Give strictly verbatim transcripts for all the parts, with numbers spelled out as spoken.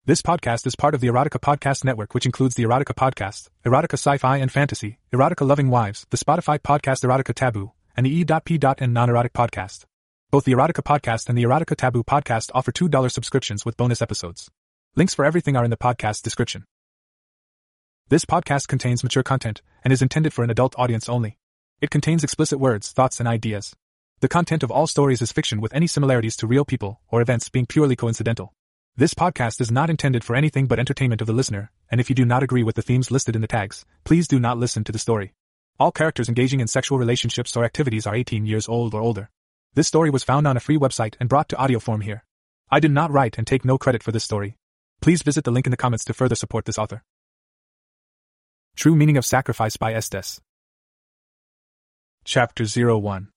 This podcast is part of the Erotica Podcast Network, which includes the Erotica Podcast, Erotica Sci-Fi and Fantasy, Erotica Loving Wives, the Spotify podcast Erotica Taboo, and the E.P. and Non-Erotic Podcast. Both the Erotica Podcast and the Erotica Taboo Podcast offer two dollars subscriptions with bonus episodes. Links for everything are in the podcast description. This podcast contains mature content and is intended for an adult audience only. It contains explicit words, thoughts, and ideas. The content of all stories is fiction with any similarities to real people or events being purely coincidental. This podcast is not intended for anything but entertainment of the listener, and if you do not agree with the themes listed in the tags, please do not listen to the story. All characters engaging in sexual relationships or activities are eighteen years old or older. This story was found on a free website and brought to audio form here. I did not write and take no credit for this story. Please visit the link in the comments to further support this author. True Meaning of Sacrifice by Estes. Chapter zero one.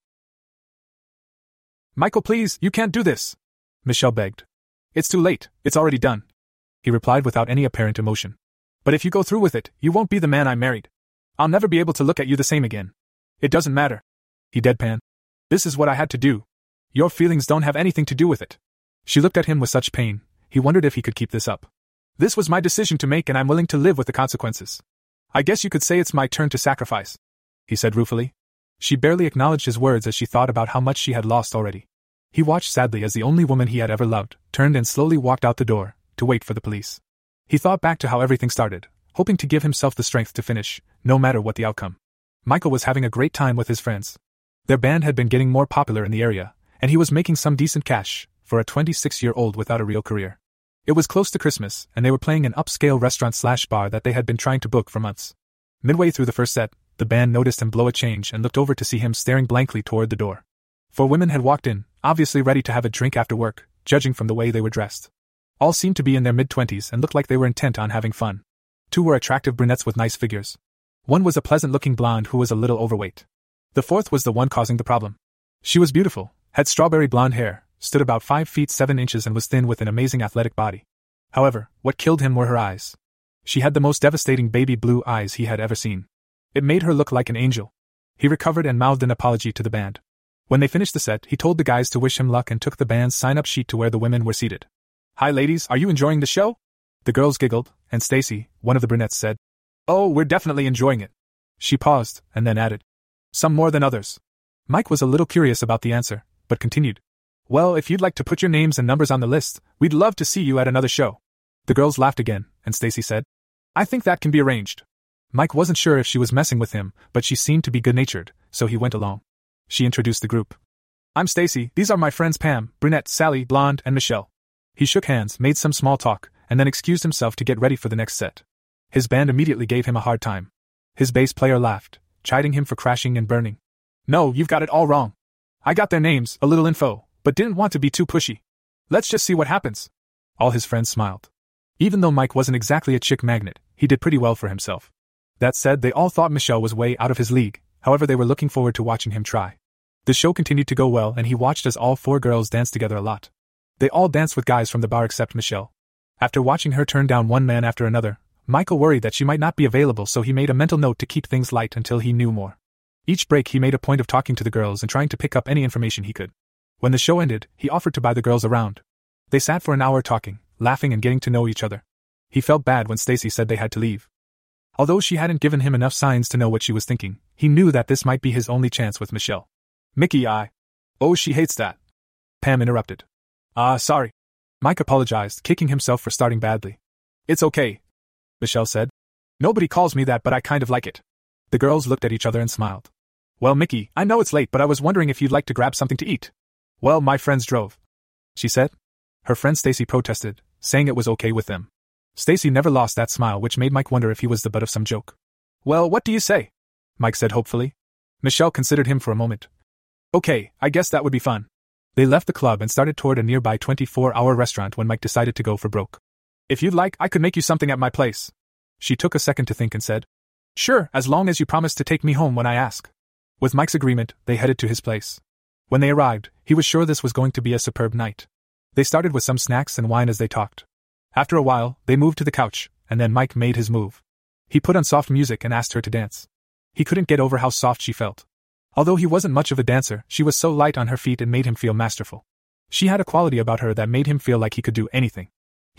Michael, please, you can't do this, Michelle begged. It's too late, it's already done, he replied without any apparent emotion. But if you go through with it, you won't be the man I married. I'll never be able to look at you the same again. It doesn't matter, he deadpanned. This is what I had to do. Your feelings don't have anything to do with it. She looked at him with such pain, he wondered if he could keep this up. This was my decision to make and I'm willing to live with the consequences. I guess you could say it's my turn to sacrifice, he said ruefully. She barely acknowledged his words as she thought about how much she had lost already. He watched sadly as the only woman he had ever loved turned and slowly walked out the door, to wait for the police. He thought back to how everything started, hoping to give himself the strength to finish, no matter what the outcome. Michael was having a great time with his friends. Their band had been getting more popular in the area, and he was making some decent cash for a twenty-six-year-old without a real career. It was close to Christmas, and they were playing an upscale restaurant-slash-bar that they had been trying to book for months. Midway through the first set, the band noticed him blow a change and looked over to see him staring blankly toward the door. Four women had walked in, obviously ready to have a drink after work, judging from the way they were dressed. All seemed to be in their mid-twenties and looked like they were intent on having fun. Two were attractive brunettes with nice figures. One was a pleasant-looking blonde who was a little overweight. The fourth was the one causing the problem. She was beautiful, had strawberry blonde hair, stood about five feet seven inches and was thin with an amazing athletic body. However, what killed him were her eyes. She had the most devastating baby blue eyes he had ever seen. It made her look like an angel. He recovered and mouthed an apology to the band. When they finished the set, he told the guys to wish him luck and took the band's sign-up sheet to where the women were seated. Hi ladies, are you enjoying the show? The girls giggled, and Stacy, one of the brunettes, said, Oh, we're definitely enjoying it. She paused, and then added, Some more than others. Mike was a little curious about the answer, but continued, Well, if you'd like to put your names and numbers on the list, we'd love to see you at another show. The girls laughed again, and Stacy said, I think that can be arranged. Mike wasn't sure if she was messing with him, but she seemed to be good-natured, so he went along. She introduced the group. I'm Stacy, these are my friends Pam, Brunette, Sally, Blonde, and Michelle. He shook hands, made some small talk, and then excused himself to get ready for the next set. His band immediately gave him a hard time. His bass player laughed, chiding him for crashing and burning. No, you've got it all wrong. I got their names, a little info, but didn't want to be too pushy. Let's just see what happens. All his friends smiled. Even though Mike wasn't exactly a chick magnet, he did pretty well for himself. That said, they all thought Michelle was way out of his league, however they were looking forward to watching him try. The show continued to go well and he watched as all four girls danced together a lot. They all danced with guys from the bar except Michelle. After watching her turn down one man after another, Michael worried that she might not be available, so he made a mental note to keep things light until he knew more. Each break he made a point of talking to the girls and trying to pick up any information he could. When the show ended, he offered to buy the girls around. They sat for an hour talking, laughing and getting to know each other. He felt bad when Stacy said they had to leave. Although she hadn't given him enough signs to know what she was thinking, he knew that this might be his only chance with Michelle. Mickey, I... Oh, she hates that. Pam interrupted. Ah, uh, sorry. Mike apologized, kicking himself for starting badly. It's okay, Michelle said. Nobody calls me that, but I kind of like it. The girls looked at each other and smiled. Well, Mickey, I know it's late, but I was wondering if you'd like to grab something to eat. Well, my friends drove, she said. Her friend Stacy protested, saying it was okay with them. Stacy never lost that smile, which made Mike wonder if he was the butt of some joke. Well, what do you say? Mike said hopefully. Michelle considered him for a moment. Okay, I guess that would be fun. They left the club and started toward a nearby twenty-four hour restaurant when Mike decided to go for broke. If you'd like, I could make you something at my place. She took a second to think and said, Sure, as long as you promise to take me home when I ask. With Mike's agreement, they headed to his place. When they arrived, he was sure this was going to be a superb night. They started with some snacks and wine as they talked. After a while, they moved to the couch, and then Mike made his move. He put on soft music and asked her to dance. He couldn't get over how soft she felt. Although he wasn't much of a dancer, she was so light on her feet it made him feel masterful. She had a quality about her that made him feel like he could do anything.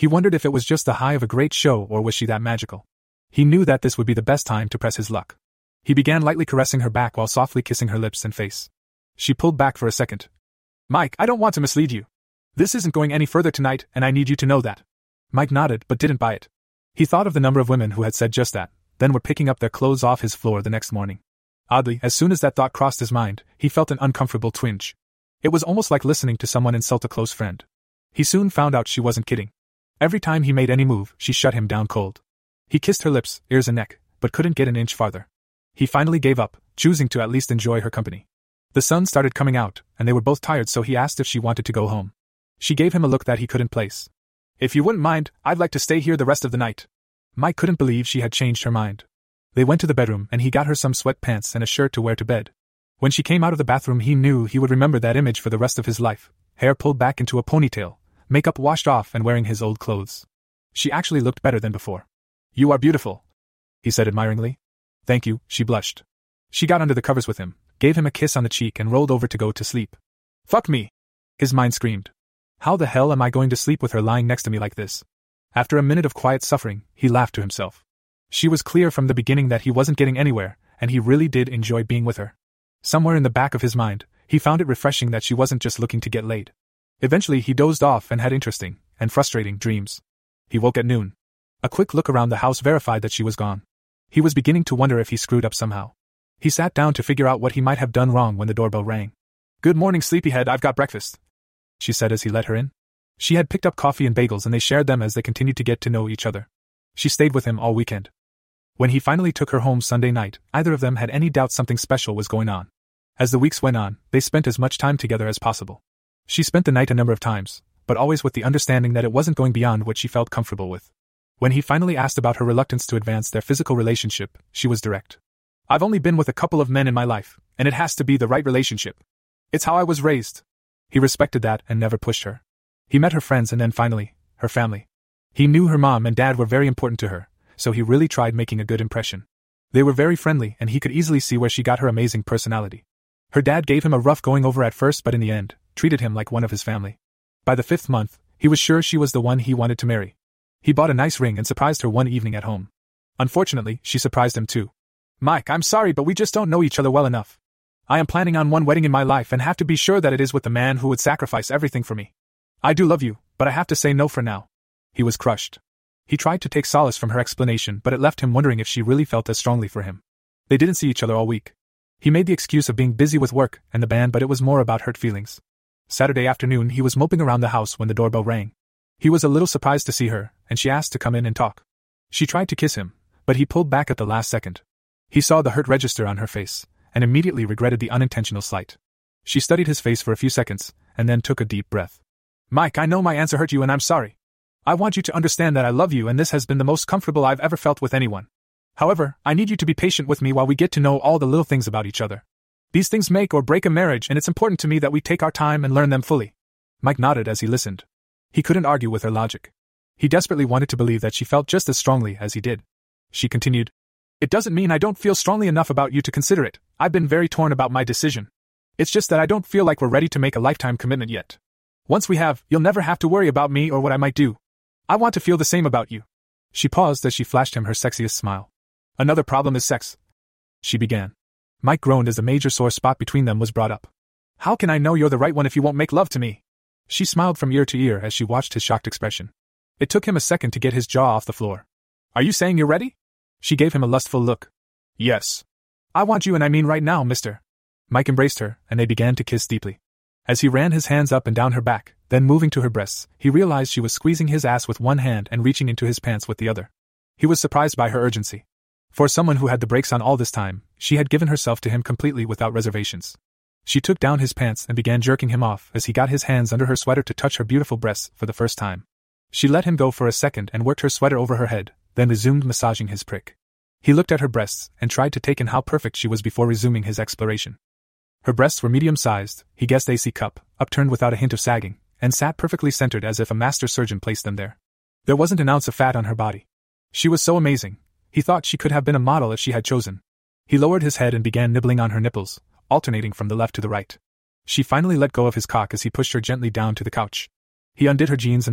He wondered if it was just the high of a great show or was she that magical. He knew that this would be the best time to press his luck. He began lightly caressing her back while softly kissing her lips and face. She pulled back for a second. Mike, I don't want to mislead you. This isn't going any further tonight, and I need you to know that. Mike nodded but didn't buy it. He thought of the number of women who had said just that, then were picking up their clothes off his floor the next morning. Oddly, as soon as that thought crossed his mind, he felt an uncomfortable twinge. It was almost like listening to someone insult a close friend. He soon found out she wasn't kidding. Every time he made any move, she shut him down cold. He kissed her lips, ears and neck, but couldn't get an inch farther. He finally gave up, choosing to at least enjoy her company. The sun started coming out, and they were both tired, so he asked if she wanted to go home. She gave him a look that he couldn't place. If you wouldn't mind, I'd like to stay here the rest of the night. Mike couldn't believe she had changed her mind. They went to the bedroom and he got her some sweatpants and a shirt to wear to bed. When she came out of the bathroom, he knew he would remember that image for the rest of his life, hair pulled back into a ponytail, makeup washed off and wearing his old clothes. She actually looked better than before. You are beautiful, he said admiringly. Thank you, she blushed. She got under the covers with him, gave him a kiss on the cheek and rolled over to go to sleep. Fuck me! His mind screamed. How the hell am I going to sleep with her lying next to me like this? After a minute of quiet suffering, he laughed to himself. She was clear from the beginning that he wasn't getting anywhere, and he really did enjoy being with her. Somewhere in the back of his mind, he found it refreshing that she wasn't just looking to get laid. Eventually he dozed off and had interesting, and frustrating, dreams. He woke at noon. A quick look around the house verified that she was gone. He was beginning to wonder if he screwed up somehow. He sat down to figure out what he might have done wrong when the doorbell rang. Good morning, sleepyhead, I've got breakfast, she said as he let her in. She had picked up coffee and bagels and they shared them as they continued to get to know each other. She stayed with him all weekend. When he finally took her home Sunday night, either of them had any doubt something special was going on. As the weeks went on, they spent as much time together as possible. She spent the night a number of times, but always with the understanding that it wasn't going beyond what she felt comfortable with. When he finally asked about her reluctance to advance their physical relationship, she was direct. I've only been with a couple of men in my life, and it has to be the right relationship. It's how I was raised. He respected that and never pushed her. He met her friends and then finally, her family. He knew her mom and dad were very important to her, so he really tried making a good impression. They were very friendly and he could easily see where she got her amazing personality. Her dad gave him a rough going over at first but in the end, treated him like one of his family. By the fifth month, he was sure she was the one he wanted to marry. He bought a nice ring and surprised her one evening at home. Unfortunately, she surprised him too. Mike, I'm sorry but we just don't know each other well enough. I am planning on one wedding in my life and have to be sure that it is with the man who would sacrifice everything for me. I do love you, but I have to say no for now. He was crushed. He tried to take solace from her explanation but it left him wondering if she really felt as strongly for him. They didn't see each other all week. He made the excuse of being busy with work and the band but it was more about hurt feelings. Saturday afternoon he was moping around the house when the doorbell rang. He was a little surprised to see her, and she asked to come in and talk. She tried to kiss him, but he pulled back at the last second. He saw the hurt register on her face, and immediately regretted the unintentional slight. She studied his face for a few seconds, and then took a deep breath. Mike, I know my answer hurt you and I'm sorry. I want you to understand that I love you and this has been the most comfortable I've ever felt with anyone. However, I need you to be patient with me while we get to know all the little things about each other. These things make or break a marriage and it's important to me that we take our time and learn them fully. Mike nodded as he listened. He couldn't argue with her logic. He desperately wanted to believe that she felt just as strongly as he did. She continued. It doesn't mean I don't feel strongly enough about you to consider it. I've been very torn about my decision. It's just that I don't feel like we're ready to make a lifetime commitment yet. Once we have, you'll never have to worry about me or what I might do. I want to feel the same about you. She paused as she flashed him her sexiest smile. Another problem is sex, she began. Mike groaned as the major sore spot between them was brought up. How can I know you're the right one if you won't make love to me? She smiled from ear to ear as she watched his shocked expression. It took him a second to get his jaw off the floor. Are you saying you're ready? She gave him a lustful look. Yes. I want you and I mean right now, mister. Mike embraced her, and they began to kiss deeply. As he ran his hands up and down her back, then moving to her breasts, he realized she was squeezing his ass with one hand and reaching into his pants with the other. He was surprised by her urgency. For someone who had the brakes on all this time, she had given herself to him completely without reservations. She took down his pants and began jerking him off as he got his hands under her sweater to touch her beautiful breasts for the first time. She let him go for a second and worked her sweater over her head, then resumed massaging his prick. He looked at her breasts and tried to take in how perfect she was before resuming his exploration. Her breasts were medium-sized, he guessed a C cup, upturned without a hint of sagging, and sat perfectly centered as if a master surgeon placed them there. There wasn't an ounce of fat on her body. She was so amazing. He thought she could have been a model if she had chosen. He lowered his head and began nibbling on her nipples, alternating from the left to the right. She finally let go of his cock as he pushed her gently down to the couch. He undid her jeans and belt,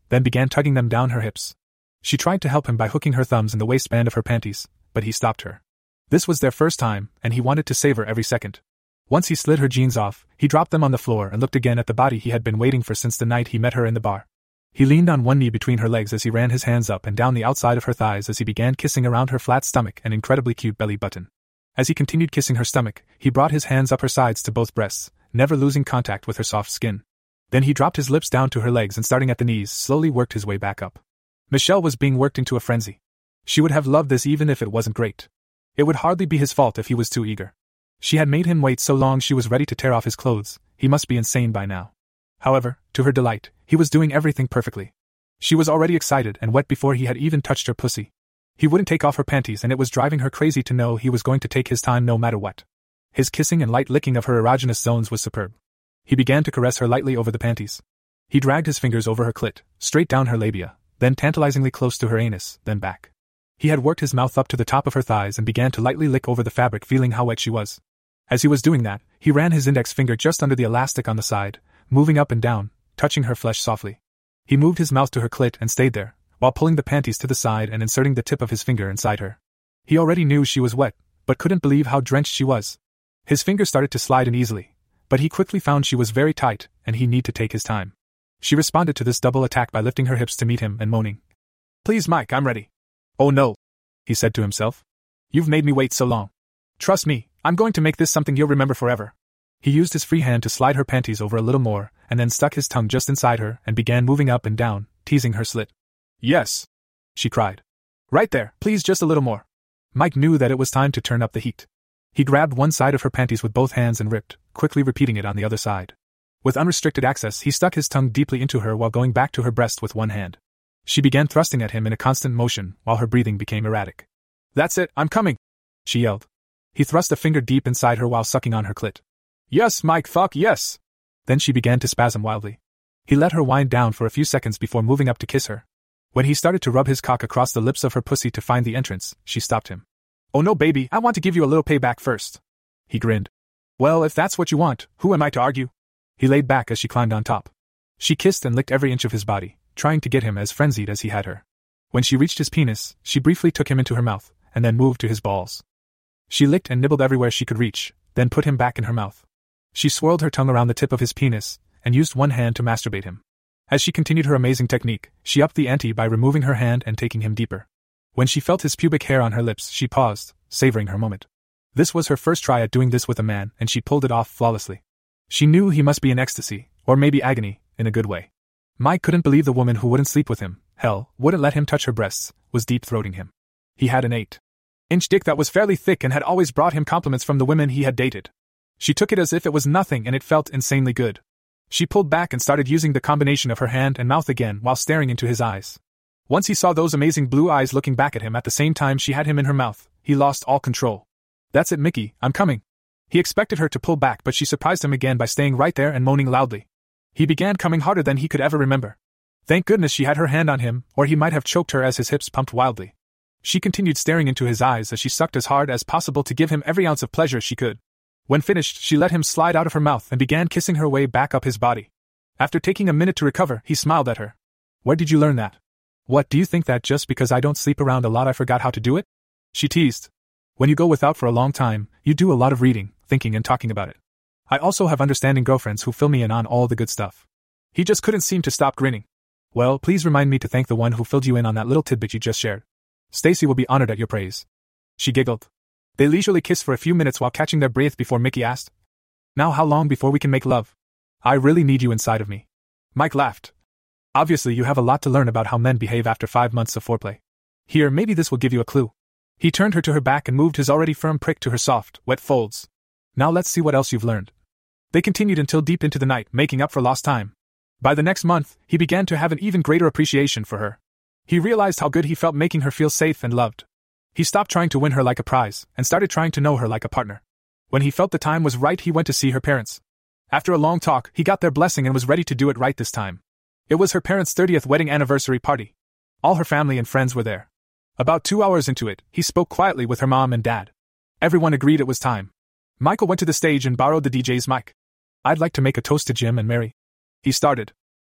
then began tugging them down her hips. She tried to help him by hooking her thumbs in the waistband of her panties, but he stopped her. This was their first time, and he wanted to savor every second. Once he slid her jeans off, he dropped them on the floor and looked again at the body he had been waiting for since the night he met her in the bar. He leaned on one knee between her legs as he ran his hands up and down the outside of her thighs as he began kissing around her flat stomach and incredibly cute belly button. As he continued kissing her stomach, he brought his hands up her sides to both breasts, never losing contact with her soft skin. Then he dropped his lips down to her legs and, starting at the knees, slowly worked his way back up. Michelle was being worked into a frenzy. She would have loved this even if it wasn't great. It would hardly be his fault if he was too eager. She had made him wait so long she was ready to tear off his clothes. He must be insane by now. However, to her delight, he was doing everything perfectly. She was already excited and wet before he had even touched her pussy. He wouldn't take off her panties, and it was driving her crazy to know he was going to take his time no matter what. His kissing and light licking of her erogenous zones was superb. He began to caress her lightly over the panties. He dragged his fingers over her clit, straight down her labia, then tantalizingly close to her anus, then back. He had worked his mouth up to the top of her thighs and began to lightly lick over the fabric, feeling how wet she was. As he was doing that, he ran his index finger just under the elastic on the side, moving up and down, touching her flesh softly. He moved his mouth to her clit and stayed there, while pulling the panties to the side and inserting the tip of his finger inside her. He already knew she was wet, but couldn't believe how drenched she was. His finger started to slide in easily, but he quickly found she was very tight, and he needed to take his time. She responded to this double attack by lifting her hips to meet him and moaning. "Please, Mike, I'm ready." "Oh no," he said to himself. "You've made me wait so long. Trust me, I'm going to make this something you'll remember forever." He used his free hand to slide her panties over a little more, and then stuck his tongue just inside her and began moving up and down, teasing her slit. "Yes," she cried. "Right there, please, just a little more." Mike knew that it was time to turn up the heat. He grabbed one side of her panties with both hands and ripped, quickly repeating it on the other side. With unrestricted access, he stuck his tongue deeply into her while going back to her breast with one hand. She began thrusting at him in a constant motion, while her breathing became erratic. "That's it, I'm coming," she yelled. He thrust a finger deep inside her while sucking on her clit. "Yes, Mike, fuck yes." Then she began to spasm wildly. He let her wind down for a few seconds before moving up to kiss her. When he started to rub his cock across the lips of her pussy to find the entrance, she stopped him. "Oh no, baby, I want to give you a little payback first." He grinned. "Well, if that's what you want, who am I to argue?" He laid back as she climbed on top. She kissed and licked every inch of his body, trying to get him as frenzied as he had her. When she reached his penis, she briefly took him into her mouth, and then moved to his balls. She licked and nibbled everywhere she could reach, then put him back in her mouth. She swirled her tongue around the tip of his penis, and used one hand to masturbate him. As she continued her amazing technique, she upped the ante by removing her hand and taking him deeper. When she felt his pubic hair on her lips, she paused, savoring her moment. This was her first try at doing this with a man, and she pulled it off flawlessly. She knew he must be in ecstasy, or maybe agony, in a good way. Mike couldn't believe the woman who wouldn't sleep with him, hell, wouldn't let him touch her breasts, was deep-throating him. He had an eight-inch dick that was fairly thick and had always brought him compliments from the women he had dated. She took it as if it was nothing, and it felt insanely good. She pulled back and started using the combination of her hand and mouth again while staring into his eyes. Once he saw those amazing blue eyes looking back at him at the same time she had him in her mouth, he lost all control. "That's it, Mickey, I'm coming." He expected her to pull back, but she surprised him again by staying right there and moaning loudly. He began coming harder than he could ever remember. Thank goodness she had her hand on him, or he might have choked her as his hips pumped wildly. She continued staring into his eyes as she sucked as hard as possible to give him every ounce of pleasure she could. When finished, she let him slide out of her mouth and began kissing her way back up his body. After taking a minute to recover, he smiled at her. "Where did you learn that? What, do you think that just because I don't sleep around a lot I forgot how to do it?" She teased. "When you go without for a long time, you do a lot of reading, thinking and talking about it. I also have understanding girlfriends who fill me in on all the good stuff." He just couldn't seem to stop grinning. "Well, please remind me to thank the one who filled you in on that little tidbit you just shared. Stacy will be honored at your praise." She giggled. They leisurely kissed for a few minutes while catching their breath before Mickey asked, "Now how long before we can make love? I really need you inside of me." Mike laughed. "Obviously you have a lot to learn about how men behave after five months of foreplay. Here, maybe this will give you a clue." He turned her to her back and moved his already firm prick to her soft, wet folds. "Now let's see what else you've learned." They continued until deep into the night, making up for lost time. By the next month, he began to have an even greater appreciation for her. He realized how good he felt making her feel safe and loved. He stopped trying to win her like a prize, and started trying to know her like a partner. When he felt the time was right, he went to see her parents. After a long talk, he got their blessing and was ready to do it right this time. It was her parents' thirtieth wedding anniversary party. All her family and friends were there. About two hours into it, he spoke quietly with her mom and dad. Everyone agreed it was time. Michael went to the stage and borrowed the D J's mic. "I'd like to make a toast to Jim and Mary," he started.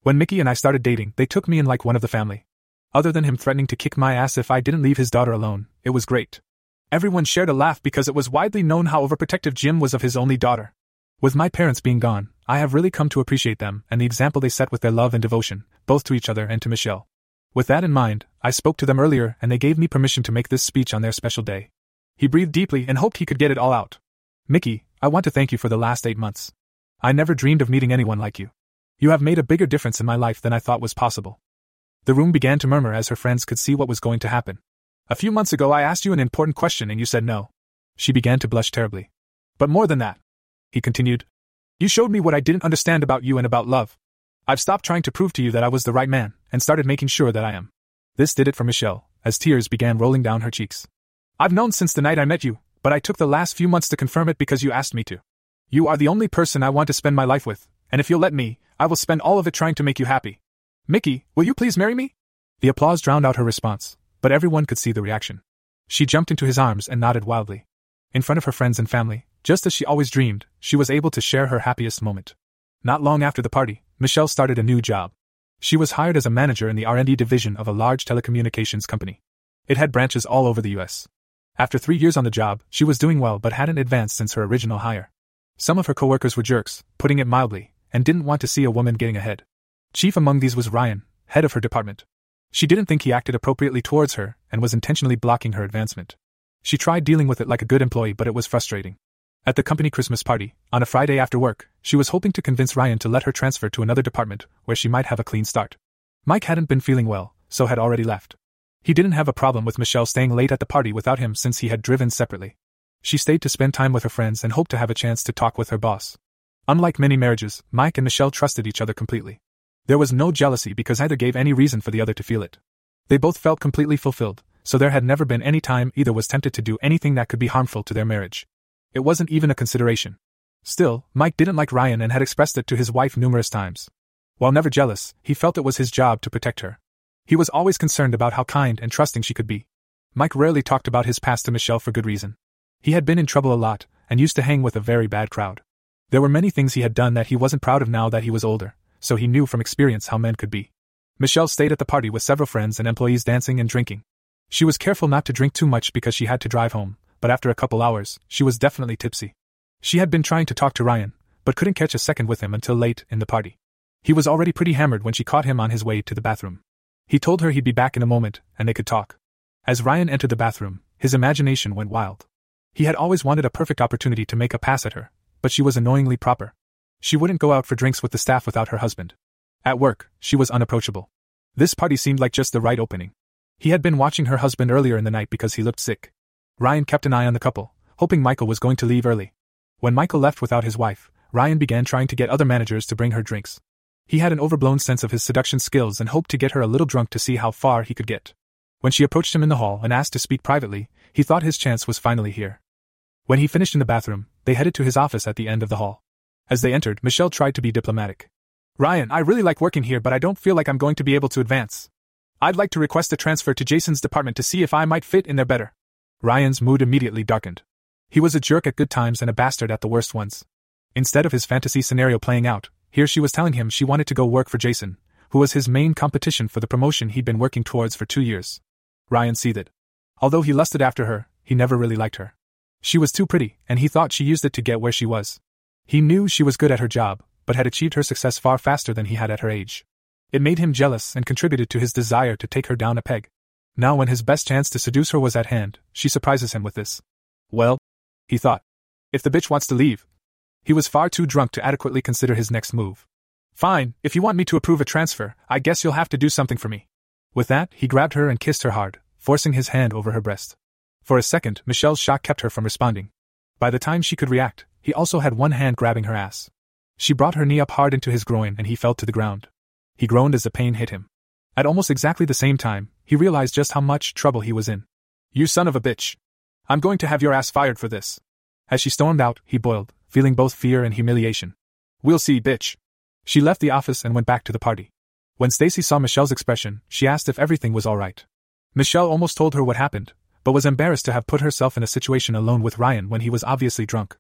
When Mickey and I started dating, they took me in like one of the family. Other than him threatening to kick my ass if I didn't leave his daughter alone, it was great. Everyone shared a laugh because it was widely known how overprotective Jim was of his only daughter. With my parents being gone, I have really come to appreciate them and the example they set with their love and devotion, both to each other and to Michelle. With that in mind, I spoke to them earlier and they gave me permission to make this speech on their special day. He breathed deeply and hoped he could get it all out. Mickey, I want to thank you for the last eight months. I never dreamed of meeting anyone like you. You have made a bigger difference in my life than I thought was possible. The room began to murmur as her friends could see what was going to happen. A few months ago I asked you an important question and you said no. She began to blush terribly. But more than that, he continued, you showed me what I didn't understand about you and about love. I've stopped trying to prove to you that I was the right man, and started making sure that I am. This did it for Michelle, as tears began rolling down her cheeks. I've known since the night I met you, but I took the last few months to confirm it because you asked me to. You are the only person I want to spend my life with, and if you'll let me, I will spend all of it trying to make you happy. Mickey, will you please marry me? The applause drowned out her response, but everyone could see the reaction. She jumped into his arms and nodded wildly. In front of her friends and family, just as she always dreamed, she was able to share her happiest moment. Not long after the party, Michelle started a new job. She was hired as a manager in the R and D division of a large telecommunications company. It had branches all over the U S. After three years on the job, she was doing well but hadn't advanced since her original hire. Some of her coworkers were jerks, putting it mildly, and didn't want to see a woman getting ahead. Chief among these was Ryan, head of her department. She didn't think he acted appropriately towards her and was intentionally blocking her advancement. She tried dealing with it like a good employee, but it was frustrating. At the company Christmas party, on a Friday after work, she was hoping to convince Ryan to let her transfer to another department where she might have a clean start. Mike hadn't been feeling well, so had already left. He didn't have a problem with Michelle staying late at the party without him since he had driven separately. She stayed to spend time with her friends and hoped to have a chance to talk with her boss. Unlike many marriages, Mike and Michelle trusted each other completely. There was no jealousy because either gave any reason for the other to feel it. They both felt completely fulfilled, so there had never been any time either was tempted to do anything that could be harmful to their marriage. It wasn't even a consideration. Still, Mike didn't like Ryan and had expressed it to his wife numerous times. While never jealous, he felt it was his job to protect her. He was always concerned about how kind and trusting she could be. Mike rarely talked about his past to Michelle for good reason. He had been in trouble a lot, and used to hang with a very bad crowd. There were many things he had done that he wasn't proud of now that he was older, so he knew from experience how men could be. Michelle stayed at the party with several friends and employees dancing and drinking. She was careful not to drink too much because she had to drive home, but after a couple hours, she was definitely tipsy. She had been trying to talk to Ryan, but couldn't catch a second with him until late in the party. He was already pretty hammered when she caught him on his way to the bathroom. He told her he'd be back in a moment, and they could talk. As Ryan entered the bathroom, his imagination went wild. He had always wanted a perfect opportunity to make a pass at her, but she was annoyingly proper. She wouldn't go out for drinks with the staff without her husband. At work, she was unapproachable. This party seemed like just the right opening. He had been watching her husband earlier in the night because he looked sick. Ryan kept an eye on the couple, hoping Michael was going to leave early. When Michael left without his wife, Ryan began trying to get other managers to bring her drinks. He had an overblown sense of his seduction skills and hoped to get her a little drunk to see how far he could get. When she approached him in the hall and asked to speak privately, he thought his chance was finally here. When he finished in the bathroom, they headed to his office at the end of the hall. As they entered, Michelle tried to be diplomatic. Ryan, I really like working here, but I don't feel like I'm going to be able to advance. I'd like to request a transfer to Jason's department to see if I might fit in there better. Ryan's mood immediately darkened. He was a jerk at good times and a bastard at the worst ones. Instead of his fantasy scenario playing out, here she was telling him she wanted to go work for Jason, who was his main competition for the promotion he'd been working towards for two years. Ryan seethed. Although he lusted after her, he never really liked her. She was too pretty, and he thought she used it to get where she was. He knew she was good at her job, but had achieved her success far faster than he had at her age. It made him jealous and contributed to his desire to take her down a peg. Now when his best chance to seduce her was at hand, she surprises him with this. Well, he thought. If the bitch wants to leave. He was far too drunk to adequately consider his next move. Fine, if you want me to approve a transfer, I guess you'll have to do something for me. With that, he grabbed her and kissed her hard, forcing his hand over her breast. For a second, Michelle's shock kept her from responding. By the time she could react, he also had one hand grabbing her ass. She brought her knee up hard into his groin and he fell to the ground. He groaned as the pain hit him. At almost exactly the same time, he realized just how much trouble he was in. You son of a bitch. I'm going to have your ass fired for this. As she stormed out, he boiled, feeling both fear and humiliation. We'll see, bitch. She left the office and went back to the party. When Stacy saw Michelle's expression, she asked if everything was all right. Michelle almost told her what happened, but was embarrassed to have put herself in a situation alone with Ryan when he was obviously drunk.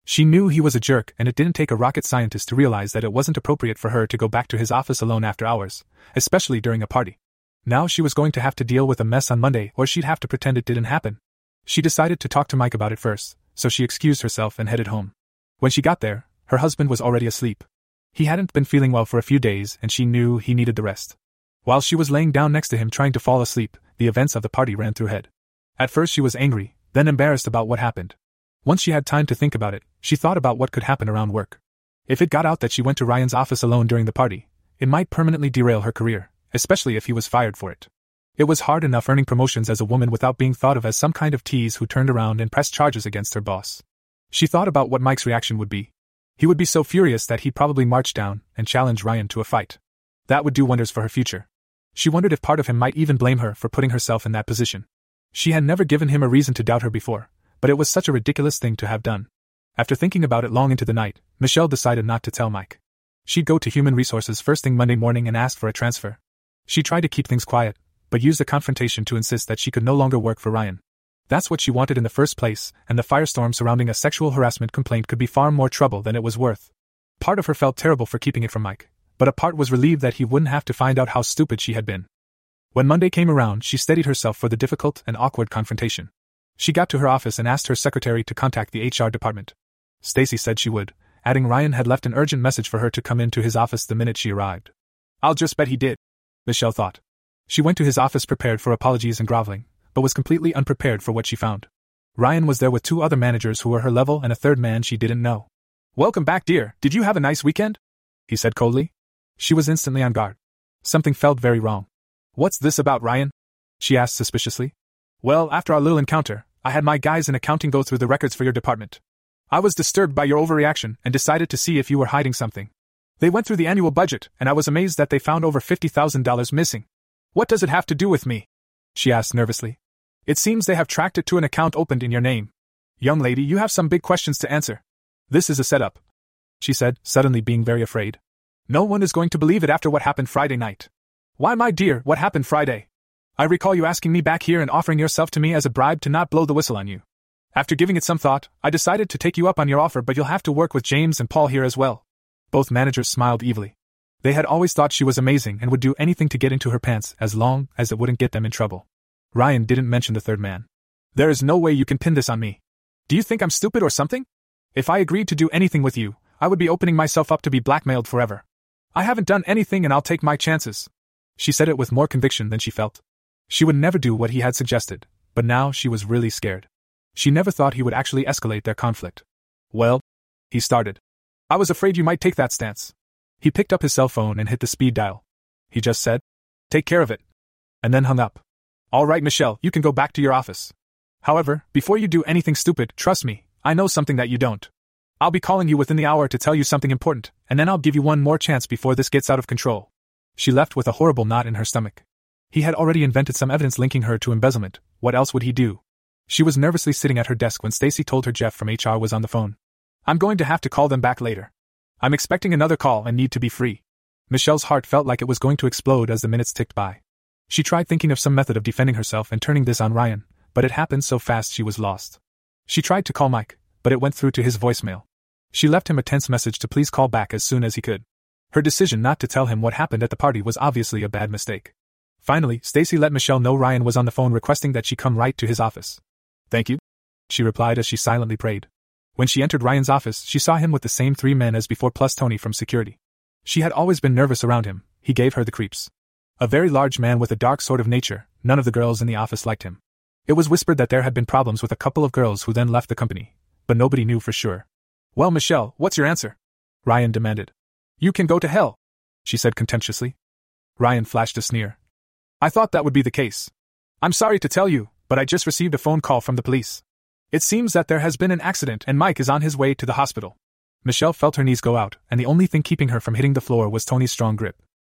She knew he was a jerk, and it didn't take a rocket scientist to realize that it wasn't appropriate for her to go back to his office alone after hours, especially during a party. Now she was going to have to deal with a mess on Monday, or she'd have to pretend it didn't happen. She decided to talk to Mike about it first, so she excused herself and headed home. When she got there, her husband was already asleep. He hadn't been feeling well for a few days, and she knew he needed the rest. While she was laying down next to him trying to fall asleep, the events of the party ran through her head. At first she was angry, then embarrassed about what happened. Once she had time to think about it, she thought about what could happen around work. If it got out that she went to Ryan's office alone during the party, it might permanently derail her career, especially if he was fired for it. It was hard enough earning promotions as a woman without being thought of as some kind of tease who turned around and pressed charges against her boss. She thought about what Mike's reaction would be. He would be so furious that he'd probably march down and challenge Ryan to a fight. That would do wonders for her future. She wondered if part of him might even blame her for putting herself in that position. She had never given him a reason to doubt her before, but it was such a ridiculous thing to have done. After thinking about it long into the night, Michelle decided not to tell Mike. She'd go to Human Resources first thing Monday morning and ask for a transfer. She tried to keep things quiet, but used a confrontation to insist that she could no longer work for Ryan. That's what she wanted in the first place, and the firestorm surrounding a sexual harassment complaint could be far more trouble than it was worth. Part of her felt terrible for keeping it from Mike, but a part was relieved that he wouldn't have to find out how stupid she had been. When Monday came around, she steadied herself for the difficult and awkward confrontation. She got to her office and asked her secretary to contact the H R department. Stacy said she would, adding Ryan had left an urgent message for her to come into his office the minute she arrived. I'll just bet he did, Michelle thought. She went to his office prepared for apologies and groveling, but was completely unprepared for what she found. Ryan was there with two other managers who were her level and a third man she didn't know. Welcome back, dear. Did you have a nice weekend? He said coldly. She was instantly on guard. Something felt very wrong. What's this about, Ryan? She asked suspiciously. Well, after our little encounter, I had my guys in accounting go through the records for your department. I was disturbed by your overreaction and decided to see if you were hiding something. They went through the annual budget, and I was amazed that they found over fifty thousand dollars missing. What does it have to do with me? She asked nervously. It seems they have tracked it to an account opened in your name. Young lady, you have some big questions to answer. This is a setup, she said, suddenly being very afraid. No one is going to believe it after what happened Friday night. Why, my dear, what happened Friday? I recall you asking me back here and offering yourself to me as a bribe to not blow the whistle on you. After giving it some thought, I decided to take you up on your offer, but you'll have to work with James and Paul here as well. Both managers smiled evilly. They had always thought she was amazing and would do anything to get into her pants as long as it wouldn't get them in trouble. Ryan didn't mention the third man. There is no way you can pin this on me. Do you think I'm stupid or something? If I agreed to do anything with you, I would be opening myself up to be blackmailed forever. I haven't done anything and I'll take my chances. She said it with more conviction than she felt. She would never do what he had suggested, but now she was really scared. She never thought he would actually escalate their conflict. Well, he started. I was afraid you might take that stance. He picked up his cell phone and hit the speed dial. He just said, take care of it. And then hung up. All right, Michelle, you can go back to your office. However, before you do anything stupid, trust me, I know something that you don't. I'll be calling you within the hour to tell you something important, and then I'll give you one more chance before this gets out of control. She left with a horrible knot in her stomach. He had already invented some evidence linking her to embezzlement. What else would he do? She was nervously sitting at her desk when Stacy told her Jeff from H R was on the phone. I'm going to have to call them back later. I'm expecting another call and need to be free. Michelle's heart felt like it was going to explode as the minutes ticked by. She tried thinking of some method of defending herself and turning this on Ryan, but it happened so fast she was lost. She tried to call Mike, but it went through to his voicemail. She left him a tense message to please call back as soon as he could. Her decision not to tell him what happened at the party was obviously a bad mistake. Finally, Stacy let Michelle know Ryan was on the phone requesting that she come right to his office. Thank you, she replied as she silently prayed. When she entered Ryan's office, she saw him with the same three men as before plus Tony from security. She had always been nervous around him. He gave her the creeps. A very large man with a dark sort of nature, none of the girls in the office liked him. It was whispered that there had been problems with a couple of girls who then left the company, but nobody knew for sure. Well, Michelle, what's your answer? Ryan demanded. You can go to hell, she said contemptuously. Ryan flashed a sneer. I thought that would be the case. I'm sorry to tell you, but I just received a phone call from the police. It seems that there has been an accident and Mike is on his way to the hospital. Michelle felt her knees go out, and the only thing keeping her from hitting the floor was Tony's strong grip.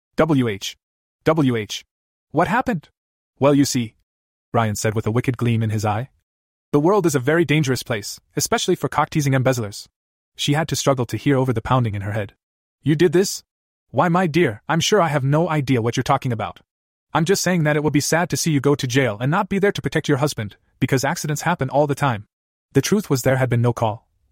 W H. W H. What happened? Well, you see, Ryan said with a wicked gleam in his eye. The world is a very dangerous place, especially for cock-teasing embezzlers. She had to struggle to hear over the pounding in her head. You did this? Why, my dear, I'm sure I have no idea what you're talking about. I'm just saying that it will be sad to see you go to jail and not be there to protect your husband, because accidents happen all the time. The truth was there had been no call,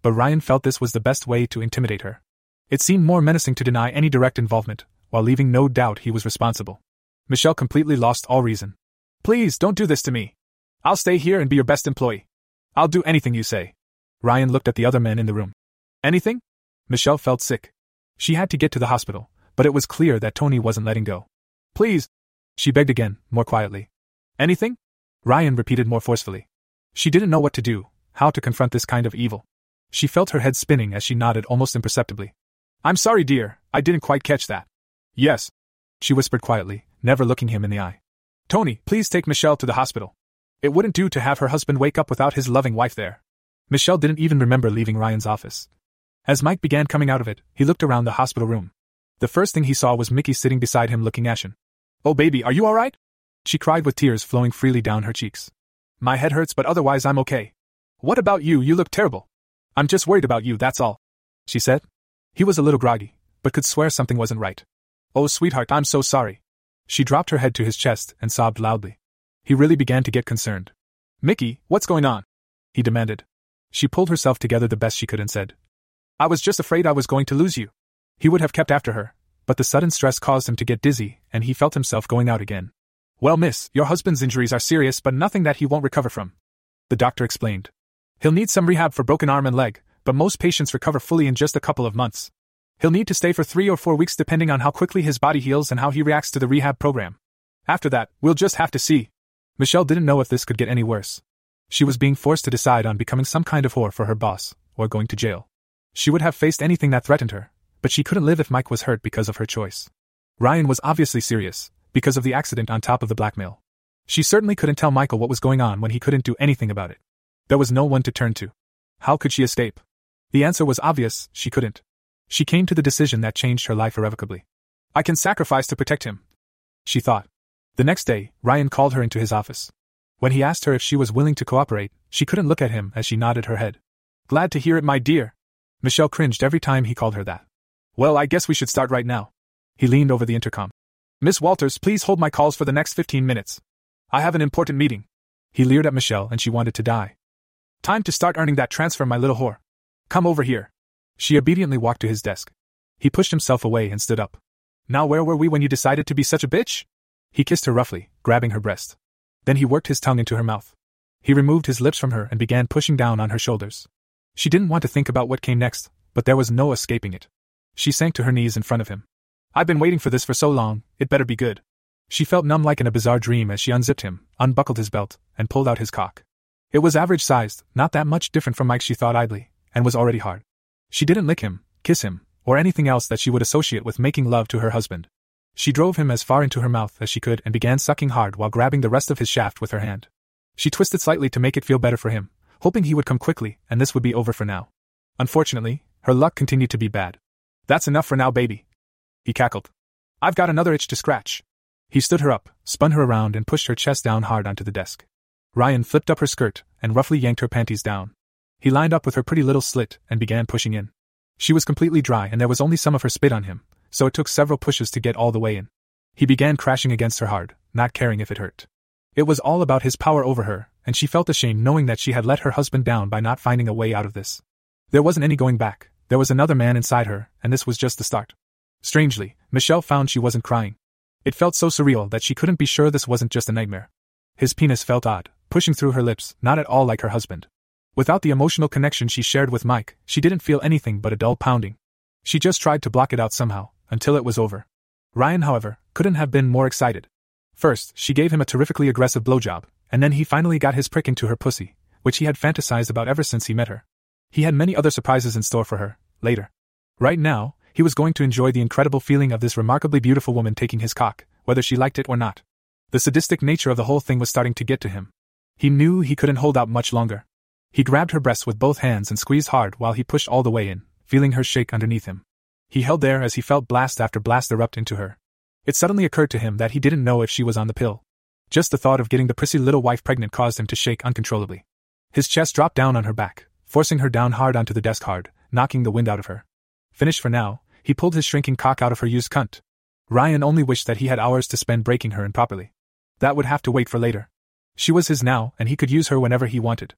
But Ryan felt this was the best way to intimidate her. It seemed more menacing to deny any direct involvement, while leaving no doubt he was responsible. Michelle completely lost all reason. Please don't do this to me. I'll stay here and be your best employee. I'll do anything you say. Ryan looked at the other men in the room. Anything? Michelle felt sick. She had to get to the hospital, but it was clear that Tony wasn't letting go. Please, she begged again, more quietly. Anything? Ryan repeated more forcefully. She didn't know what to do, how to confront this kind of evil. She felt her head spinning as she nodded almost imperceptibly. I'm sorry, dear, I didn't quite catch that. Yes, she whispered quietly, never looking him in the eye. Tony, please take Michelle to the hospital. It wouldn't do to have her husband wake up without his loving wife there. Michelle didn't even remember leaving Ryan's office. As Mike began coming out of it, he looked around the hospital room. The first thing he saw was Mickey sitting beside him looking ashen. Oh baby, are you alright? She cried with tears flowing freely down her cheeks. My head hurts, but otherwise I'm okay. What about you? You look terrible. I'm just worried about you, that's all, she said. He was a little groggy, but could swear something wasn't right. Oh sweetheart, I'm so sorry. She dropped her head to his chest and sobbed loudly. He really began to get concerned. Mickey, what's going on? He demanded. She pulled herself together the best she could and said, I was just afraid I was going to lose you. He would have kept after her, but the sudden stress caused him to get dizzy, and he felt himself going out again. Well, miss, your husband's injuries are serious, but nothing that he won't recover from, the doctor explained. He'll need some rehab for broken arm and leg, but most patients recover fully in just a couple of months. He'll need to stay for three or four weeks depending on how quickly his body heals and how he reacts to the rehab program. After that, we'll just have to see. Michelle didn't know if this could get any worse. She was being forced to decide on becoming some kind of whore for her boss, or going to jail. She would have faced anything that threatened her, but she couldn't live if Mike was hurt because of her choice. Ryan was obviously serious, because of the accident on top of the blackmail. She certainly couldn't tell Michael what was going on when he couldn't do anything about it. There was no one to turn to. How could she escape? The answer was obvious, she couldn't. She came to the decision that changed her life irrevocably. I can sacrifice to protect him, she thought. The next day, Ryan called her into his office. When he asked her if she was willing to cooperate, she couldn't look at him as she nodded her head. Glad to hear it, my dear. Michelle cringed every time he called her that. Well, I guess we should start right now. He leaned over the intercom. Miss Walters, please hold my calls for the next fifteen minutes. I have an important meeting. He leered at Michelle and she wanted to die. Time to start earning that transfer, my little whore. Come over here. She obediently walked to his desk. He pushed himself away and stood up. Now where were we when you decided to be such a bitch? He kissed her roughly, grabbing her breast. Then he worked his tongue into her mouth. He removed his lips from her and began pushing down on her shoulders. She didn't want to think about what came next, but there was no escaping it. She sank to her knees in front of him. I've been waiting for this for so long, it better be good. She felt numb like in a bizarre dream as she unzipped him, unbuckled his belt, and pulled out his cock. It was average-sized, not that much different from Mike, she thought idly, and was already hard. She didn't lick him, kiss him, or anything else that she would associate with making love to her husband. She drove him as far into her mouth as she could and began sucking hard while grabbing the rest of his shaft with her hand. She twisted slightly to make it feel better for him, hoping he would come quickly and this would be over for now. Unfortunately, her luck continued to be bad. That's enough for now, baby, he cackled. I've got another itch to scratch. He stood her up, spun her around and pushed her chest down hard onto the desk. Ryan flipped up her skirt and roughly yanked her panties down. He lined up with her pretty little slit and began pushing in. She was completely dry and there was only some of her spit on him, so it took several pushes to get all the way in. He began crashing against her hard, not caring if it hurt. It was all about his power over her, and she felt ashamed knowing that she had let her husband down by not finding a way out of this. There wasn't any going back, there was another man inside her, and this was just the start. Strangely, Michelle found she wasn't crying. It felt so surreal that she couldn't be sure this wasn't just a nightmare. His penis felt odd, pushing through her lips, not at all like her husband. Without the emotional connection she shared with Mike, she didn't feel anything but a dull pounding. She just tried to block it out somehow, until it was over. Ryan, however, couldn't have been more excited. First, she gave him a terrifically aggressive blowjob, and then he finally got his prick into her pussy, which he had fantasized about ever since he met her. He had many other surprises in store for her, later. Right now, he was going to enjoy the incredible feeling of this remarkably beautiful woman taking his cock, whether she liked it or not. The sadistic nature of the whole thing was starting to get to him. He knew he couldn't hold out much longer. He grabbed her breasts with both hands and squeezed hard while he pushed all the way in, feeling her shake underneath him. He held there as he felt blast after blast erupt into her. It suddenly occurred to him that he didn't know if she was on the pill. Just the thought of getting the prissy little wife pregnant caused him to shake uncontrollably. His chest dropped down on her back, forcing her down hard onto the desk hard, knocking the wind out of her. Finished for now, he pulled his shrinking cock out of her used cunt. Ryan only wished that he had hours to spend breaking her improperly. That would have to wait for later. She was his now, and he could use her whenever he wanted.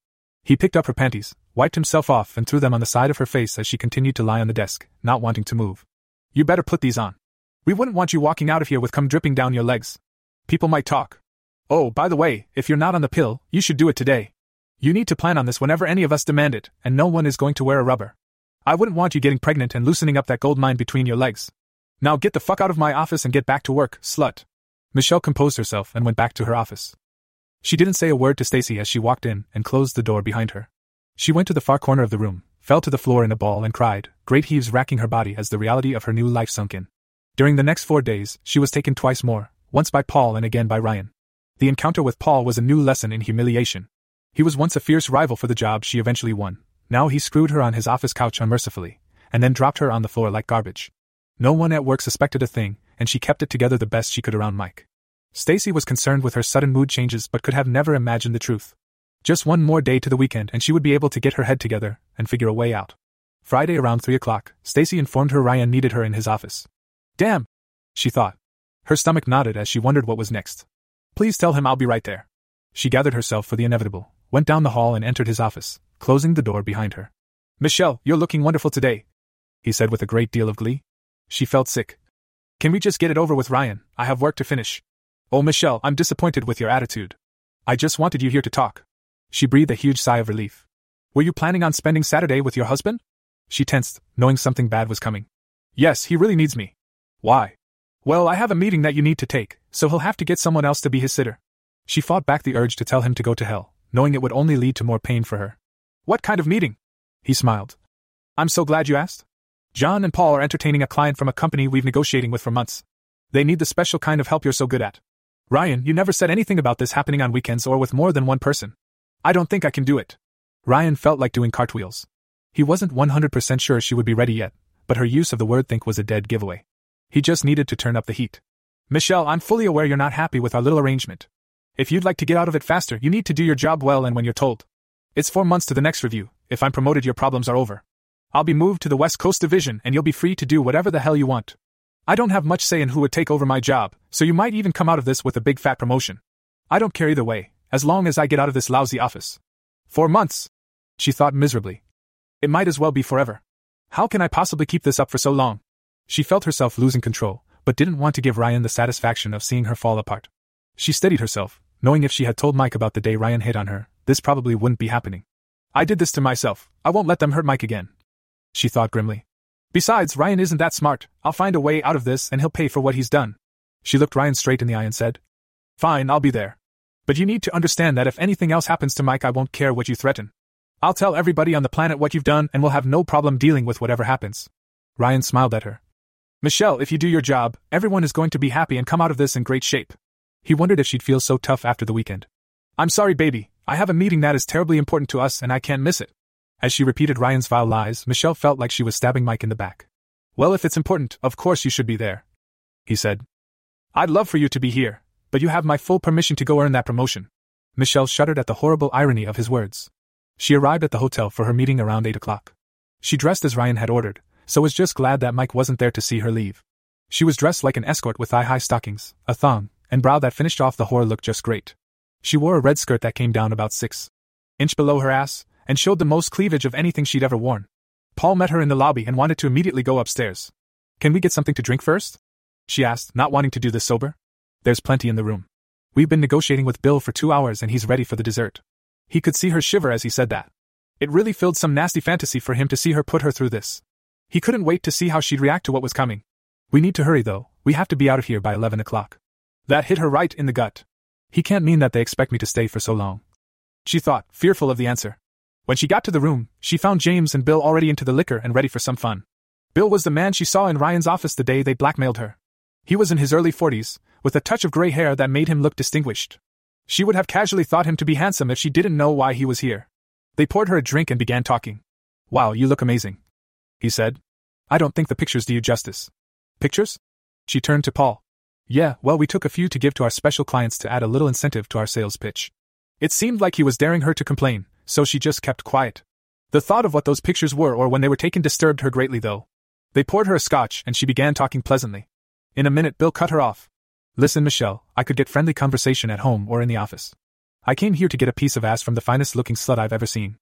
He picked up her panties, wiped himself off and threw them on the side of her face as she continued to lie on the desk, not wanting to move. You better put these on. We wouldn't want you walking out of here with cum dripping down your legs. People might talk. Oh, by the way, if you're not on the pill, you should do it today. You need to plan on this whenever any of us demand it, and no one is going to wear a rubber. I wouldn't want you getting pregnant and loosening up that gold mine between your legs. Now get the fuck out of my office and get back to work, slut. Michelle composed herself and went back to her office. She didn't say a word to Stacy as she walked in and closed the door behind her. She went to the far corner of the room, fell to the floor in a ball and cried, great heaves racking her body as the reality of her new life sunk in. During the next four days, she was taken twice more, once by Paul and again by Ryan. The encounter with Paul was a new lesson in humiliation. He was once a fierce rival for the job she eventually won. Now he screwed her on his office couch unmercifully, and then dropped her on the floor like garbage. No one at work suspected a thing, and she kept it together the best she could around Mike. Stacy was concerned with her sudden mood changes but could have never imagined the truth. Just one more day to the weekend and she would be able to get her head together and figure a way out. Friday around three o'clock, Stacy informed her Ryan needed her in his office. Damn! She thought. Her stomach knotted as she wondered what was next. Please tell him I'll be right there. She gathered herself for the inevitable, went down the hall and entered his office, closing the door behind her. Michelle, you're looking wonderful today, he said with a great deal of glee. She felt sick. Can we just get it over with, Ryan? I have work to finish. Oh, Michelle, I'm disappointed with your attitude. I just wanted you here to talk. She breathed a huge sigh of relief. Were you planning on spending Saturday with your husband? She tensed, knowing something bad was coming. Yes, he really needs me. Why? Well, I have a meeting that you need to take, so he'll have to get someone else to be his sitter. She fought back the urge to tell him to go to hell, knowing it would only lead to more pain for her. What kind of meeting? He smiled. I'm so glad you asked. John and Paul are entertaining a client from a company we've negotiating with for months. They need the special kind of help you're so good at. Ryan, you never said anything about this happening on weekends or with more than one person. I don't think I can do it. Ryan felt like doing cartwheels. He wasn't one hundred percent sure she would be ready yet, but her use of the word think was a dead giveaway. He just needed to turn up the heat. Michelle, I'm fully aware you're not happy with our little arrangement. If you'd like to get out of it faster, you need to do your job well and when you're told. It's four months to the next review. If I'm promoted, your problems are over. I'll be moved to the West Coast Division and you'll be free to do whatever the hell you want. I don't have much say in who would take over my job, so you might even come out of this with a big fat promotion. I don't care either way, as long as I get out of this lousy office. Four months? She thought miserably. It might as well be forever. How can I possibly keep this up for so long? She felt herself losing control, but didn't want to give Ryan the satisfaction of seeing her fall apart. She steadied herself, knowing if she had told Mike about the day Ryan hit on her, this probably wouldn't be happening. I did this to myself. I won't let them hurt Mike again. She thought grimly. Besides, Ryan isn't that smart. I'll find a way out of this and he'll pay for what he's done. She looked Ryan straight in the eye and said, Fine, I'll be there. But you need to understand that if anything else happens to Mike, I won't care what you threaten. I'll tell everybody on the planet what you've done and we'll have no problem dealing with whatever happens. Ryan smiled at her. Michelle, if you do your job, everyone is going to be happy and come out of this in great shape. He wondered if she'd feel so tough after the weekend. I'm sorry, baby. I have a meeting that is terribly important to us and I can't miss it. As she repeated Ryan's vile lies, Michelle felt like she was stabbing Mike in the back. Well, if it's important, of course you should be there, he said. I'd love for you to be here, but you have my full permission to go earn that promotion. Michelle shuddered at the horrible irony of his words. She arrived at the hotel for her meeting around eight o'clock. She dressed as Ryan had ordered, so was just glad that Mike wasn't there to see her leave. She was dressed like an escort with thigh-high stockings, a thong, and brow that finished off the whore look just great. She wore a red skirt that came down about six inches below her ass, and showed the most cleavage of anything she'd ever worn. Paul met her in the lobby and wanted to immediately go upstairs. Can we get something to drink first? She asked, not wanting to do this sober. There's plenty in the room. We've been negotiating with Bill for two hours and he's ready for the dessert. He could see her shiver as he said that. It really filled some nasty fantasy for him to see her put her through this. He couldn't wait to see how she'd react to what was coming. We need to hurry though, we have to be out of here by eleven o'clock. That hit her right in the gut. He can't mean that they expect me to stay for so long. She thought, fearful of the answer. When she got to the room, she found James and Bill already into the liquor and ready for some fun. Bill was the man she saw in Ryan's office the day they blackmailed her. He was in his early forties, with a touch of gray hair that made him look distinguished. She would have casually thought him to be handsome if she didn't know why he was here. They poured her a drink and began talking. Wow, you look amazing, he said. I don't think the pictures do you justice. Pictures? She turned to Paul. Yeah, well, we took a few to give to our special clients to add a little incentive to our sales pitch. It seemed like he was daring her to complain, so she just kept quiet. The thought of what those pictures were or when they were taken disturbed her greatly though. They poured her a scotch and she began talking pleasantly. In a minute Bill cut her off. Listen, Michelle, I could get friendly conversation at home or in the office. I came here to get a piece of ass from the finest looking slut I've ever seen.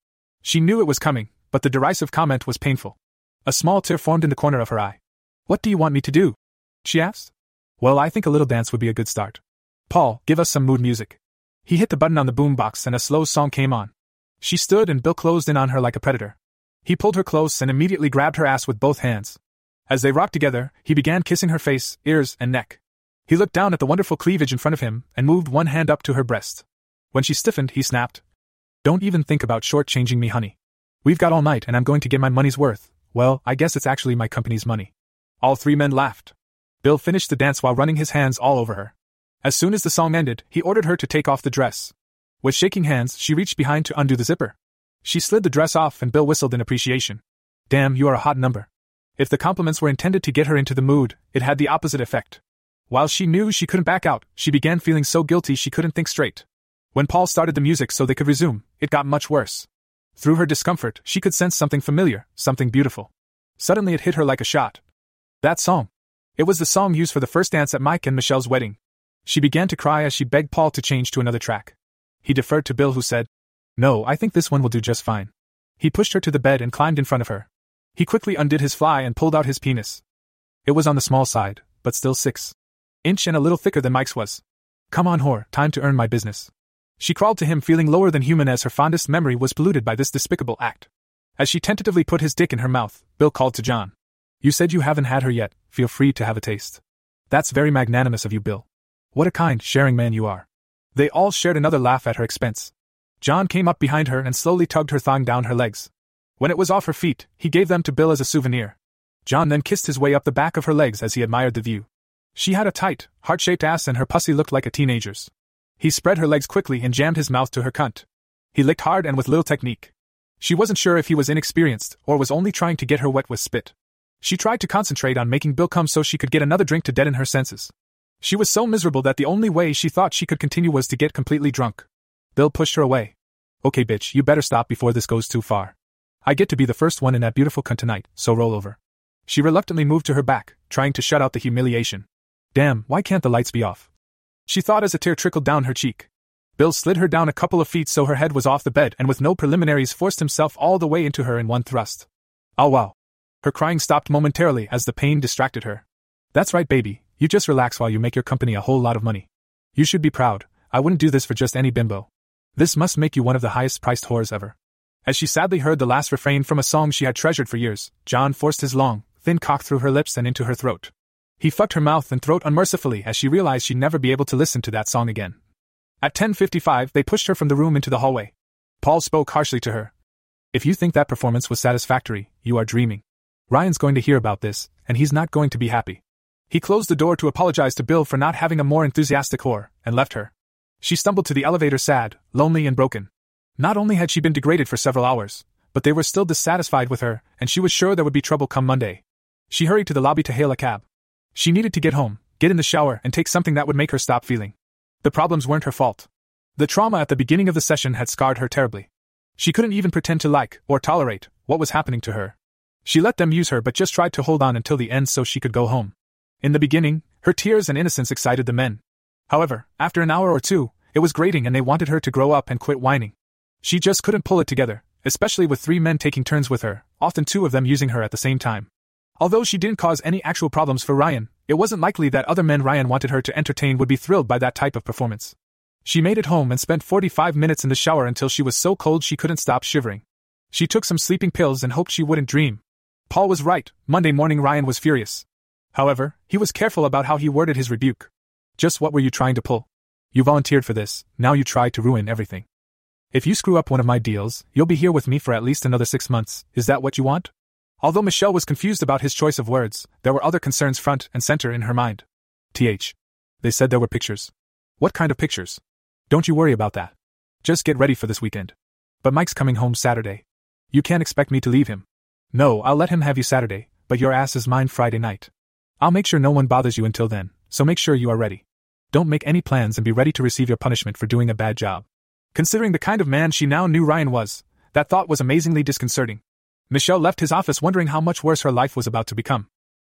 She knew it was coming, but the derisive comment was painful. A small tear formed in the corner of her eye. "What do you want me to do?" she asked. "Well, I think a little dance would be a good start. Paul, give us some mood music." He hit the button on the boombox and a slow song came on. She stood and Bill closed in on her like a predator. He pulled her close and immediately grabbed her ass with both hands. As they rocked together, he began kissing her face, ears, and neck. He looked down at the wonderful cleavage in front of him and moved one hand up to her breast. When she stiffened, he snapped, "Don't even think about shortchanging me, honey. We've got all night and I'm going to get my money's worth. Well, I guess it's actually my company's money." All three men laughed. Bill finished the dance while running his hands all over her. As soon as the song ended, he ordered her to take off the dress. With shaking hands, she reached behind to undo the zipper. She slid the dress off and Bill whistled in appreciation. "Damn, you are a hot number." If the compliments were intended to get her into the mood, it had the opposite effect. While she knew she couldn't back out, she began feeling so guilty she couldn't think straight. When Paul started the music so they could resume, it got much worse. Through her discomfort, she could sense something familiar, something beautiful. Suddenly it hit her like a shot. That song. It was the song used for the first dance at Mike and Michelle's wedding. She began to cry as she begged Paul to change to another track. He deferred to Bill, who said, "No, I think this one will do just fine." He pushed her to the bed and climbed in front of her. He quickly undid his fly and pulled out his penis. It was on the small side, but still six inch and a little thicker than Mike's was. "Come on, whore, time to earn my business." She crawled to him, feeling lower than human as her fondest memory was polluted by this despicable act. As she tentatively put his dick in her mouth, Bill called to John. "You said you haven't had her yet, feel free to have a taste." "That's very magnanimous of you, Bill. What a kind, sharing man you are." They all shared another laugh at her expense. John came up behind her and slowly tugged her thong down her legs. When it was off her feet, he gave them to Bill as a souvenir. John then kissed his way up the back of her legs as he admired the view. She had a tight, heart-shaped ass and her pussy looked like a teenager's. He spread her legs quickly and jammed his mouth to her cunt. He licked hard and with little technique. She wasn't sure if he was inexperienced or was only trying to get her wet with spit. She tried to concentrate on making Bill come so she could get another drink to deaden her senses. She was so miserable that the only way she thought she could continue was to get completely drunk. Bill pushed her away. "Okay, bitch, you better stop before this goes too far. I get to be the first one in that beautiful cunt tonight, so roll over." She reluctantly moved to her back, trying to shut out the humiliation. "Damn, why can't the lights be off?" she thought as a tear trickled down her cheek. Bill slid her down a couple of feet so her head was off the bed and with no preliminaries forced himself all the way into her in one thrust. "Oh wow." Her crying stopped momentarily as the pain distracted her. "That's right, baby, you just relax while you make your company a whole lot of money. You should be proud, I wouldn't do this for just any bimbo. This must make you one of the highest priced whores ever." As she sadly heard the last refrain from a song she had treasured for years, John forced his long, thin cock through her lips and into her throat. He fucked her mouth and throat unmercifully as she realized she'd never be able to listen to that song again. At ten fifty-five, they pushed her from the room into the hallway. Paul spoke harshly to her. "If you think that performance was satisfactory, you are dreaming. Ryan's going to hear about this, and he's not going to be happy." He closed the door to apologize to Bill for not having a more enthusiastic whore, and left her. She stumbled to the elevator sad, lonely and broken. Not only had she been degraded for several hours, but they were still dissatisfied with her, and she was sure there would be trouble come Monday. She hurried to the lobby to hail a cab. She needed to get home, get in the shower and take something that would make her stop feeling. The problems weren't her fault. The trauma at the beginning of the session had scarred her terribly. She couldn't even pretend to like, or tolerate, what was happening to her. She let them use her but just tried to hold on until the end so she could go home. In the beginning, her tears and innocence excited the men. However, after an hour or two, it was grating and they wanted her to grow up and quit whining. She just couldn't pull it together, especially with three men taking turns with her, often two of them using her at the same time. Although she didn't cause any actual problems for Ryan, it wasn't likely that other men Ryan wanted her to entertain would be thrilled by that type of performance. She made it home and spent forty-five minutes in the shower until she was so cold she couldn't stop shivering. She took some sleeping pills and hoped she wouldn't dream. Paul was right, Monday morning Ryan was furious. However, he was careful about how he worded his rebuke. "Just what were you trying to pull? You volunteered for this, now you try to ruin everything. If you screw up one of my deals, you'll be here with me for at least another six months, is that what you want?" Although Michelle was confused about his choice of words, there were other concerns front and center in her mind. Th. They said there were pictures. What kind of pictures? Don't you worry about that. Just get ready for this weekend. But Mike's coming home Saturday. You can't expect me to leave him. No, I'll let him have you Saturday, but your ass is mine Friday night. I'll make sure no one bothers you until then, so make sure you are ready. Don't make any plans and be ready to receive your punishment for doing a bad job. Considering the kind of man she now knew Ryan was, that thought was amazingly disconcerting. Michelle left his office wondering how much worse her life was about to become.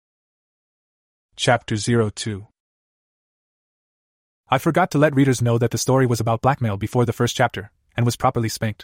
Chapter zero two. I forgot to let readers know that the story was about blackmail before the first chapter, and was properly spanked.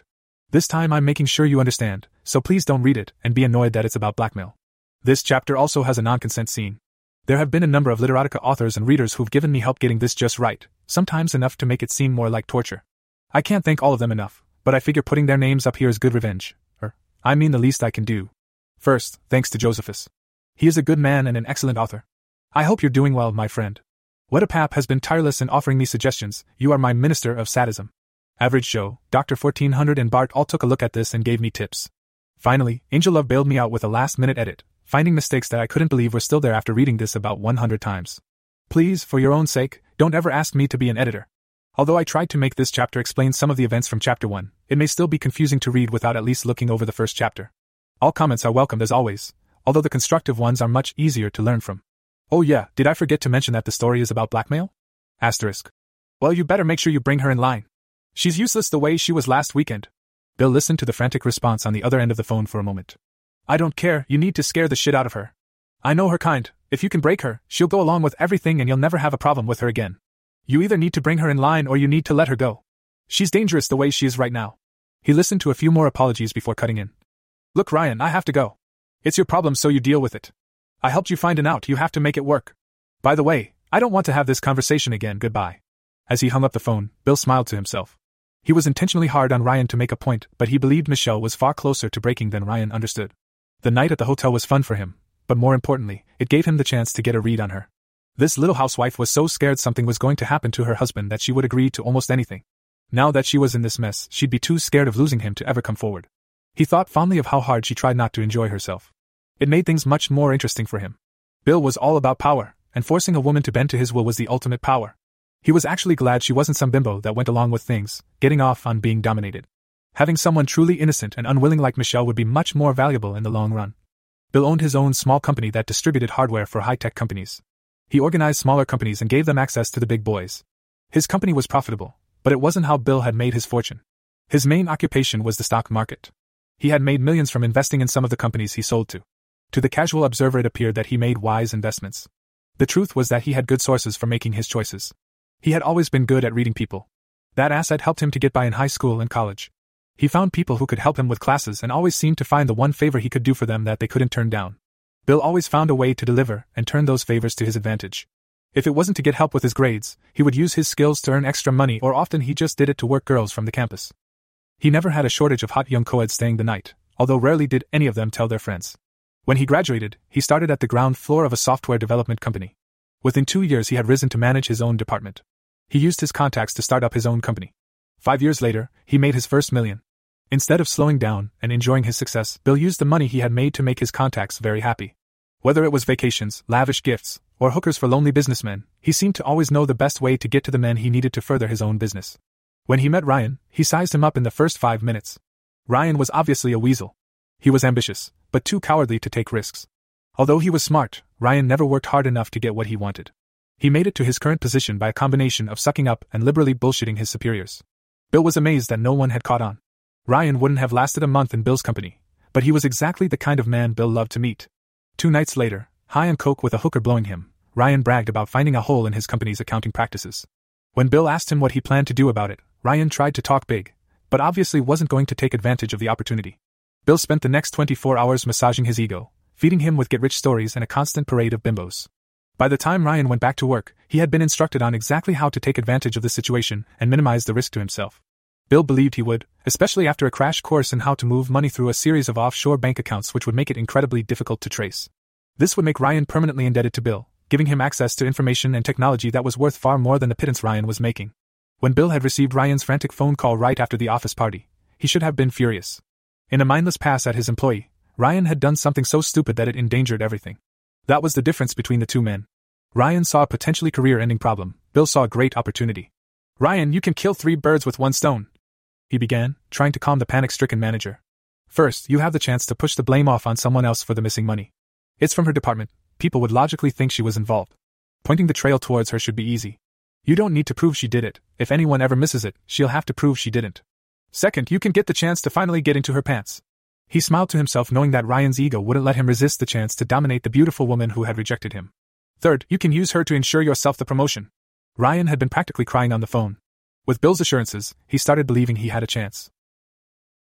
This time I'm making sure you understand, so please don't read it and be annoyed that it's about blackmail. This chapter also has a non-consent scene. There have been a number of Literotica authors and readers who've given me help getting this just right, sometimes enough to make it seem more like torture. I can't thank all of them enough, but I figure putting their names up here is good revenge. Or, I mean the least I can do. First, thanks to Josephus. He is a good man and an excellent author. I hope you're doing well, my friend. Wetapap has been tireless in offering me suggestions. You are my minister of sadism. Average Joe, Doctor fourteen hundred and Bart all took a look at this and gave me tips. Finally, Angel Love bailed me out with a last-minute edit, finding mistakes that I couldn't believe were still there after reading this about one hundred times. Please, for your own sake, don't ever ask me to be an editor. Although I tried to make this chapter explain some of the events from chapter one, it may still be confusing to read without at least looking over the first chapter. All comments are welcomed as always, although the constructive ones are much easier to learn from. Oh yeah, did I forget to mention that the story is about blackmail? Asterisk. Well, you better make sure you bring her in line. She's useless the way she was last weekend. Bill listened to the frantic response on the other end of the phone for a moment. I don't care, you need to scare the shit out of her. I know her kind, if you can break her, she'll go along with everything and you'll never have a problem with her again. You either need to bring her in line or you need to let her go. She's dangerous the way she is right now. He listened to a few more apologies before cutting in. Look, Ryan, I have to go. It's your problem, so you deal with it. I helped you find an out, you have to make it work. By the way, I don't want to have this conversation again, goodbye. As he hung up the phone, Bill smiled to himself. He was intentionally hard on Ryan to make a point, but he believed Michelle was far closer to breaking than Ryan understood. The night at the hotel was fun for him, but more importantly, it gave him the chance to get a read on her. This little housewife was so scared something was going to happen to her husband that she would agree to almost anything. Now that she was in this mess, she'd be too scared of losing him to ever come forward. He thought fondly of how hard she tried not to enjoy herself. It made things much more interesting for him. Bill was all about power, and forcing a woman to bend to his will was the ultimate power. He was actually glad she wasn't some bimbo that went along with things, getting off on being dominated. Having someone truly innocent and unwilling like Michelle would be much more valuable in the long run. Bill owned his own small company that distributed hardware for high-tech companies. He organized smaller companies and gave them access to the big boys. His company was profitable, but it wasn't how Bill had made his fortune. His main occupation was the stock market. He had made millions from investing in some of the companies he sold to. To the casual observer it appeared that he made wise investments. The truth was that he had good sources for making his choices. He had always been good at reading people. That asset helped him to get by in high school and college. He found people who could help him with classes and always seemed to find the one favor he could do for them that they couldn't turn down. Bill always found a way to deliver and turn those favors to his advantage. If it wasn't to get help with his grades, he would use his skills to earn extra money, or often he just did it to work girls from the campus. He never had a shortage of hot young co-eds staying the night, although rarely did any of them tell their friends. When he graduated, he started at the ground floor of a software development company. Within two years he had risen to manage his own department. He used his contacts to start up his own company. Five years later, he made his first million. Instead of slowing down and enjoying his success, Bill used the money he had made to make his contacts very happy. Whether it was vacations, lavish gifts, or hookers for lonely businessmen, he seemed to always know the best way to get to the men he needed to further his own business. When he met Ryan, he sized him up in the first five minutes. Ryan was obviously a weasel. He was ambitious, but too cowardly to take risks. Although he was smart, Ryan never worked hard enough to get what he wanted. He made it to his current position by a combination of sucking up and liberally bullshitting his superiors. Bill was amazed that no one had caught on. Ryan wouldn't have lasted a month in Bill's company, but he was exactly the kind of man Bill loved to meet. Two nights later, high on coke with a hooker blowing him, Ryan bragged about finding a hole in his company's accounting practices. When Bill asked him what he planned to do about it, Ryan tried to talk big, but obviously wasn't going to take advantage of the opportunity. Bill spent the next twenty-four hours massaging his ego, feeding him with get-rich stories and a constant parade of bimbos. By the time Ryan went back to work, he had been instructed on exactly how to take advantage of the situation and minimize the risk to himself. Bill believed he would, especially after a crash course in how to move money through a series of offshore bank accounts which would make it incredibly difficult to trace. This would make Ryan permanently indebted to Bill, giving him access to information and technology that was worth far more than the pittance Ryan was making. When Bill had received Ryan's frantic phone call right after the office party, he should have been furious. In a mindless pass at his employee, Ryan had done something so stupid that it endangered everything. That was the difference between the two men. Ryan saw a potentially career-ending problem. Bill saw a great opportunity. "Ryan, you can kill three birds with one stone," he began, trying to calm the panic-stricken manager. "First, you have the chance to push the blame off on someone else for the missing money. It's from her department. People would logically think she was involved. Pointing the trail towards her should be easy. You don't need to prove she did it. If anyone ever misses it, she'll have to prove she didn't. Second, you can get the chance to finally get into her pants." He smiled to himself knowing that Ryan's ego wouldn't let him resist the chance to dominate the beautiful woman who had rejected him. Third, you can use her to ensure yourself the promotion. Ryan had been practically crying on the phone. With Bill's assurances, he started believing he had a chance.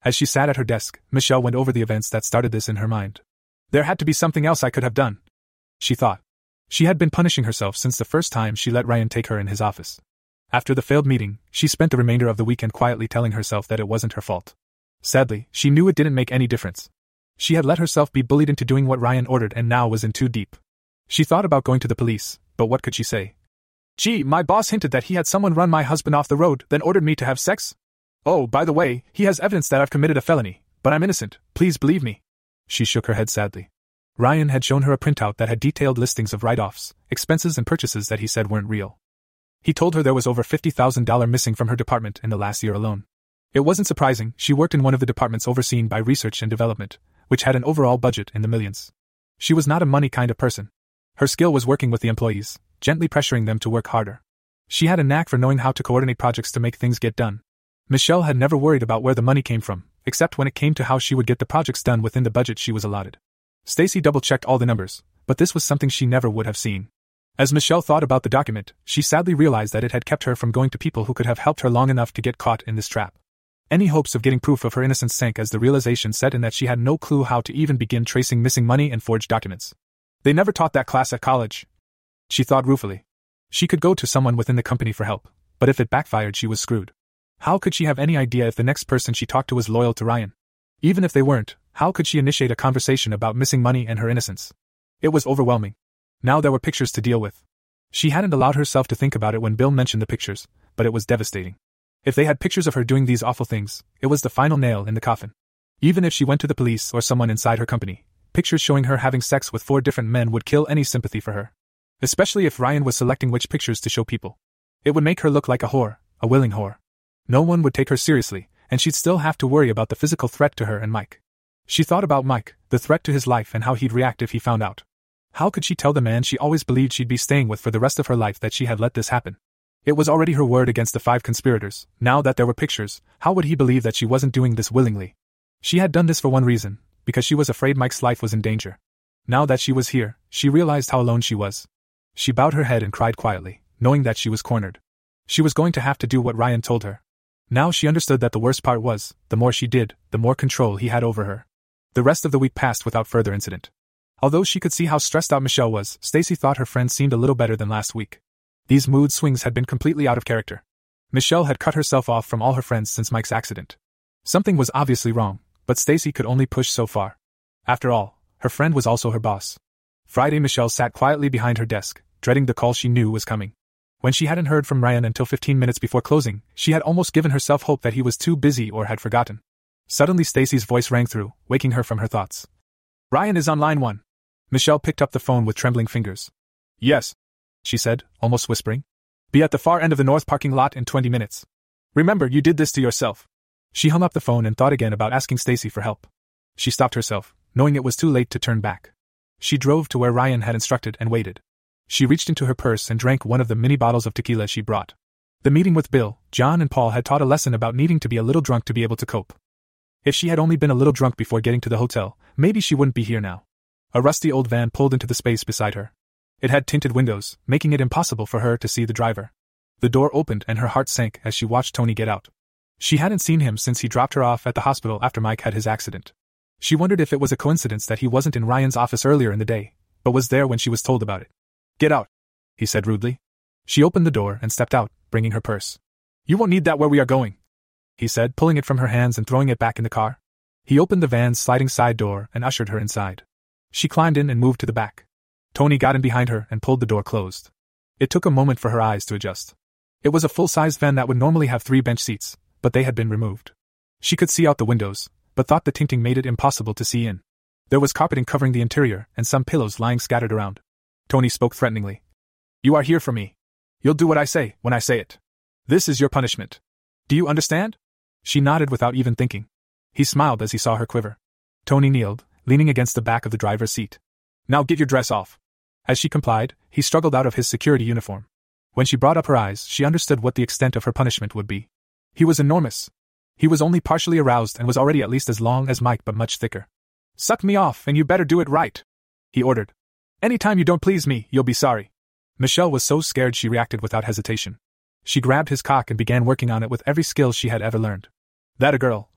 As she sat at her desk, Michelle went over the events that started this in her mind. There had to be something else I could have done, she thought. She had been punishing herself since the first time she let Ryan take her in his office. After the failed meeting, she spent the remainder of the weekend quietly telling herself that it wasn't her fault. Sadly, she knew it didn't make any difference. She had let herself be bullied into doing what Ryan ordered and now was in too deep. She thought about going to the police, but what could she say? Gee, my boss hinted that he had someone run my husband off the road, then ordered me to have sex? Oh, by the way, he has evidence that I've committed a felony, but I'm innocent, please believe me. She shook her head sadly. Ryan had shown her a printout that had detailed listings of write-offs, expenses and purchases that he said weren't real. He told her there was over fifty thousand dollars missing from her department in the last year alone. It wasn't surprising, she worked in one of the departments overseen by research and development, which had an overall budget in the millions. She was not a money kind of person. Her skill was working with the employees, gently pressuring them to work harder. She had a knack for knowing how to coordinate projects to make things get done. Michelle had never worried about where the money came from, except when it came to how she would get the projects done within the budget she was allotted. Stacy double-checked all the numbers, but this was something she never would have seen. As Michelle thought about the document, she sadly realized that it had kept her from going to people who could have helped her long enough to get caught in this trap. Any hopes of getting proof of her innocence sank as the realization set in that she had no clue how to even begin tracing missing money and forged documents. They never taught that class at college. She thought ruefully. She could go to someone within the company for help, but if it backfired she was screwed. How could she have any idea if the next person she talked to was loyal to Ryan? Even if they weren't, how could she initiate a conversation about missing money and her innocence? It was overwhelming. Now there were pictures to deal with. She hadn't allowed herself to think about it when Bill mentioned the pictures, but it was devastating. If they had pictures of her doing these awful things, it was the final nail in the coffin. Even if she went to the police or someone inside her company, pictures showing her having sex with four different men would kill any sympathy for her. Especially if Ryan was selecting which pictures to show people. It would make her look like a whore, a willing whore. No one would take her seriously, and she'd still have to worry about the physical threat to her and Mike. She thought about Mike, the threat to his life and how he'd react if he found out. How could she tell the man she always believed she'd be staying with for the rest of her life that she had let this happen? It was already her word against the five conspirators. Now that there were pictures, how would he believe that she wasn't doing this willingly? She had done this for one reason, because she was afraid Mike's life was in danger. Now that she was here, she realized how alone she was. She bowed her head and cried quietly, knowing that she was cornered. She was going to have to do what Ryan told her. Now she understood that the worst part was, the more she did, the more control he had over her. The rest of the week passed without further incident. Although she could see how stressed out Michelle was, Stacy thought her friend seemed a little better than last week. These mood swings had been completely out of character. Michelle had cut herself off from all her friends since Mike's accident. Something was obviously wrong, but Stacy could only push so far. After all, her friend was also her boss. Friday, Michelle sat quietly behind her desk, dreading the call she knew was coming. When she hadn't heard from Ryan until fifteen minutes before closing, she had almost given herself hope that he was too busy or had forgotten. Suddenly Stacy's voice rang through, waking her from her thoughts. Ryan is on line one. Michelle picked up the phone with trembling fingers. Yes, she said, almost whispering. Be at the far end of the north parking lot in twenty minutes. Remember, you did this to yourself. She hung up the phone and thought again about asking Stacy for help. She stopped herself, knowing it was too late to turn back. She drove to where Ryan had instructed and waited. She reached into her purse and drank one of the mini bottles of tequila she brought. The meeting with Bill, John and Paul had taught a lesson about needing to be a little drunk to be able to cope. If she had only been a little drunk before getting to the hotel, maybe she wouldn't be here now. A rusty old van pulled into the space beside her. It had tinted windows, making it impossible for her to see the driver. The door opened and her heart sank as she watched Tony get out. She hadn't seen him since he dropped her off at the hospital after Mike had his accident. She wondered if it was a coincidence that he wasn't in Ryan's office earlier in the day, but was there when she was told about it. Get out, he said rudely. She opened the door and stepped out, bringing her purse. You won't need that where we are going, he said, pulling it from her hands and throwing it back in the car. He opened the van's sliding side door and ushered her inside. She climbed in and moved to the back. Tony got in behind her and pulled the door closed. It took a moment for her eyes to adjust. It was a full-sized van that would normally have three bench seats, but they had been removed. She could see out the windows, but thought the tinting made it impossible to see in. There was carpeting covering the interior and some pillows lying scattered around. Tony spoke threateningly. You are here for me. You'll do what I say, when I say it. This is your punishment. Do you understand? She nodded without even thinking. He smiled as he saw her quiver. Tony kneeled, leaning against the back of the driver's seat. Now get your dress off. As she complied, he struggled out of his security uniform. When she brought up her eyes, she understood what the extent of her punishment would be. He was enormous. He was only partially aroused and was already at least as long as Mike but much thicker. Suck me off, and you better do it right, he ordered. Anytime you don't please me, you'll be sorry. Michelle was so scared she reacted without hesitation. She grabbed his cock and began working on it with every skill she had ever learned. That a girl.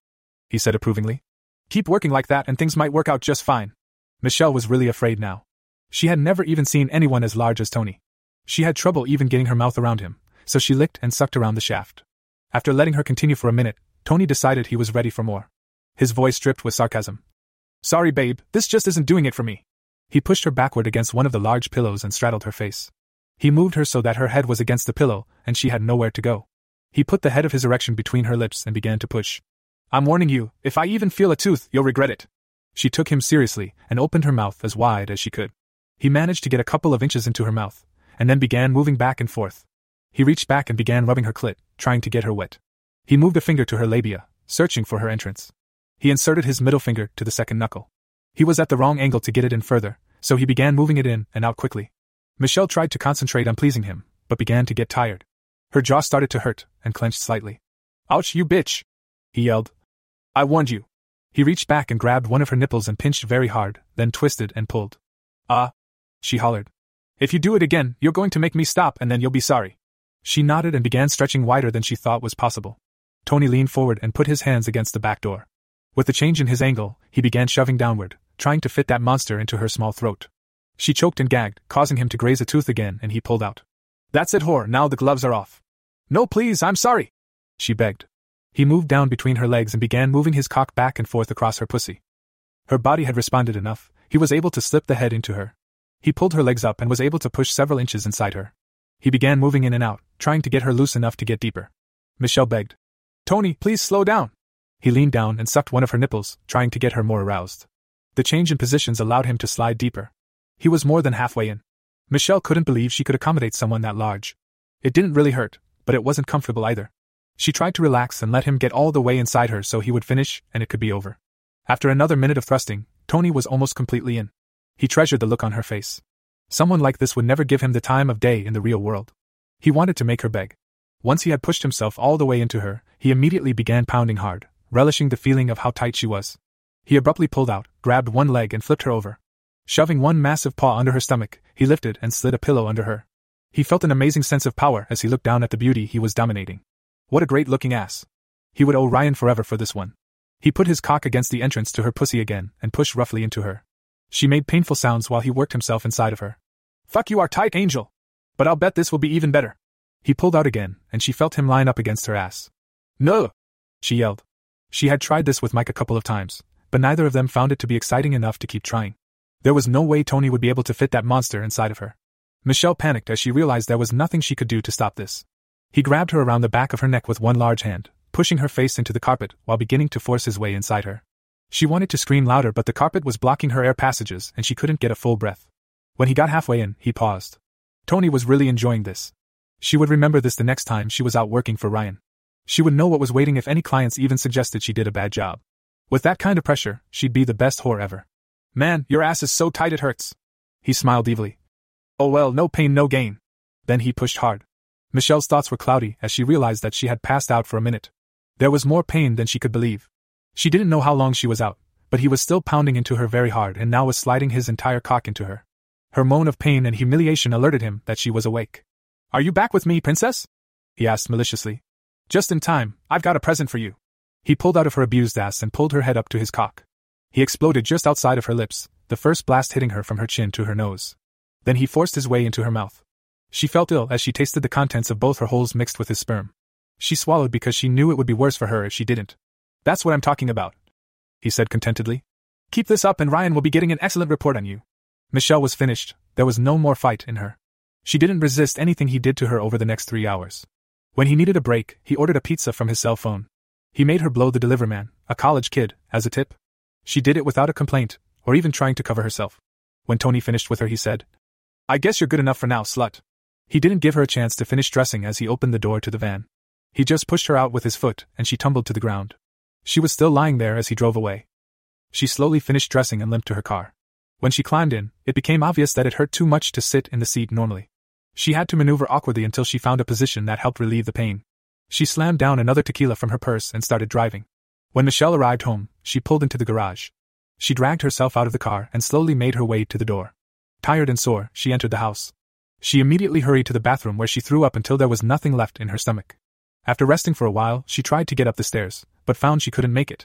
he said approvingly. Keep working like that and things might work out just fine. Michelle was really afraid now. She had never even seen anyone as large as Tony. She had trouble even getting her mouth around him, so she licked and sucked around the shaft. After letting her continue for a minute, Tony decided he was ready for more. His voice dripped with sarcasm. Sorry babe, this just isn't doing it for me. He pushed her backward against one of the large pillows and straddled her face. He moved her so that her head was against the pillow, and she had nowhere to go. He put the head of his erection between her lips and began to push. I'm warning you, if I even feel a tooth, you'll regret it. She took him seriously and opened her mouth as wide as she could. He managed to get a couple of inches into her mouth, and then began moving back and forth. He reached back and began rubbing her clit, trying to get her wet. He moved a finger to her labia, searching for her entrance. He inserted his middle finger to the second knuckle. He was at the wrong angle to get it in further, so he began moving it in and out quickly. Michelle tried to concentrate on pleasing him, but began to get tired. Her jaw started to hurt and clenched slightly. Ouch, you bitch! He yelled. I warned you. He reached back and grabbed one of her nipples and pinched very hard, then twisted and pulled. Ah! Uh, she hollered. If you do it again, you're going to make me stop and then you'll be sorry. She nodded and began stretching wider than she thought was possible. Tony leaned forward and put his hands against the back door. With the change in his angle, he began shoving downward, trying to fit that monster into her small throat. She choked and gagged, causing him to graze a tooth again, and he pulled out. That's it, whore, now the gloves are off. No, please, I'm sorry, she begged. He moved down between her legs and began moving his cock back and forth across her pussy. Her body had responded enough, he was able to slip the head into her. He pulled her legs up and was able to push several inches inside her. He began moving in and out, trying to get her loose enough to get deeper. Michelle begged. Tony, please slow down. He leaned down and sucked one of her nipples, trying to get her more aroused. The change in positions allowed him to slide deeper. He was more than halfway in. Michelle couldn't believe she could accommodate someone that large. It didn't really hurt, but it wasn't comfortable either. She tried to relax and let him get all the way inside her so he would finish and it could be over. After another minute of thrusting, Tony was almost completely in. He treasured the look on her face. Someone like this would never give him the time of day in the real world. He wanted to make her beg. Once he had pushed himself all the way into her, he immediately began pounding hard, relishing the feeling of how tight she was. He abruptly pulled out, grabbed one leg and flipped her over. Shoving one massive paw under her stomach, he lifted and slid a pillow under her. He felt an amazing sense of power as he looked down at the beauty he was dominating. What a great-looking ass. He would owe Ryan forever for this one. He put his cock against the entrance to her pussy again and pushed roughly into her. She made painful sounds while he worked himself inside of her. Fuck, you are tight, Angel. But I'll bet this will be even better. He pulled out again, and she felt him line up against her ass. No! She yelled. She had tried this with Mike a couple of times, but neither of them found it to be exciting enough to keep trying. There was no way Tony would be able to fit that monster inside of her. Michelle panicked as she realized there was nothing she could do to stop this. He grabbed her around the back of her neck with one large hand, pushing her face into the carpet while beginning to force his way inside her. She wanted to scream louder, but the carpet was blocking her air passages and she couldn't get a full breath. When he got halfway in, he paused. Tony was really enjoying this. She would remember this the next time she was out working for Ryan. She would know what was waiting if any clients even suggested she did a bad job. With that kind of pressure, she'd be the best whore ever. Man, your ass is so tight it hurts. He smiled evilly. Oh well, no pain, no gain. Then he pushed hard. Michelle's thoughts were cloudy as she realized that she had passed out for a minute. There was more pain than she could believe. She didn't know how long she was out, but he was still pounding into her very hard and now was sliding his entire cock into her. Her moan of pain and humiliation alerted him that she was awake. Are you back with me, princess? He asked maliciously. Just in time, I've got a present for you. He pulled out of her abused ass and pulled her head up to his cock. He exploded just outside of her lips, the first blast hitting her from her chin to her nose. Then he forced his way into her mouth. She felt ill as she tasted the contents of both her holes mixed with his sperm. She swallowed because she knew it would be worse for her if she didn't. That's what I'm talking about, he said contentedly. Keep this up and Ryan will be getting an excellent report on you. Michelle was finished. There was no more fight in her. She didn't resist anything he did to her over the next three hours. When he needed a break, he ordered a pizza from his cell phone. He made her blow the deliverman, a college kid, as a tip. She did it without a complaint, or even trying to cover herself. When Tony finished with her, he said, I guess you're good enough for now, slut. He didn't give her a chance to finish dressing as he opened the door to the van. He just pushed her out with his foot, and she tumbled to the ground. She was still lying there as he drove away. She slowly finished dressing and limped to her car. When she climbed in, it became obvious that it hurt too much to sit in the seat normally. She had to maneuver awkwardly until she found a position that helped relieve the pain. She slammed down another tequila from her purse and started driving. When Michelle arrived home, she pulled into the garage. She dragged herself out of the car and slowly made her way to the door. Tired and sore, she entered the house. She immediately hurried to the bathroom where she threw up until there was nothing left in her stomach. After resting for a while, she tried to get up the stairs, but found she couldn't make it.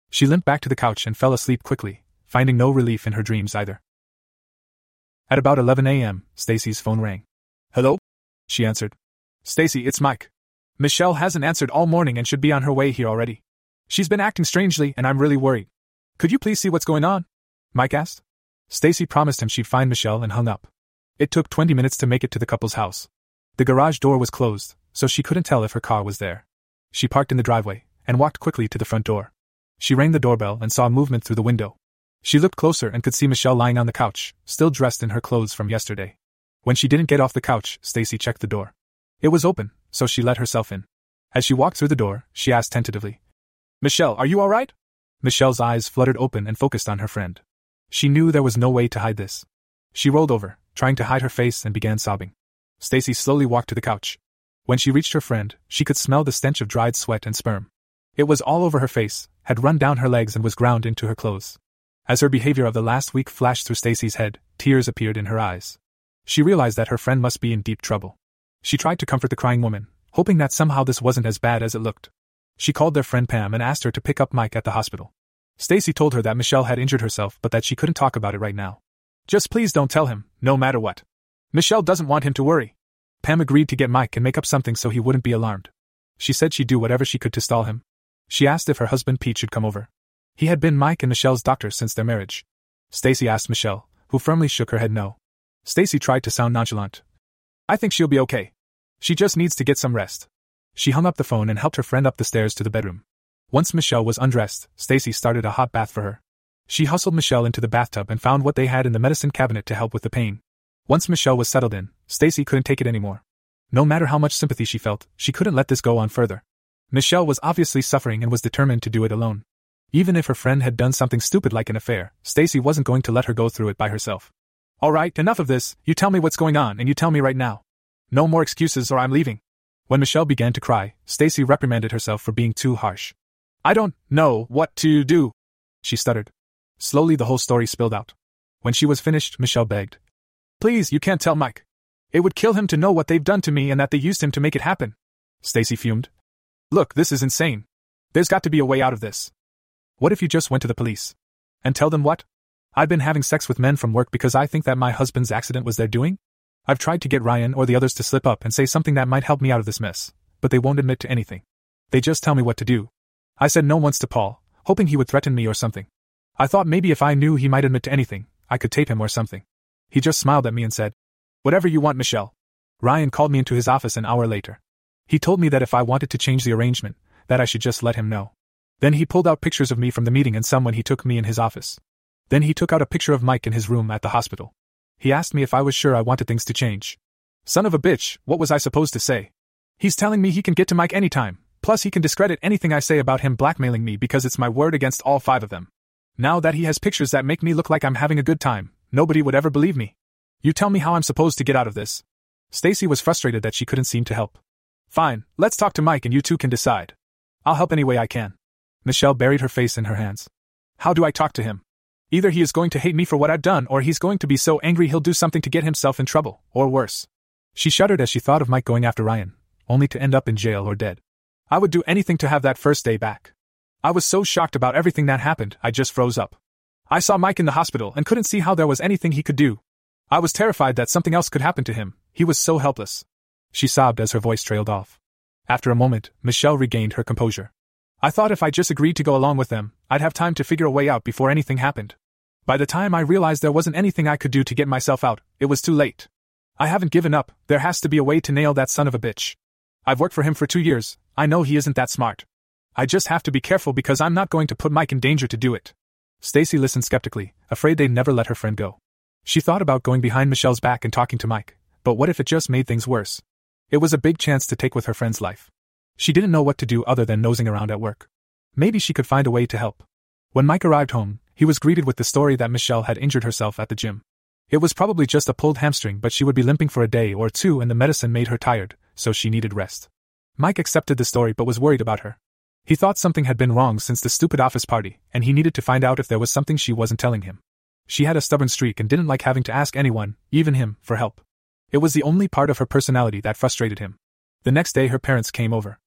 She limped back to the couch and fell asleep quickly, finding no relief in her dreams either. At about eleven a.m., Stacy's phone rang. "Hello?" she answered. "Stacy, it's Mike. Michelle hasn't answered all morning and should be on her way here already. She's been acting strangely and I'm really worried. Could you please see what's going on?" Mike asked. Stacy promised him she'd find Michelle and hung up. It took twenty minutes to make it to the couple's house. The garage door was closed, so she couldn't tell if her car was there. She parked in the driveway and walked quickly to the front door. She rang the doorbell and saw movement through the window. She looked closer and could see Michelle lying on the couch, still dressed in her clothes from yesterday. When she didn't get off the couch, Stacy checked the door. It was open, so she let herself in. As she walked through the door, she asked tentatively, "Michelle, are you all right?" Michelle's eyes fluttered open and focused on her friend. She knew there was no way to hide this. She rolled over, trying to hide her face, and began sobbing. Stacy slowly walked to the couch. When she reached her friend, she could smell the stench of dried sweat and sperm. It was all over her face, had run down her legs and was ground into her clothes. As her behavior of the last week flashed through Stacy's head, tears appeared in her eyes. She realized that her friend must be in deep trouble. She tried to comfort the crying woman, hoping that somehow this wasn't as bad as it looked. She called their friend Pam and asked her to pick up Mike at the hospital. Stacy told her that Michelle had injured herself but that she couldn't talk about it right now. "Just please don't tell him, no matter what. Michelle doesn't want him to worry." Pam agreed to get Mike and make up something so he wouldn't be alarmed. She said she'd do whatever she could to stall him. She asked if her husband Pete should come over. He had been Mike and Michelle's doctor since their marriage. Stacy asked Michelle, who firmly shook her head no. Stacy tried to sound nonchalant. "I think she'll be okay. She just needs to get some rest." She hung up the phone and helped her friend up the stairs to the bedroom. Once Michelle was undressed, Stacy started a hot bath for her. She hustled Michelle into the bathtub and found what they had in the medicine cabinet to help with the pain. Once Michelle was settled in, Stacy couldn't take it anymore. No matter how much sympathy she felt, she couldn't let this go on further. Michelle was obviously suffering and was determined to do it alone. Even if her friend had done something stupid like an affair, Stacy wasn't going to let her go through it by herself. "All right, enough of this. You tell me what's going on and you tell me right now. No more excuses or I'm leaving." When Michelle began to cry, Stacy reprimanded herself for being too harsh. "I don't know what to do," she stuttered. Slowly the whole story spilled out. When she was finished, Michelle begged, "Please, you can't tell Mike. It would kill him to know what they've done to me and that they used him to make it happen." Stacy fumed. "Look, this is insane. There's got to be a way out of this." "What if you just went to the police? And tell them what? I've been having sex with men from work because I think that my husband's accident was their doing? I've tried to get Ryan or the others to slip up and say something that might help me out of this mess, but they won't admit to anything. They just tell me what to do. I said no once to Paul, hoping he would threaten me or something. I thought maybe if I knew he might admit to anything, I could tape him or something. He just smiled at me and said, 'Whatever you want, Michelle.' Ryan called me into his office an hour later. He told me that if I wanted to change the arrangement, that I should just let him know. Then he pulled out pictures of me from the meeting and some when he took me in his office. Then he took out a picture of Mike in his room at the hospital. He asked me if I was sure I wanted things to change. Son of a bitch, what was I supposed to say? He's telling me he can get to Mike anytime, plus he can discredit anything I say about him blackmailing me because it's my word against all five of them. Now that he has pictures that make me look like I'm having a good time, nobody would ever believe me. You tell me how I'm supposed to get out of this." Stacy was frustrated that she couldn't seem to help. "Fine, let's talk to Mike and you two can decide. I'll help any way I can." Michelle buried her face in her hands. "How do I talk to him? Either he is going to hate me for what I've done or he's going to be so angry he'll do something to get himself in trouble, or worse." She shuddered as she thought of Mike going after Ryan, only to end up in jail or dead. "I would do anything to have that first day back. I was so shocked about everything that happened, I just froze up. I saw Mike in the hospital and couldn't see how there was anything he could do. I was terrified that something else could happen to him, he was so helpless." She sobbed as her voice trailed off. After a moment, Michelle regained her composure. "I thought if I just agreed to go along with them, I'd have time to figure a way out before anything happened. By the time I realized there wasn't anything I could do to get myself out, it was too late. I haven't given up, there has to be a way to nail that son of a bitch. I've worked for him for two years, I know he isn't that smart. I just have to be careful because I'm not going to put Mike in danger to do it." Stacy listened skeptically, afraid they'd never let her friend go. She thought about going behind Michelle's back and talking to Mike, but what if it just made things worse? It was a big chance to take with her friend's life. She didn't know what to do other than nosing around at work. Maybe she could find a way to help. When Mike arrived home, he was greeted with the story that Michelle had injured herself at the gym. It was probably just a pulled hamstring, but she would be limping for a day or two and the medicine made her tired, so she needed rest. Mike accepted the story but was worried about her. He thought something had been wrong since the stupid office party, and he needed to find out if there was something she wasn't telling him. She had a stubborn streak and didn't like having to ask anyone, even him, for help. It was the only part of her personality that frustrated him. The next day her parents came over.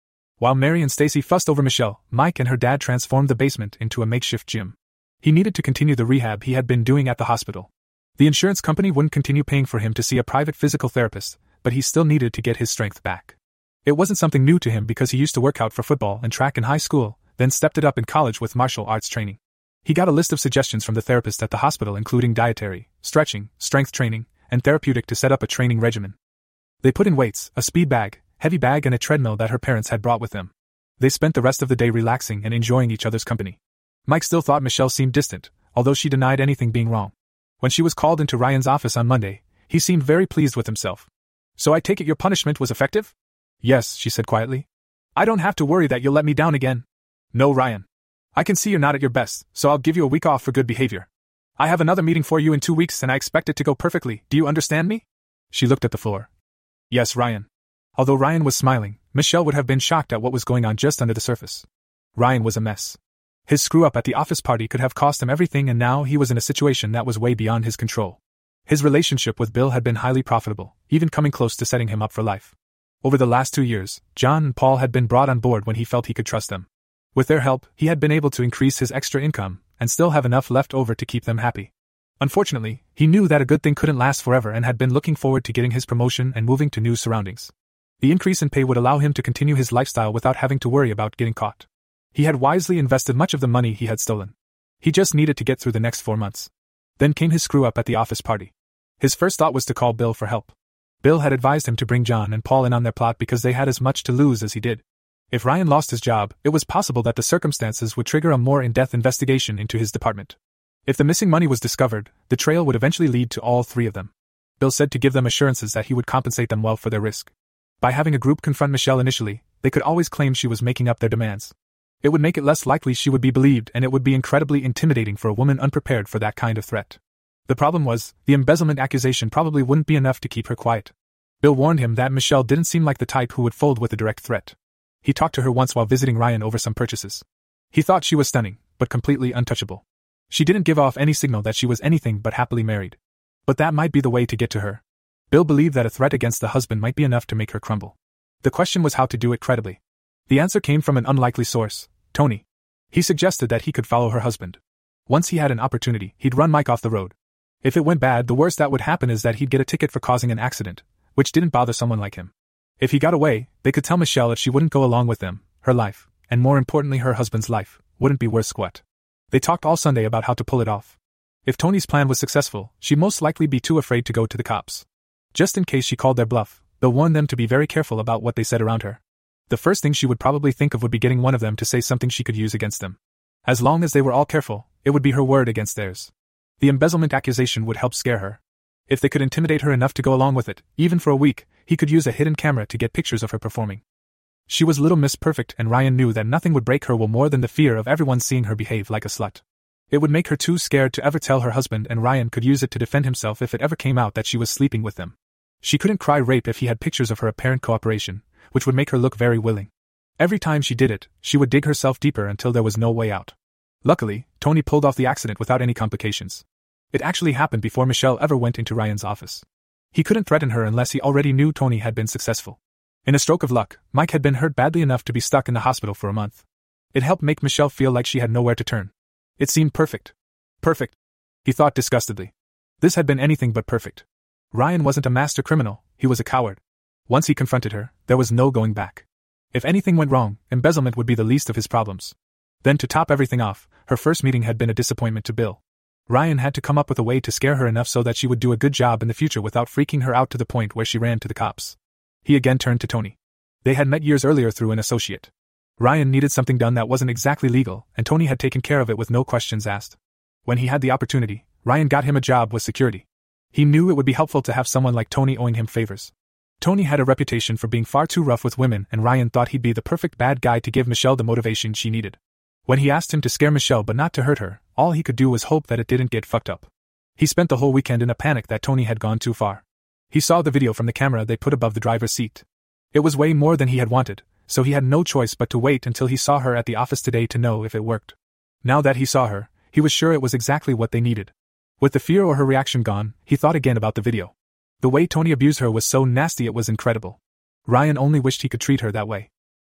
While Mary and Stacy fussed over Michelle, Mike and her dad transformed the basement into a makeshift gym. He needed to continue the rehab he had been doing at the hospital. The insurance company wouldn't continue paying for him to see a private physical therapist, but he still needed to get his strength back. It wasn't something new to him because he used to work out for football and track in high school, then stepped it up in college with martial arts training. He got a list of suggestions from the therapist at the hospital, including dietary, stretching, strength training, and therapeutic to set up a training regimen. They put in weights, a speed bag, heavy bag and a treadmill that her parents had brought with them. They spent the rest of the day relaxing and enjoying each other's company. Mike still thought Michelle seemed distant, although she denied anything being wrong. When she was called into Ryan's office on Monday, he seemed very pleased with himself. "So I take it your punishment was effective?" "Yes," she said quietly. "I don't have to worry that you'll let me down again." "No, Ryan. I can see you're not at your best, so I'll give you a week off for good behavior. I have another meeting for you in two weeks and I expect it to go perfectly. Do you understand me?" She looked at the floor. "Yes, Ryan." Although Ryan was smiling, Michelle would have been shocked at what was going on just under the surface. Ryan was a mess. His screw-up at the office party could have cost him everything, and now he was in a situation that was way beyond his control. His relationship with Bill had been highly profitable, even coming close to setting him up for life. Over the last two years, John and Paul had been brought on board when he felt he could trust them. With their help, he had been able to increase his extra income, and still have enough left over to keep them happy. Unfortunately, he knew that a good thing couldn't last forever and had been looking forward to getting his promotion and moving to new surroundings. The increase in pay would allow him to continue his lifestyle without having to worry about getting caught. He had wisely invested much of the money he had stolen. He just needed to get through the next four months. Then came his screw-up at the office party. His first thought was to call Bill for help. Bill had advised him to bring John and Paul in on their plot because they had as much to lose as he did. If Ryan lost his job, it was possible that the circumstances would trigger a more in-depth investigation into his department. If the missing money was discovered, the trail would eventually lead to all three of them. Bill said to give them assurances that he would compensate them well for their risk. By having a group confront Michelle initially, they could always claim she was making up their demands. It would make it less likely she would be believed, and it would be incredibly intimidating for a woman unprepared for that kind of threat. The problem was, the embezzlement accusation probably wouldn't be enough to keep her quiet. Bill warned him that Michelle didn't seem like the type who would fold with a direct threat. He talked to her once while visiting Ryan over some purchases. He thought she was stunning, but completely untouchable. She didn't give off any signal that she was anything but happily married. But that might be the way to get to her. Bill believed that a threat against the husband might be enough to make her crumble. The question was how to do it credibly. The answer came from an unlikely source, Tony. He suggested that he could follow her husband. Once he had an opportunity, he'd run Mike off the road. If it went bad, the worst that would happen is that he'd get a ticket for causing an accident, which didn't bother someone like him. If he got away, they could tell Michelle if she wouldn't go along with them, her life, and more importantly her husband's life, wouldn't be worth squat. They talked all Sunday about how to pull it off. If Tony's plan was successful, she'd most likely be too afraid to go to the cops. Just in case she called their bluff, Bill warned them to be very careful about what they said around her. The first thing she would probably think of would be getting one of them to say something she could use against them. As long as they were all careful, it would be her word against theirs. The embezzlement accusation would help scare her. If they could intimidate her enough to go along with it, even for a week, he could use a hidden camera to get pictures of her performing. She was Little Miss Perfect, and Ryan knew that nothing would break her will more than the fear of everyone seeing her behave like a slut. It would make her too scared to ever tell her husband, and Ryan could use it to defend himself if it ever came out that she was sleeping with them. She couldn't cry rape if he had pictures of her apparent cooperation, which would make her look very willing. Every time she did it, she would dig herself deeper until there was no way out. Luckily, Tony pulled off the accident without any complications. It actually happened before Michelle ever went into Ryan's office. He couldn't threaten her unless he already knew Tony had been successful. In a stroke of luck, Mike had been hurt badly enough to be stuck in the hospital for a month. It helped make Michelle feel like she had nowhere to turn. It seemed perfect. Perfect. He thought disgustedly. This had been anything but perfect. Ryan wasn't a master criminal, he was a coward. Once he confronted her, there was no going back. If anything went wrong, embezzlement would be the least of his problems. Then to top everything off, her first meeting had been a disappointment to Bill. Ryan had to come up with a way to scare her enough so that she would do a good job in the future without freaking her out to the point where she ran to the cops. He again turned to Tony. They had met years earlier through an associate. Ryan needed something done that wasn't exactly legal, and Tony had taken care of it with no questions asked. When he had the opportunity, Ryan got him a job with security. He knew it would be helpful to have someone like Tony owing him favors. Tony had a reputation for being far too rough with women, and Ryan thought he'd be the perfect bad guy to give Michelle the motivation she needed. When he asked him to scare Michelle but not to hurt her, all he could do was hope that it didn't get fucked up. He spent the whole weekend in a panic that Tony had gone too far. He saw the video from the camera they put above the driver's seat. It was way more than he had wanted, so he had no choice but to wait until he saw her at the office today to know if it worked. Now that he saw her, he was sure it was exactly what they needed. With the fear or her reaction gone, he thought again about the video. The way Tony abused her was so nasty it was incredible. Ryan only wished he could treat her that way.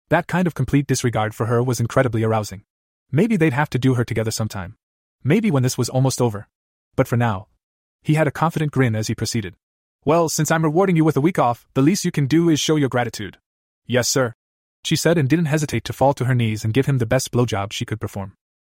That kind of complete disregard for her was incredibly arousing. Maybe they'd have to do her together sometime. Maybe when this was almost over. But for now. He had a confident grin as he proceeded. Well, since I'm rewarding you with a week off, the least you can do is show your gratitude. Yes, sir, she said, and didn't hesitate to fall to her knees and give him the best blowjob she could perform.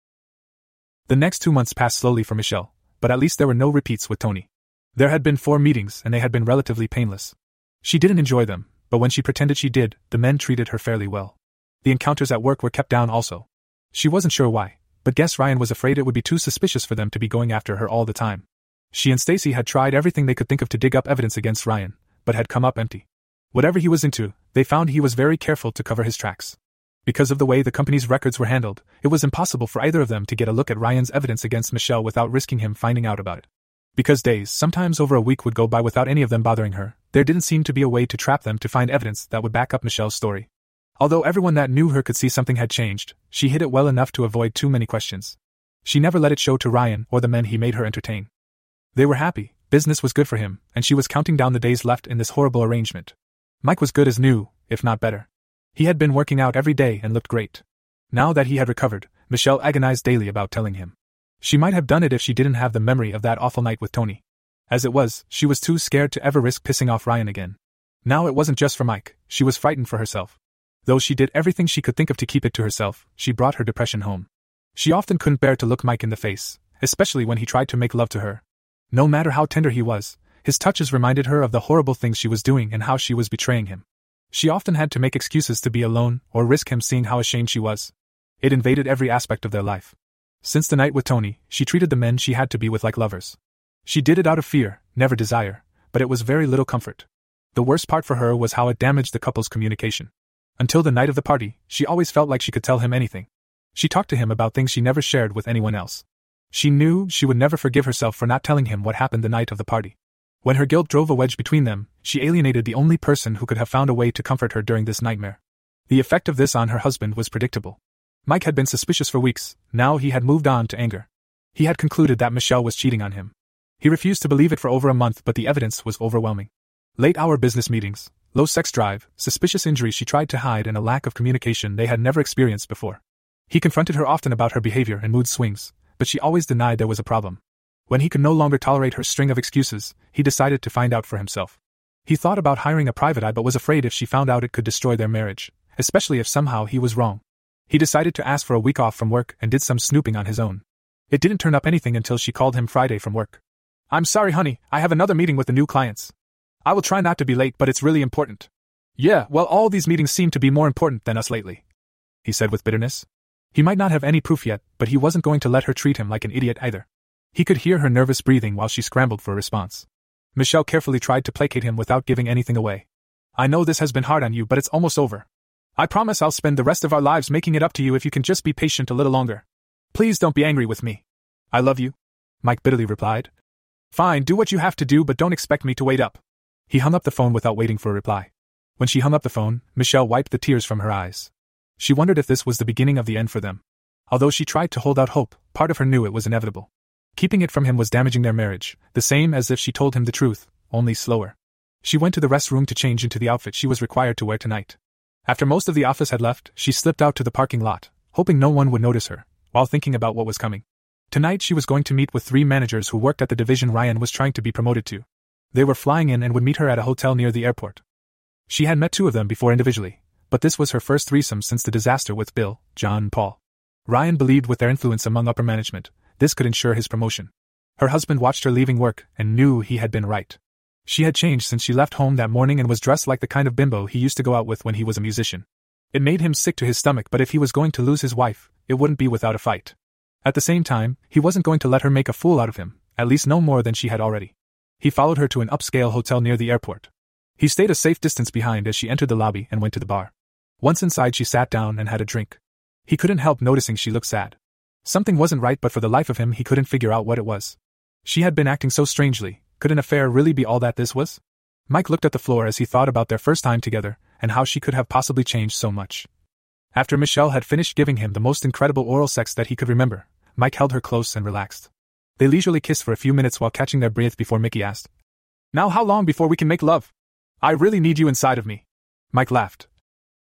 The next two months passed slowly for Michelle, but at least there were no repeats with Tony. There had been four meetings and they had been relatively painless. She didn't enjoy them, but when she pretended she did, the men treated her fairly well. The encounters at work were kept down also. She wasn't sure why, but guessed Ryan was afraid it would be too suspicious for them to be going after her all the time. She and Stacy had tried everything they could think of to dig up evidence against Ryan, but had come up empty. Whatever he was into, they found he was very careful to cover his tracks. Because of the way the company's records were handled, it was impossible for either of them to get a look at Ryan's evidence against Michelle without risking him finding out about it. Because days, sometimes over a week, would go by without any of them bothering her, there didn't seem to be a way to trap them to find evidence that would back up Michelle's story. Although everyone that knew her could see something had changed, she hid it well enough to avoid too many questions. She never let it show to Ryan or the men he made her entertain. They were happy, business was good for him, and she was counting down the days left in this horrible arrangement. Mike was good as new, if not better. He had been working out every day and looked great. Now that he had recovered, Michelle agonized daily about telling him. She might have done it if she didn't have the memory of that awful night with Tony. As it was, she was too scared to ever risk pissing off Ryan again. Now it wasn't just for Mike, she was frightened for herself. Though she did everything she could think of to keep it to herself, she brought her depression home. She often couldn't bear to look Mike in the face, especially when he tried to make love to her. No matter how tender he was, his touches reminded her of the horrible things she was doing and how she was betraying him. She often had to make excuses to be alone or risk him seeing how ashamed she was. It invaded every aspect of their life. Since the night with Tony, she treated the men she had to be with like lovers. She did it out of fear, never desire, but it was very little comfort. The worst part for her was how it damaged the couple's communication. Until the night of the party, she always felt like she could tell him anything. She talked to him about things she never shared with anyone else. She knew she would never forgive herself for not telling him what happened the night of the party. When her guilt drove a wedge between them, she alienated the only person who could have found a way to comfort her during this nightmare. The effect of this on her husband was predictable. Mike had been suspicious for weeks, now he had moved on to anger. He had concluded that Michelle was cheating on him. He refused to believe it for over a month, but the evidence was overwhelming. Late-hour business meetings, low sex drive, suspicious injuries she tried to hide, and a lack of communication they had never experienced before. He confronted her often about her behavior and mood swings, but she always denied there was a problem. When he could no longer tolerate her string of excuses, he decided to find out for himself. He thought about hiring a private eye but was afraid if she found out it could destroy their marriage, especially if somehow he was wrong. He decided to ask for a week off from work and did some snooping on his own. It didn't turn up anything until she called him Friday from work. "I'm sorry, honey, I have another meeting with the new clients. I will try not to be late, but it's really important." "Yeah, well, all these meetings seem to be more important than us lately," he said with bitterness. He might not have any proof yet, but he wasn't going to let her treat him like an idiot either. He could hear her nervous breathing while she scrambled for a response. Michelle carefully tried to placate him without giving anything away. "I know this has been hard on you, but it's almost over. I promise I'll spend the rest of our lives making it up to you if you can just be patient a little longer. Please don't be angry with me. I love you," Mike bitterly replied. "Fine, do what you have to do, but don't expect me to wait up." He hung up the phone without waiting for a reply. When she hung up the phone, Michelle wiped the tears from her eyes. She wondered if this was the beginning of the end for them. Although she tried to hold out hope, part of her knew it was inevitable. Keeping it from him was damaging their marriage, the same as if she told him the truth, only slower. She went to the restroom to change into the outfit she was required to wear tonight. After most of the office had left, she slipped out to the parking lot, hoping no one would notice her, while thinking about what was coming. Tonight she was going to meet with three managers who worked at the division Ryan was trying to be promoted to. They were flying in and would meet her at a hotel near the airport. She had met two of them before individually, but this was her first threesome since the disaster with Bill, John and Paul. Ryan believed with their influence among upper management, this could ensure his promotion. Her husband watched her leaving work and knew he had been right. She had changed since she left home that morning and was dressed like the kind of bimbo he used to go out with when he was a musician. It made him sick to his stomach, but if he was going to lose his wife, it wouldn't be without a fight. At the same time, he wasn't going to let her make a fool out of him, at least no more than she had already. He followed her to an upscale hotel near the airport. He stayed a safe distance behind as she entered the lobby and went to the bar. Once inside, she sat down and had a drink. He couldn't help noticing she looked sad. Something wasn't right, but for the life of him he couldn't figure out what it was. She had been acting so strangely. Could an affair really be all that this was? Mike looked at the floor as he thought about their first time together, and how she could have possibly changed so much. After Michelle had finished giving him the most incredible oral sex that he could remember, Mike held her close and relaxed. They leisurely kissed for a few minutes while catching their breath before Mickey asked, "Now how long before we can make love? I really need you inside of me." Mike laughed.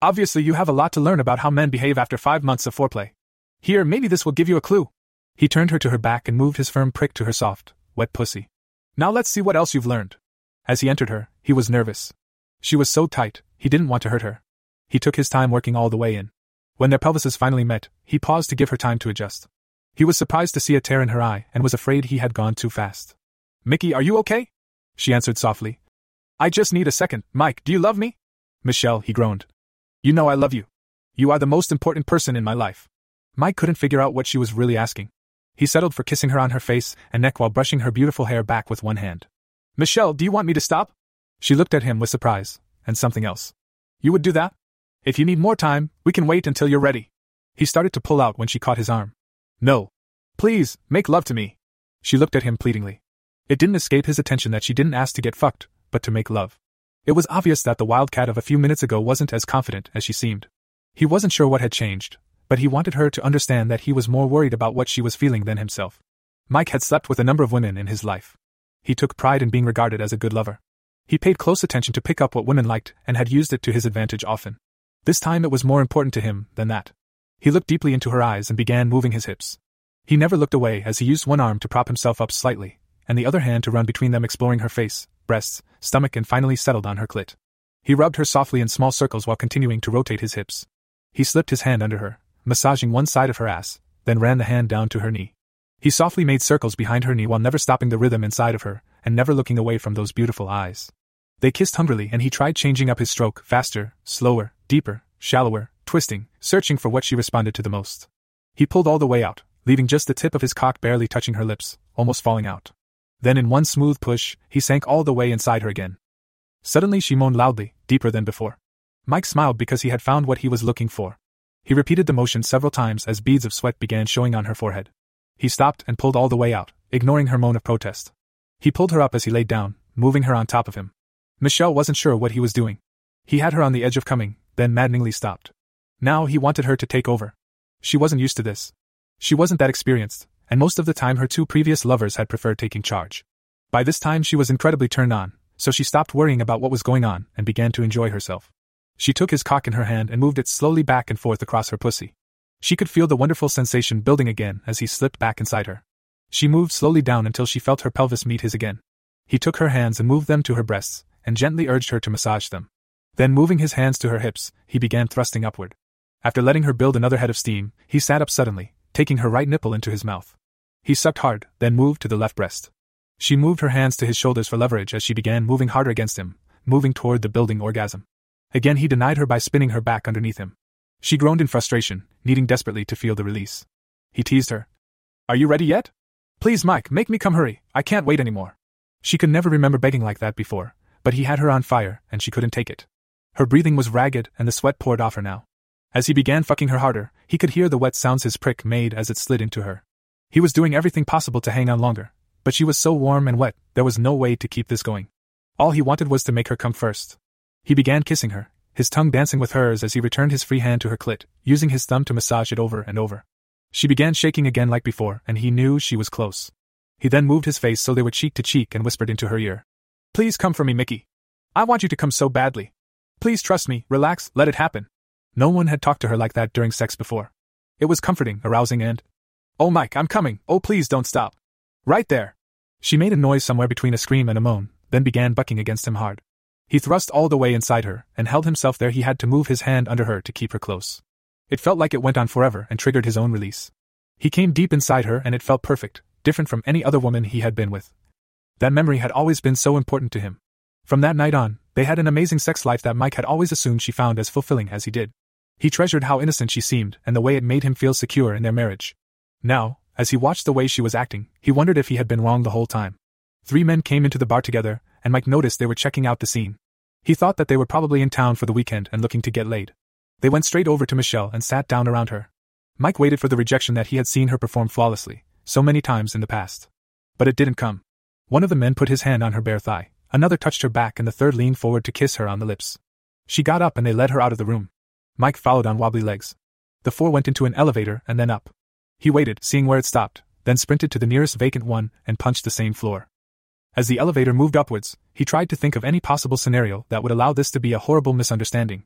Obviously you have a lot to learn about how men behave after five months of foreplay. Here, maybe this will give you a clue. He turned her to her back and moved his firm prick to her soft, wet pussy. Now let's see what else you've learned. As he entered her, he was nervous. She was so tight, he didn't want to hurt her. He took his time working all the way in. When their pelvises finally met, he paused to give her time to adjust. He was surprised to see a tear in her eye and was afraid he had gone too fast. Mickey, are you okay? She answered softly. I just need a second. Mike, do you love me? Michelle, he groaned. You know I love you. You are the most important person in my life. Mike couldn't figure out what she was really asking. He settled for kissing her on her face and neck while brushing her beautiful hair back with one hand. Michelle, do you want me to stop? She looked at him with surprise, and something else. You would do that? If you need more time, we can wait until you're ready. He started to pull out when she caught his arm. No. Please, make love to me. She looked at him pleadingly. It didn't escape his attention that she didn't ask to get fucked, but to make love. It was obvious that the wildcat of a few minutes ago wasn't as confident as she seemed. He wasn't sure what had changed, but he wanted her to understand that he was more worried about what she was feeling than himself. Mike had slept with a number of women in his life. He took pride in being regarded as a good lover. He paid close attention to pick up what women liked and had used it to his advantage often. This time it was more important to him than that. He looked deeply into her eyes and began moving his hips. He never looked away as he used one arm to prop himself up slightly, and the other hand to run between them, exploring her face, breasts, stomach, and finally settled on her clit. He rubbed her softly in small circles while continuing to rotate his hips. He slipped his hand under her, massaging one side of her ass, then ran the hand down to her knee. He softly made circles behind her knee while never stopping the rhythm inside of her, and never looking away from those beautiful eyes. They kissed hungrily, and he tried changing up his stroke, faster, slower, deeper, shallower, twisting, searching for what she responded to the most. He pulled all the way out, leaving just the tip of his cock barely touching her lips, almost falling out. Then in one smooth push, he sank all the way inside her again. Suddenly she moaned loudly, deeper than before. Mike smiled because he had found what he was looking for. He repeated the motion several times as beads of sweat began showing on her forehead. He stopped and pulled all the way out, ignoring her moan of protest. He pulled her up as he laid down, moving her on top of him. Michelle wasn't sure what he was doing. He had her on the edge of coming, then maddeningly stopped. Now he wanted her to take over. She wasn't used to this. She wasn't that experienced, and most of the time her two previous lovers had preferred taking charge. By this time she was incredibly turned on, so she stopped worrying about what was going on and began to enjoy herself. She took his cock in her hand and moved it slowly back and forth across her pussy. She could feel the wonderful sensation building again as he slipped back inside her. She moved slowly down until she felt her pelvis meet his again. He took her hands and moved them to her breasts, and gently urged her to massage them. Then moving his hands to her hips, he began thrusting upward. After letting her build another head of steam, he sat up suddenly, taking her right nipple into his mouth. He sucked hard, then moved to the left breast. She moved her hands to his shoulders for leverage as she began moving harder against him, moving toward the building orgasm. Again he denied her by spinning her back underneath him. She groaned in frustration, needing desperately to feel the release. He teased her. Are you ready yet? Please, Mike, make me come, hurry, I can't wait anymore. She could never remember begging like that before, but he had her on fire and she couldn't take it. Her breathing was ragged and the sweat poured off her now. As he began fucking her harder, he could hear the wet sounds his prick made as it slid into her. He was doing everything possible to hang on longer, but she was so warm and wet, there was no way to keep this going. All he wanted was to make her come first. He began kissing her, his tongue dancing with hers as he returned his free hand to her clit, using his thumb to massage it over and over. She began shaking again like before, and he knew she was close. He then moved his face so they were cheek to cheek and whispered into her ear. Please come for me, Mickey. I want you to come so badly. Please trust me, relax, let it happen. No one had talked to her like that during sex before. It was comforting, arousing, and... Oh, Mike, I'm coming, oh please don't stop. Right there. She made a noise somewhere between a scream and a moan, then began bucking against him hard. He thrust all the way inside her, and held himself there. He had to move his hand under her to keep her close. It felt like it went on forever and triggered his own release. He came deep inside her and it felt perfect, different from any other woman he had been with. That memory had always been so important to him. From that night on, they had an amazing sex life that Mike had always assumed she found as fulfilling as he did. He treasured how innocent she seemed and the way it made him feel secure in their marriage. Now, as he watched the way she was acting, he wondered if he had been wrong the whole time. Three men came into the bar together, and Mike noticed they were checking out the scene. He thought that they were probably in town for the weekend and looking to get laid. They went straight over to Michelle and sat down around her. Mike waited for the rejection that he had seen her perform flawlessly, so many times in the past. But it didn't come. One of the men put his hand on her bare thigh, another touched her back, and the third leaned forward to kiss her on the lips. She got up and they led her out of the room. Mike followed on wobbly legs. The four went into an elevator and then up. He waited, seeing where it stopped, then sprinted to the nearest vacant one and punched the same floor. As the elevator moved upwards, he tried to think of any possible scenario that would allow this to be a horrible misunderstanding.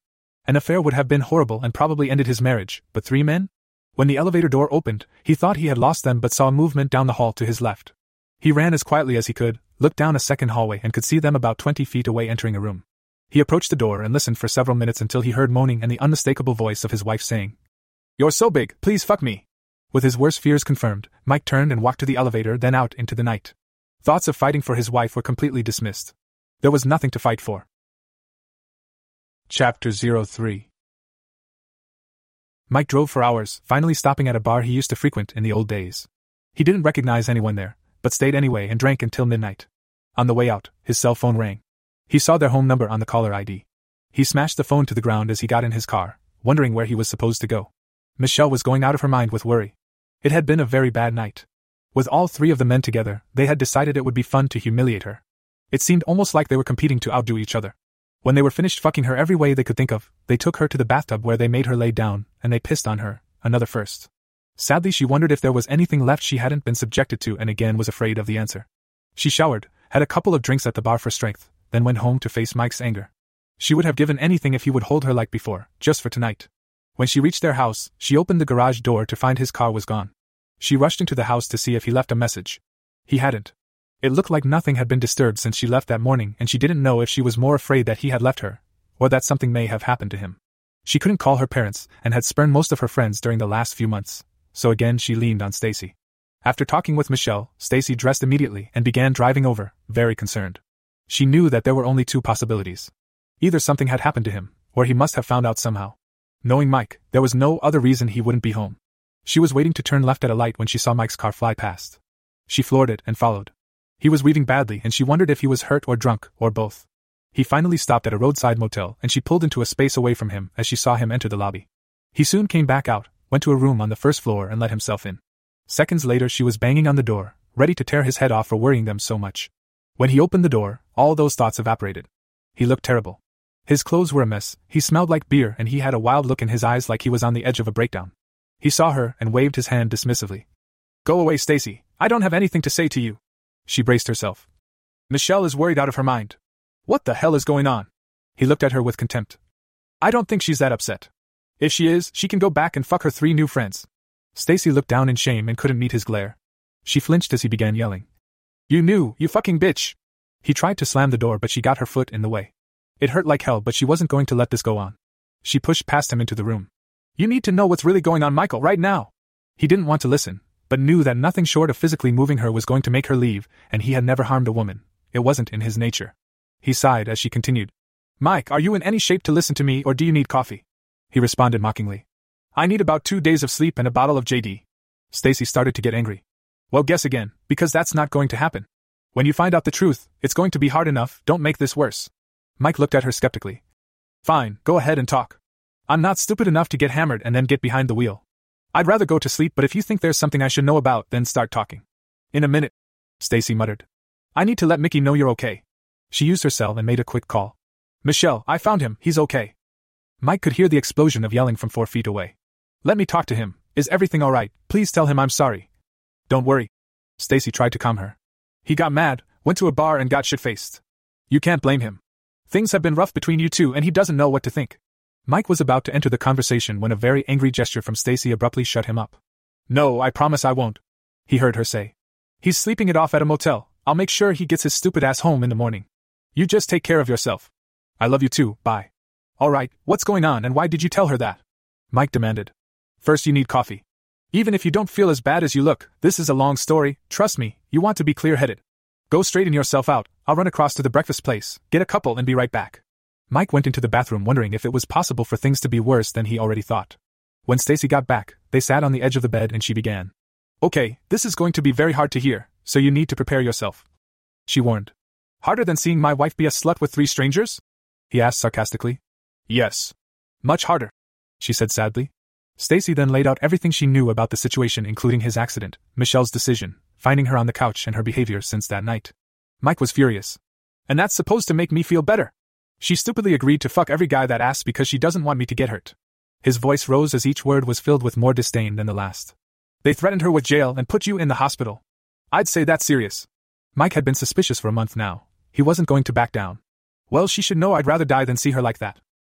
An affair would have been horrible and probably ended his marriage, but three men? When the elevator door opened, he thought he had lost them but saw movement down the hall to his left. He ran as quietly as he could, looked down a second hallway and could see them about twenty feet away entering a room. He approached the door and listened for several minutes until he heard moaning and the unmistakable voice of his wife saying, "You're so big, please fuck me." With his worst fears confirmed, Mike turned and walked to the elevator, then out into the night. Thoughts of fighting for his wife were completely dismissed. There was nothing to fight for. Chapter oh three. Mike drove for hours, finally stopping at a bar he used to frequent in the old days. He didn't recognize anyone there, but stayed anyway and drank until midnight. On the way out, his cell phone rang. He saw their home number on the caller I D. He smashed the phone to the ground as he got in his car, wondering where he was supposed to go. Michelle was going out of her mind with worry. It had been a very bad night. With all three of the men together, they had decided it would be fun to humiliate her. It seemed almost like they were competing to outdo each other. When they were finished fucking her every way they could think of, they took her to the bathtub where they made her lay down, and they pissed on her, another first. Sadly, she wondered if there was anything left she hadn't been subjected to and again was afraid of the answer. She showered, had a couple of drinks at the bar for strength, then went home to face Mike's anger. She would have given anything if he would hold her like before, just for tonight. When she reached their house, she opened the garage door to find his car was gone. She rushed into the house to see if he left a message. He hadn't. It looked like nothing had been disturbed since she left that morning, and she didn't know if she was more afraid that he had left her, or that something may have happened to him. She couldn't call her parents, and had spurned most of her friends during the last few months, so again she leaned on Stacy. After talking with Michelle, Stacy dressed immediately and began driving over, very concerned. She knew that there were only two possibilities. Either something had happened to him, or he must have found out somehow. Knowing Mike, there was no other reason he wouldn't be home. She was waiting to turn left at a light when she saw Mike's car fly past. She floored it and followed. He was weaving badly and she wondered if he was hurt or drunk, or both. He finally stopped at a roadside motel and she pulled into a space away from him as she saw him enter the lobby. He soon came back out, went to a room on the first floor and let himself in. Seconds later she was banging on the door, ready to tear his head off for worrying them so much. When he opened the door, all those thoughts evaporated. He looked terrible. His clothes were a mess, he smelled like beer and he had a wild look in his eyes like he was on the edge of a breakdown. He saw her and waved his hand dismissively. "Go away, Stacy, I don't have anything to say to you." She braced herself. "Michelle is worried out of her mind. What the hell is going on?" He looked at her with contempt. "I don't think she's that upset. If she is, she can go back and fuck her three new friends." Stacy looked down in shame and couldn't meet his glare. She flinched as he began yelling. "You knew, you fucking bitch!" He tried to slam the door but she got her foot in the way. It hurt like hell but she wasn't going to let this go on. She pushed past him into the room. "You need to know what's really going on, Michael, right now." He didn't want to listen, but knew that nothing short of physically moving her was going to make her leave, and he had never harmed a woman. It wasn't in his nature. He sighed as she continued. "Mike, are you in any shape to listen to me or do you need coffee?" He responded mockingly. "I need about two days of sleep and a bottle of J D. Stacy started to get angry. "Well, guess again, because that's not going to happen. When you find out the truth, it's going to be hard enough, don't make this worse." Mike looked at her skeptically. "Fine, go ahead and talk. I'm not stupid enough to get hammered and then get behind the wheel. I'd rather go to sleep, but if you think there's something I should know about, then start talking." "In a minute," Stacy muttered. "I need to let Mickey know you're okay." She used her cell and made a quick call. "Michelle, I found him, he's okay." Mike could hear the explosion of yelling from four feet away. "Let me talk to him. Is everything alright? Please tell him I'm sorry." "Don't worry." Stacy tried to calm her. "He got mad, went to a bar and got shit-faced. You can't blame him. Things have been rough between you two and he doesn't know what to think." Mike was about to enter the conversation when a very angry gesture from Stacy abruptly shut him up. "No, I promise I won't," he heard her say. "He's sleeping it off at a motel. I'll make sure he gets his stupid ass home in the morning. You just take care of yourself. I love you too, bye." "Alright, what's going on and why did you tell her that?" Mike demanded. "First you need coffee. Even if you don't feel as bad as you look, this is a long story, trust me, you want to be clear-headed. Go straighten yourself out, I'll run across to the breakfast place, get a couple and be right back." Mike went into the bathroom wondering if it was possible for things to be worse than he already thought. When Stacy got back, they sat on the edge of the bed and she began. "Okay, this is going to be very hard to hear, so you need to prepare yourself," she warned. "Harder than seeing my wife be a slut with three strangers?" he asked sarcastically. "Yes. Much harder," she said sadly. Stacy then laid out everything she knew about the situation, including his accident, Michelle's decision, finding her on the couch and her behavior since that night. Mike was furious. "And that's supposed to make me feel better? She stupidly agreed to fuck every guy that asks because she doesn't want me to get hurt." His voice rose as each word was filled with more disdain than the last. "They threatened her with jail and put you in the hospital. I'd say that's serious." Mike had been suspicious for a month now. He wasn't going to back down. "Well, she should know I'd rather die than see her like that."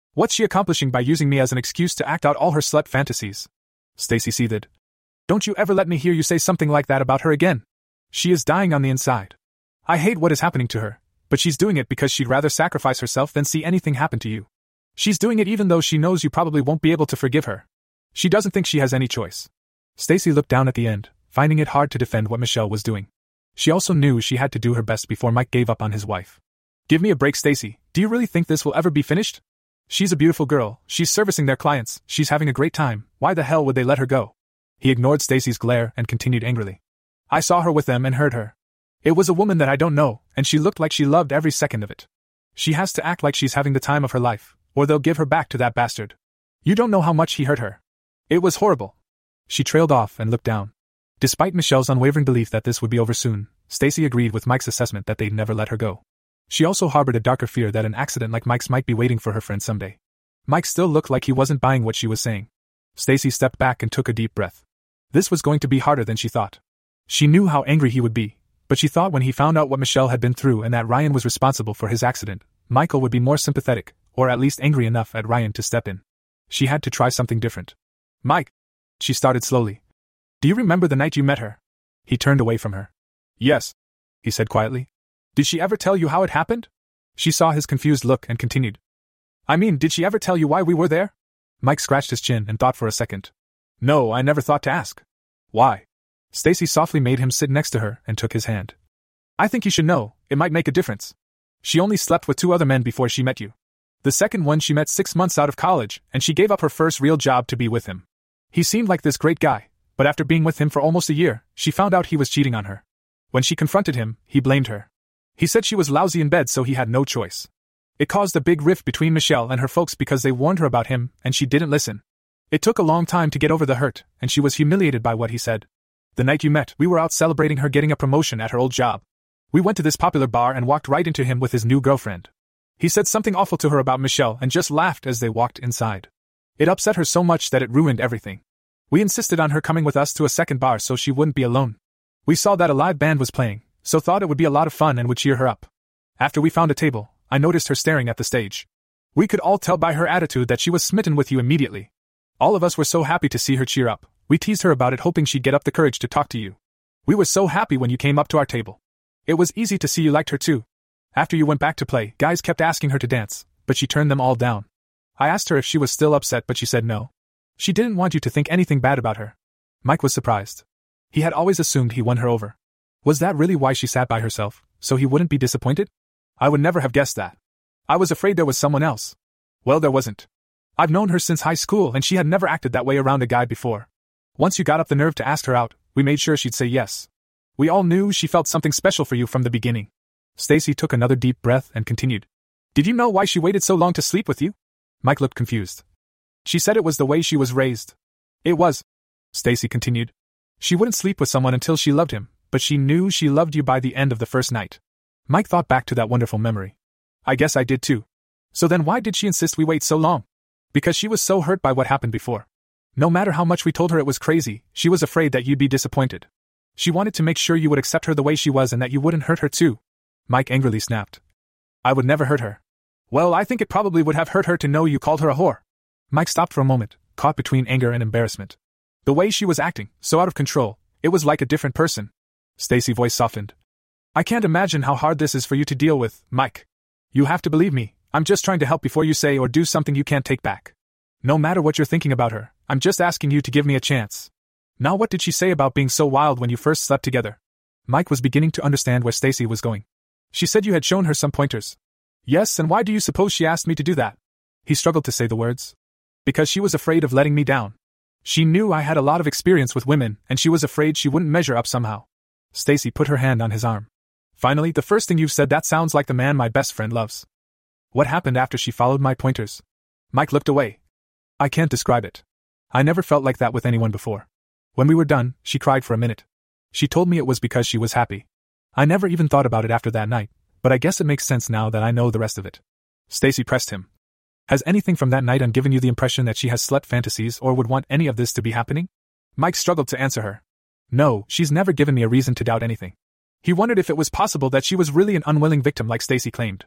What's she accomplishing by using me as an excuse to act out all her slut fantasies? Stacy seethed. Don't you ever let me hear you say something like that about her again. She is dying on the inside. I hate what is happening to her, but she's doing it because she'd rather sacrifice herself than see anything happen to you. She's doing it even though she knows you probably won't be able to forgive her. She doesn't think she has any choice. Stacy looked down at the end, finding it hard to defend what Michelle was doing. She also knew she had to do her best before Mike gave up on his wife. Give me a break, Stacy. Do you really think this will ever be finished? She's a beautiful girl, she's servicing their clients, she's having a great time, why the hell would they let her go? He ignored Stacy's glare and continued angrily. I saw her with them and heard her. It was a woman that I don't know, and she looked like she loved every second of it. She has to act like she's having the time of her life, or they'll give her back to that bastard. You don't know how much he hurt her. It was horrible. She trailed off and looked down. Despite Michelle's unwavering belief that this would be over soon, Stacy agreed with Mike's assessment that they'd never let her go. She also harbored a darker fear that an accident like Mike's might be waiting for her friend someday. Mike still looked like he wasn't buying what she was saying. Stacy stepped back and took a deep breath. This was going to be harder than she thought. She knew how angry he would be, but she thought when he found out what Michelle had been through and that Ryan was responsible for his accident, Michael would be more sympathetic, or at least angry enough at Ryan to step in. She had to try something different. Mike, she started slowly. Do you remember the night you met her? He turned away from her. Yes, he said quietly. Did she ever tell you how it happened? She saw his confused look and continued. I mean, did she ever tell you why we were there? Mike scratched his chin and thought for a second. No, I never thought to ask. Why? Stacy softly made him sit next to her and took his hand. I think you should know, it might make a difference. She only slept with two other men before she met you. The second one she met six months out of college, and she gave up her first real job to be with him. He seemed like this great guy, but after being with him for almost a year, she found out he was cheating on her. When she confronted him, he blamed her. He said she was lousy in bed, so he had no choice. It caused a big rift between Michelle and her folks because they warned her about him, and she didn't listen. It took a long time to get over the hurt, and she was humiliated by what he said. The night you met, we were out celebrating her getting a promotion at her old job. We went to this popular bar and walked right into him with his new girlfriend. He said something awful to her about Michelle and just laughed as they walked inside. It upset her so much that it ruined everything. We insisted on her coming with us to a second bar so she wouldn't be alone. We saw that a live band was playing, so thought it would be a lot of fun and would cheer her up. After we found a table, I noticed her staring at the stage. We could all tell by her attitude that she was smitten with you immediately. All of us were so happy to see her cheer up. We teased her about it, hoping she'd get up the courage to talk to you. We were so happy when you came up to our table. It was easy to see you liked her too. After you went back to play, guys kept asking her to dance, but she turned them all down. I asked her if she was still upset, but she said no. She didn't want you to think anything bad about her. Mike was surprised. He had always assumed he won her over. Was that really why she sat by herself, so he wouldn't be disappointed? I would never have guessed that. I was afraid there was someone else. Well, there wasn't. I've known her since high school and she had never acted that way around a guy before. Once you got up the nerve to ask her out, we made sure she'd say yes. We all knew she felt something special for you from the beginning. Stacy took another deep breath and continued. Did you know why she waited so long to sleep with you? Mike looked confused. She said it was the way she was raised. It was. Stacy continued. She wouldn't sleep with someone until she loved him, but she knew she loved you by the end of the first night. Mike thought back to that wonderful memory. I guess I did too. So then why did she insist we wait so long? Because she was so hurt by what happened before. No matter how much we told her it was crazy, she was afraid that you'd be disappointed. She wanted to make sure you would accept her the way she was and that you wouldn't hurt her too. Mike angrily snapped. I would never hurt her. Well, I think it probably would have hurt her to know you called her a whore. Mike stopped for a moment, caught between anger and embarrassment. The way she was acting, so out of control, it was like a different person. Stacy's voice softened. I can't imagine how hard this is for you to deal with, Mike. You have to believe me, I'm just trying to help before you say or do something you can't take back. No matter what you're thinking about her, I'm just asking you to give me a chance. Now what did she say about being so wild when you first slept together? Mike was beginning to understand where Stacy was going. She said you had shown her some pointers. Yes, and why do you suppose she asked me to do that? He struggled to say the words. Because she was afraid of letting me down. She knew I had a lot of experience with women, and she was afraid she wouldn't measure up somehow. Stacy put her hand on his arm. Finally, the first thing you've said that sounds like the man my best friend loves. What happened after she followed my pointers? Mike looked away. I can't describe it. I never felt like that with anyone before. When we were done, she cried for a minute. She told me it was because she was happy. I never even thought about it after that night, but I guess it makes sense now that I know the rest of it. Stacy pressed him. Has anything from that night on given you the impression that she has slut fantasies or would want any of this to be happening? Mike struggled to answer her. No, she's never given me a reason to doubt anything. He wondered if it was possible that she was really an unwilling victim like Stacy claimed.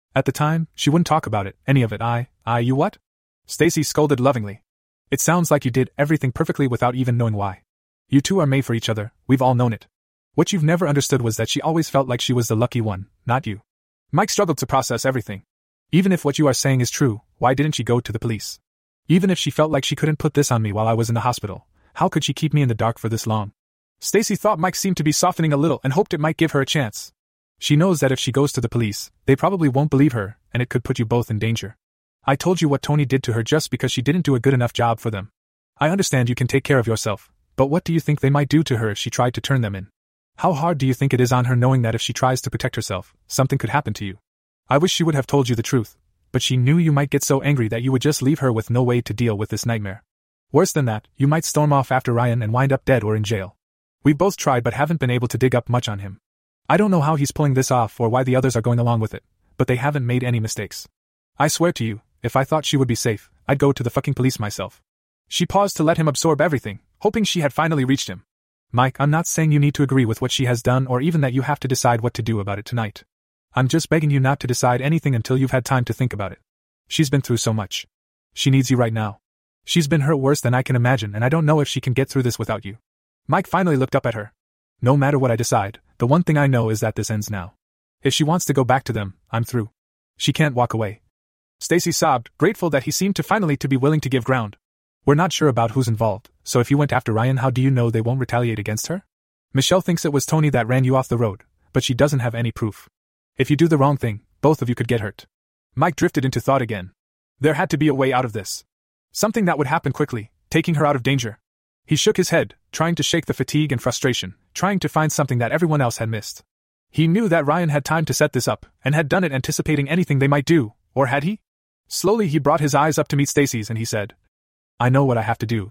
At the time, she wouldn't talk about it, any of it. I, I, you what? Stacy scolded lovingly. It sounds like you did everything perfectly without even knowing why. You two are made for each other, we've all known it. What you've never understood was that she always felt like she was the lucky one, not you. Mike struggled to process everything. Even if what you are saying is true, why didn't she go to the police? Even if she felt like she couldn't put this on me while I was in the hospital, how could she keep me in the dark for this long? Stacy thought Mike seemed to be softening a little and hoped it might give her a chance. She knows that if she goes to the police, they probably won't believe her, and it could put you both in danger. I told you what Tony did to her just because she didn't do a good enough job for them. I understand you can take care of yourself, but what do you think they might do to her if she tried to turn them in? How hard do you think it is on her knowing that if she tries to protect herself, something could happen to you? I wish she would have told you the truth, but she knew you might get so angry that you would just leave her with no way to deal with this nightmare. Worse than that, you might storm off after Ryan and wind up dead or in jail. We've both tried but haven't been able to dig up much on him. I don't know how he's pulling this off or why the others are going along with it, but they haven't made any mistakes. I swear to you, if I thought she would be safe, I'd go to the fucking police myself. She paused to let him absorb everything, hoping she had finally reached him. Mike, I'm not saying you need to agree with what she has done or even that you have to decide what to do about it tonight. I'm just begging you not to decide anything until you've had time to think about it. She's been through so much. She needs you right now. She's been hurt worse than I can imagine, and I don't know if she can get through this without you. Mike finally looked up at her. No matter what I decide, the one thing I know is that this ends now. If she wants to go back to them, I'm through. She can't walk away. Stacy sobbed, grateful that he seemed to finally to be willing to give ground. We're not sure about who's involved, so if you went after Ryan, how do you know they won't retaliate against her? Michelle thinks it was Tony that ran you off the road, but she doesn't have any proof. If you do the wrong thing, both of you could get hurt. Mike drifted into thought again. There had to be a way out of this. Something that would happen quickly, taking her out of danger. He shook his head, trying to shake the fatigue and frustration, trying to find something that everyone else had missed. He knew that Ryan had time to set this up, and had done it anticipating anything they might do, or had he? Slowly he brought his eyes up to meet Stacy's and he said, I know what I have to do.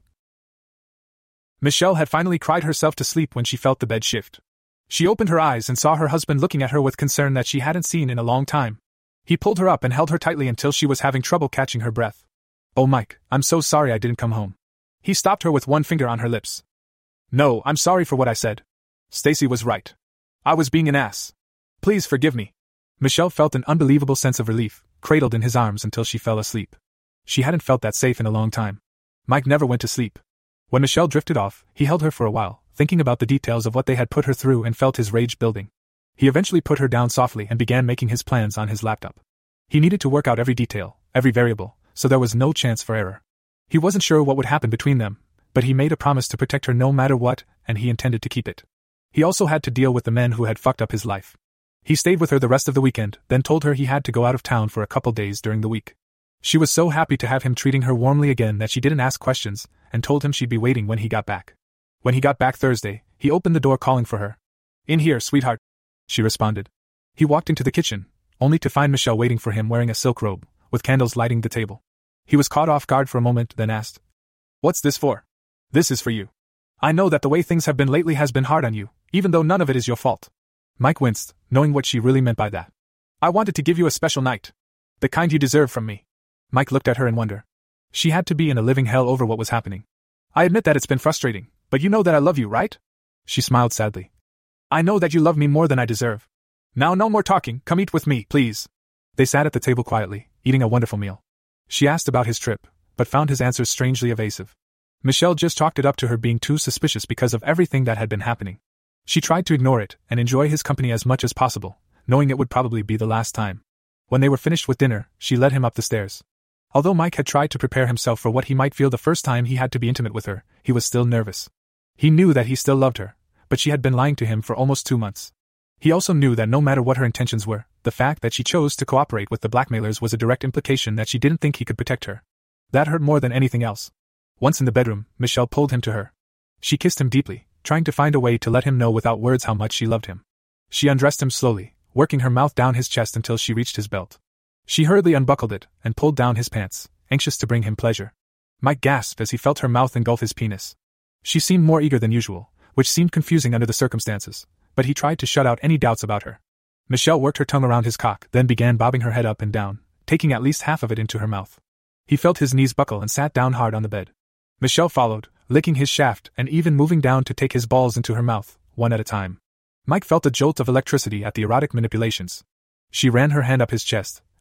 Michelle had finally cried herself to sleep when she felt the bed shift. She opened her eyes and saw her husband looking at her with concern that she hadn't seen in a long time. He pulled her up and held her tightly until she was having trouble catching her breath. Oh Mike, I'm so sorry I didn't come home. He stopped her with one finger on her lips. No, I'm sorry for what I said. Stacy was right. I was being an ass. Please forgive me. Michelle felt an unbelievable sense of relief, cradled in his arms until she fell asleep. She hadn't felt that safe in a long time. Mike never went to sleep. When Michelle drifted off, he held her for a while, thinking about the details of what they had put her through and felt his rage building. He eventually put her down softly and began making his plans on his laptop. He needed to work out every detail, every variable, so there was no chance for error. He wasn't sure what would happen between them, but he made a promise to protect her no matter what, and he intended to keep it. He also had to deal with the men who had fucked up his life. He stayed with her the rest of the weekend, then told her he had to go out of town for a couple days during the week. She was so happy to have him treating her warmly again that she didn't ask questions, and told him she'd be waiting when he got back. When he got back Thursday, he opened the door calling for her. In here, sweetheart, she responded. He walked into the kitchen, only to find Michelle waiting for him wearing a silk robe, with candles lighting the table. He was caught off guard for a moment, then asked, What's this for? This is for you. I know that the way things have been lately has been hard on you, even though none of it is your fault. Mike winced, knowing what she really meant by that. I wanted to give you a special night. The kind you deserve from me. Mike looked at her in wonder. She had to be in a living hell over what was happening. I admit that it's been frustrating, but you know that I love you, right? She smiled sadly. I know that you love me more than I deserve. Now no more talking, come eat with me, please. They sat at the table quietly, eating a wonderful meal. She asked about his trip, but found his answers strangely evasive. Michelle just chalked it up to her being too suspicious because of everything that had been happening. She tried to ignore it and enjoy his company as much as possible, knowing it would probably be the last time. When they were finished with dinner, she led him up the stairs. Although Mike had tried to prepare himself for what he might feel the first time he had to be intimate with her, he was still nervous. He knew that he still loved her, but she had been lying to him for almost two months. He also knew that no matter what her intentions were, the fact that she chose to cooperate with the blackmailers was a direct implication that she didn't think he could protect her. That hurt more than anything else. Once in the bedroom, Michelle pulled him to her. She kissed him deeply, trying to find a way to let him know without words how much she loved him. She undressed him slowly, working her mouth down his chest until she reached his belt. She hurriedly unbuckled it and pulled down his pants, anxious to bring him pleasure. Mike gasped as he felt her mouth engulf his penis. She seemed more eager than usual, which seemed confusing under the circumstances, but he tried to shut out any doubts about her. Michelle worked her tongue around his cock, then began bobbing her head up and down, taking at least half of it into her mouth. He felt his knees buckle and sat down hard on the bed. Michelle followed, licking his shaft and even moving down to take his balls into her mouth, one at a time. Mike felt a jolt of electricity at the erotic manipulations. She ran her hand up his chest,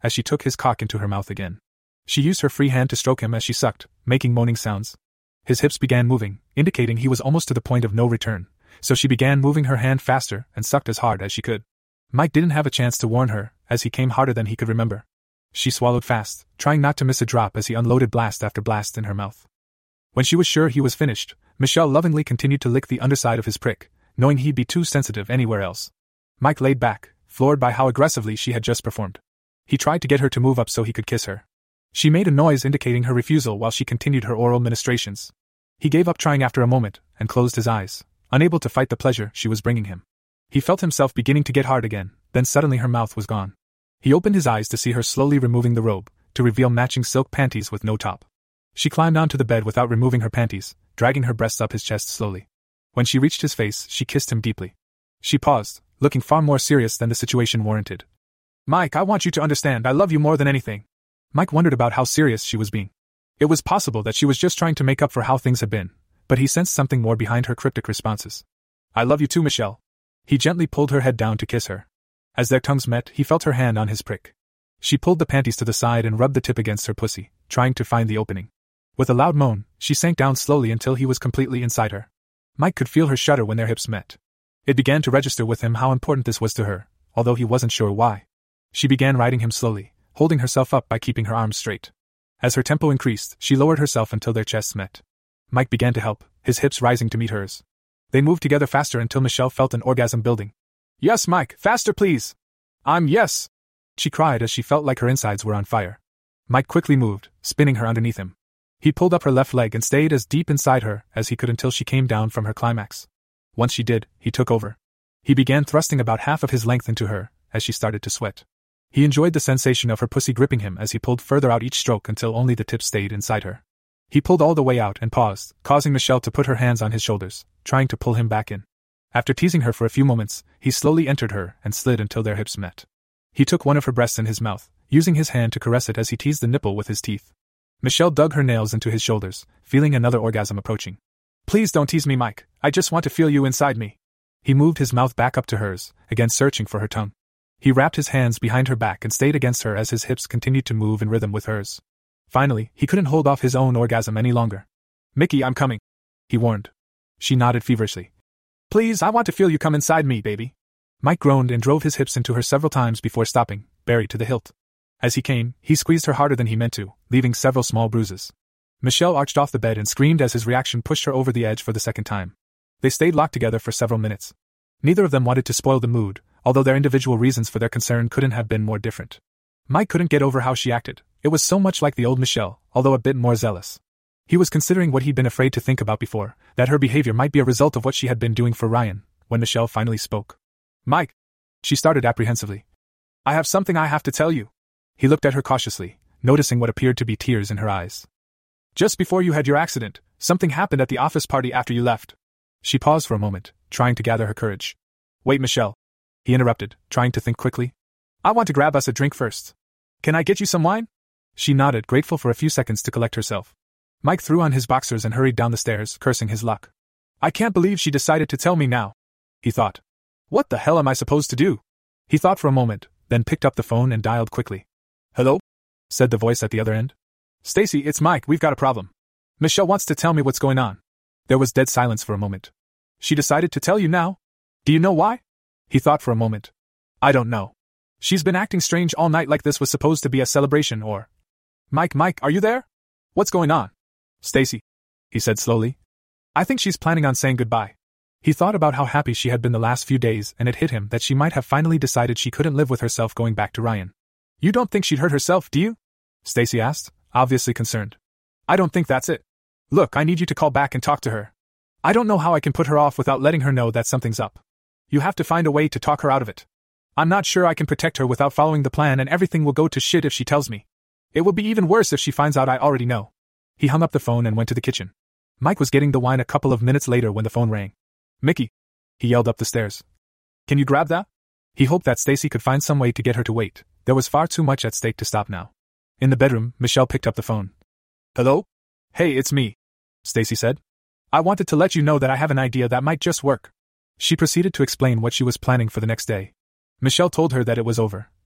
as she took his cock into her mouth again. She used her free hand to stroke him as she sucked, making moaning sounds. His hips began moving, indicating he was almost to the point of no return, so she began moving her hand faster and sucked as hard as she could. Mike didn't have a chance to warn her, as he came harder than he could remember. She swallowed fast, trying not to miss a drop as he unloaded blast after blast in her mouth. When she was sure he was finished, Michelle lovingly continued to lick the underside of his prick, knowing he'd be too sensitive anywhere else. Mike laid back, floored by how aggressively she had just performed. He tried to get her to move up so he could kiss her. She made a noise indicating her refusal while she continued her oral ministrations. He gave up trying after a moment, and closed his eyes, unable to fight the pleasure she was bringing him. He felt himself beginning to get hard again, then suddenly her mouth was gone. He opened his eyes to see her slowly removing the robe, to reveal matching silk panties with no top. She climbed onto the bed without removing her panties, dragging her breasts up his chest slowly. When she reached his face, she kissed him deeply. She paused, looking far more serious than the situation warranted. "Mike, I want you to understand I love you more than anything." Mike wondered about how serious she was being. It was possible that she was just trying to make up for how things had been, but he sensed something more behind her cryptic responses. "I love you too, Michelle." He gently pulled her head down to kiss her. As their tongues met, he felt her hand on his prick. She pulled the panties to the side and rubbed the tip against her pussy, trying to find the opening. With a loud moan, she sank down slowly until he was completely inside her. Mike could feel her shudder when their hips met. It began to register with him how important this was to her, although he wasn't sure why. She began riding him slowly, holding herself up by keeping her arms straight. As her tempo increased, she lowered herself until their chests met. Mike began to help, his hips rising to meet hers. They moved together faster until Michelle felt an orgasm building. "Yes, Mike, faster please!" "I'm yes!" she cried as she felt like her insides were on fire. Mike quickly moved, spinning her underneath him. He pulled up her left leg and stayed as deep inside her as he could until she came down from her climax. Once she did, he took over. He began thrusting about half of his length into her, as she started to sweat. He enjoyed the sensation of her pussy gripping him as he pulled further out each stroke until only the tip stayed inside her. He pulled all the way out and paused, causing Michelle to put her hands on his shoulders, trying to pull him back in. After teasing her for a few moments, he slowly entered her and slid until their hips met. He took one of her breasts in his mouth, using his hand to caress it as he teased the nipple with his teeth. Michelle dug her nails into his shoulders, feeling another orgasm approaching. "Please don't tease me, Mike, I just want to feel you inside me." He moved his mouth back up to hers, again searching for her tongue. He wrapped his hands behind her back and stayed against her as his hips continued to move in rhythm with hers. Finally, he couldn't hold off his own orgasm any longer. "Mickey, I'm coming," he warned. She nodded feverishly. "Please, I want to feel you come inside me, baby." Mike groaned and drove his hips into her several times before stopping, buried to the hilt. As he came, he squeezed her harder than he meant to, leaving several small bruises. Michelle arched off the bed and screamed as his reaction pushed her over the edge for the second time. They stayed locked together for several minutes. Neither of them wanted to spoil the mood, although their individual reasons for their concern couldn't have been more different. Mike couldn't get over how she acted. It was so much like the old Michelle, although a bit more zealous. He was considering what he'd been afraid to think about before, that her behavior might be a result of what she had been doing for Ryan, when Michelle finally spoke. "Mike," she started apprehensively. "I have something I have to tell you." He looked at her cautiously, noticing what appeared to be tears in her eyes. "Just before you had your accident, something happened at the office party after you left." She paused for a moment, trying to gather her courage. "Wait, Michelle," he interrupted, trying to think quickly. "I want to grab us a drink first. Can I get you some wine?" She nodded, grateful for a few seconds to collect herself. Mike threw on his boxers and hurried down the stairs, cursing his luck. "I can't believe she decided to tell me now," he thought. "What the hell am I supposed to do?" He thought for a moment, then picked up the phone and dialed quickly. "Hello?" said the voice at the other end. "Stacy, it's Mike, we've got a problem. Michelle wants to tell me what's going on." There was dead silence for a moment. "She decided to tell you now? Do you know why?" He thought for a moment. "I don't know. She's been acting strange all night like this was supposed to be a celebration or..." "Mike, Mike, are you there? What's going on?" "Stacy," he said slowly. "I think she's planning on saying goodbye." He thought about how happy she had been the last few days and it hit him that she might have finally decided she couldn't live with herself going back to Ryan. "You don't think she'd hurt herself, do you?" Stacy asked, obviously concerned. "I don't think that's it. Look, I need you to call back and talk to her. I don't know how I can put her off without letting her know that something's up. You have to find a way to talk her out of it. I'm not sure I can protect her without following the plan and everything will go to shit if she tells me. It will be even worse if she finds out I already know." He hung up the phone and went to the kitchen. Mike was getting the wine a couple of minutes later when the phone rang. "Mickey," he yelled up the stairs. "Can you grab that?" He hoped that Stacy could find some way to get her to wait. There was far too much at stake to stop now. In the bedroom, Michelle picked up the phone. "Hello? Hey, it's me," Stacy said. "I wanted to let you know that I have an idea that might just work." She proceeded to explain what she was planning for the next day. Michelle told her that it was over.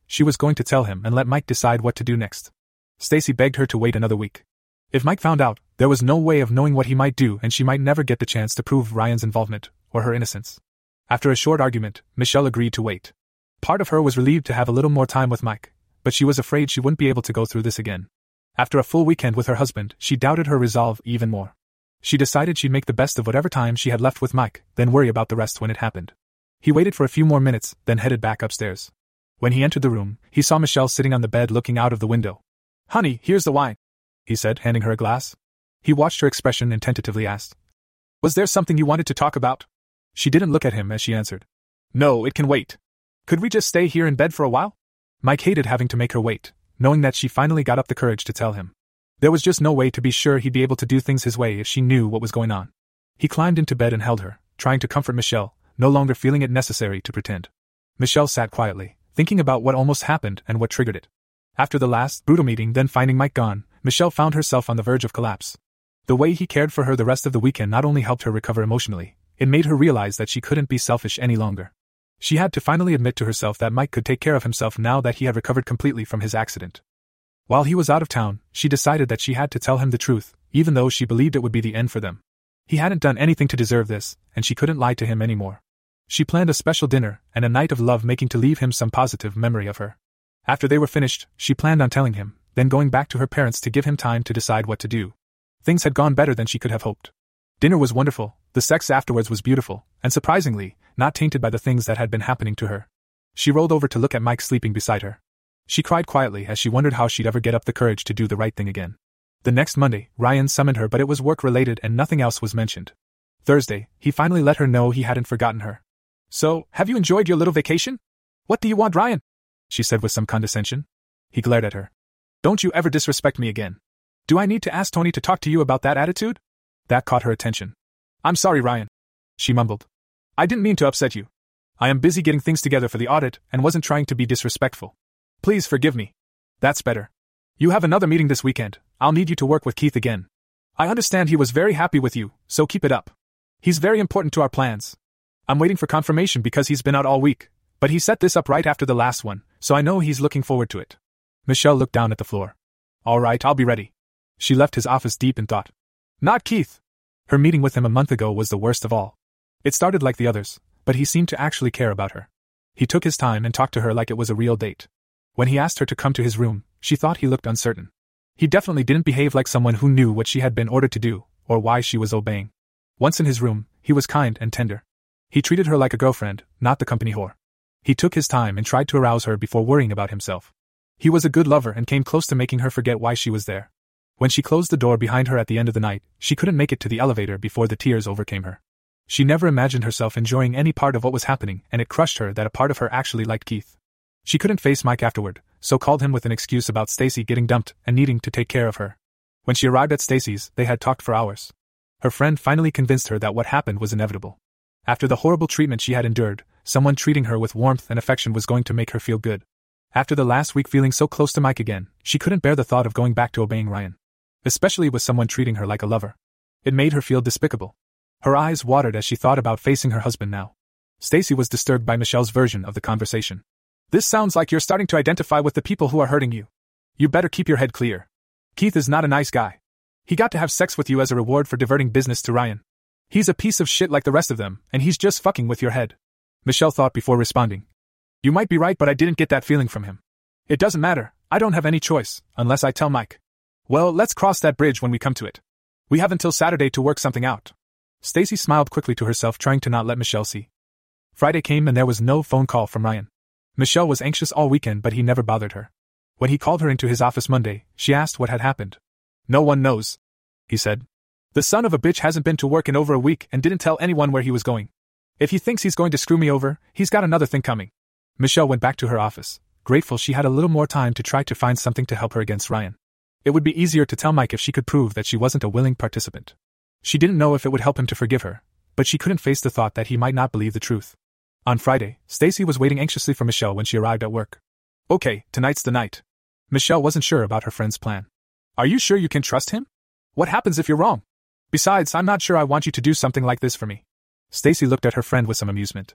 she was going to tell him and let Mike decide what to do next. Stacy begged her to wait another week. If Mike found out, there was no way of knowing what he might do and she might never get the chance to prove Ryan's involvement, or her innocence. After a short argument, Michelle agreed to wait. Part of her was relieved to have a little more time with Mike, but she was afraid she wouldn't be able to go through this again. After a full weekend with her husband, she doubted her resolve even more. She decided she'd make the best of whatever time she had left with Mike, then worry about the rest when it happened. He waited for a few more minutes, then headed back upstairs. When he entered the room, he saw Michelle sitting on the bed looking out of the window. "Honey, here's the wine," he said, handing her a glass. He watched her expression and tentatively asked, "Was there something you wanted to talk about?" She didn't look at him as she answered, "No, it can wait. Could we just stay here in bed for a while?" Mike hated having to make her wait, knowing that she finally got up the courage to tell him. There was just no way to be sure he'd be able to do things his way if she knew what was going on. He climbed into bed and held her, trying to comfort Michelle, no longer feeling it necessary to pretend. Michelle sat quietly, thinking about what almost happened and what triggered it. After the last brutal meeting, then finding Mike gone, Michelle found herself on the verge of collapse. The way he cared for her the rest of the weekend not only helped her recover emotionally, it made her realize that she couldn't be selfish any longer. She had to finally admit to herself that Mike could take care of himself now that he had recovered completely from his accident. While he was out of town, she decided that she had to tell him the truth, even though she believed it would be the end for them. He hadn't done anything to deserve this, and she couldn't lie to him anymore. She planned a special dinner and a night of love-making to leave him some positive memory of her. After they were finished, she planned on telling him, then going back to her parents to give him time to decide what to do. Things had gone better than she could have hoped. Dinner was wonderful, the sex afterwards was beautiful, and surprisingly, not tainted by the things that had been happening to her. She rolled over to look at Mike sleeping beside her. She cried quietly as she wondered how she'd ever get up the courage to do the right thing again. The next Monday, Ryan summoned her, but it was work-related and nothing else was mentioned. Thursday, he finally let her know he hadn't forgotten her. "So, have you enjoyed your little vacation? What do you want, Ryan?" she said with some condescension. He glared at her. "Don't you ever disrespect me again. Do I need to ask Tony to talk to you about that attitude?" That caught her attention. "I'm sorry, Ryan," she mumbled. "I didn't mean to upset you. I am busy getting things together for the audit and wasn't trying to be disrespectful. Please forgive me." "That's better. You have another meeting this weekend. I'll need you to work with Keith again. I understand he was very happy with you, so keep it up. He's very important to our plans. I'm waiting for confirmation because he's been out all week, but he set this up right after the last one, so I know he's looking forward to it." Michelle looked down at the floor. "All right, I'll be ready." She left his office deep in thought. Not Keith. Her meeting with him a month ago was the worst of all. It started like the others, but he seemed to actually care about her. He took his time and talked to her like it was a real date. When he asked her to come to his room, she thought he looked uncertain. He definitely didn't behave like someone who knew what she had been ordered to do, or why she was obeying. Once in his room, he was kind and tender. He treated her like a girlfriend, not the company whore. He took his time and tried to arouse her before worrying about himself. He was a good lover and came close to making her forget why she was there. When she closed the door behind her at the end of the night, she couldn't make it to the elevator before the tears overcame her. She never imagined herself enjoying any part of what was happening, and it crushed her that a part of her actually liked Keith. She couldn't face Mike afterward, so called him with an excuse about Stacy getting dumped and needing to take care of her. When she arrived at Stacy's, they had talked for hours. Her friend finally convinced her that what happened was inevitable. After the horrible treatment she had endured, someone treating her with warmth and affection was going to make her feel good. After the last week feeling so close to Mike again, she couldn't bear the thought of going back to obeying Ryan. Especially with someone treating her like a lover. It made her feel despicable. Her eyes watered as she thought about facing her husband now. Stacy was disturbed by Michelle's version of the conversation. "This sounds like you're starting to identify with the people who are hurting you. You better keep your head clear. Keith is not a nice guy. He got to have sex with you as a reward for diverting business to Ryan. He's a piece of shit like the rest of them, and he's just fucking with your head." Michelle thought before responding. "You might be right, but I didn't get that feeling from him. It doesn't matter, I don't have any choice, unless I tell Mike. Well, let's cross that bridge when we come to it. We have until Saturday to work something out." Stacy smiled quickly to herself, trying to not let Michelle see. Friday came and there was no phone call from Ryan. Michelle was anxious all weekend, but he never bothered her. When he called her into his office Monday, she asked what had happened. "No one knows," he said. "The son of a bitch hasn't been to work in over a week and didn't tell anyone where he was going. If he thinks he's going to screw me over, he's got another thing coming." Michelle went back to her office, grateful she had a little more time to try to find something to help her against Ryan. It would be easier to tell Mike if she could prove that she wasn't a willing participant. She didn't know if it would help him to forgive her, but she couldn't face the thought that he might not believe the truth. On Friday, Stacy was waiting anxiously for Michelle when she arrived at work. "Okay, tonight's the night." Michelle wasn't sure about her friend's plan. "Are you sure you can trust him? What happens if you're wrong? Besides, I'm not sure I want you to do something like this for me." Stacy looked at her friend with some amusement.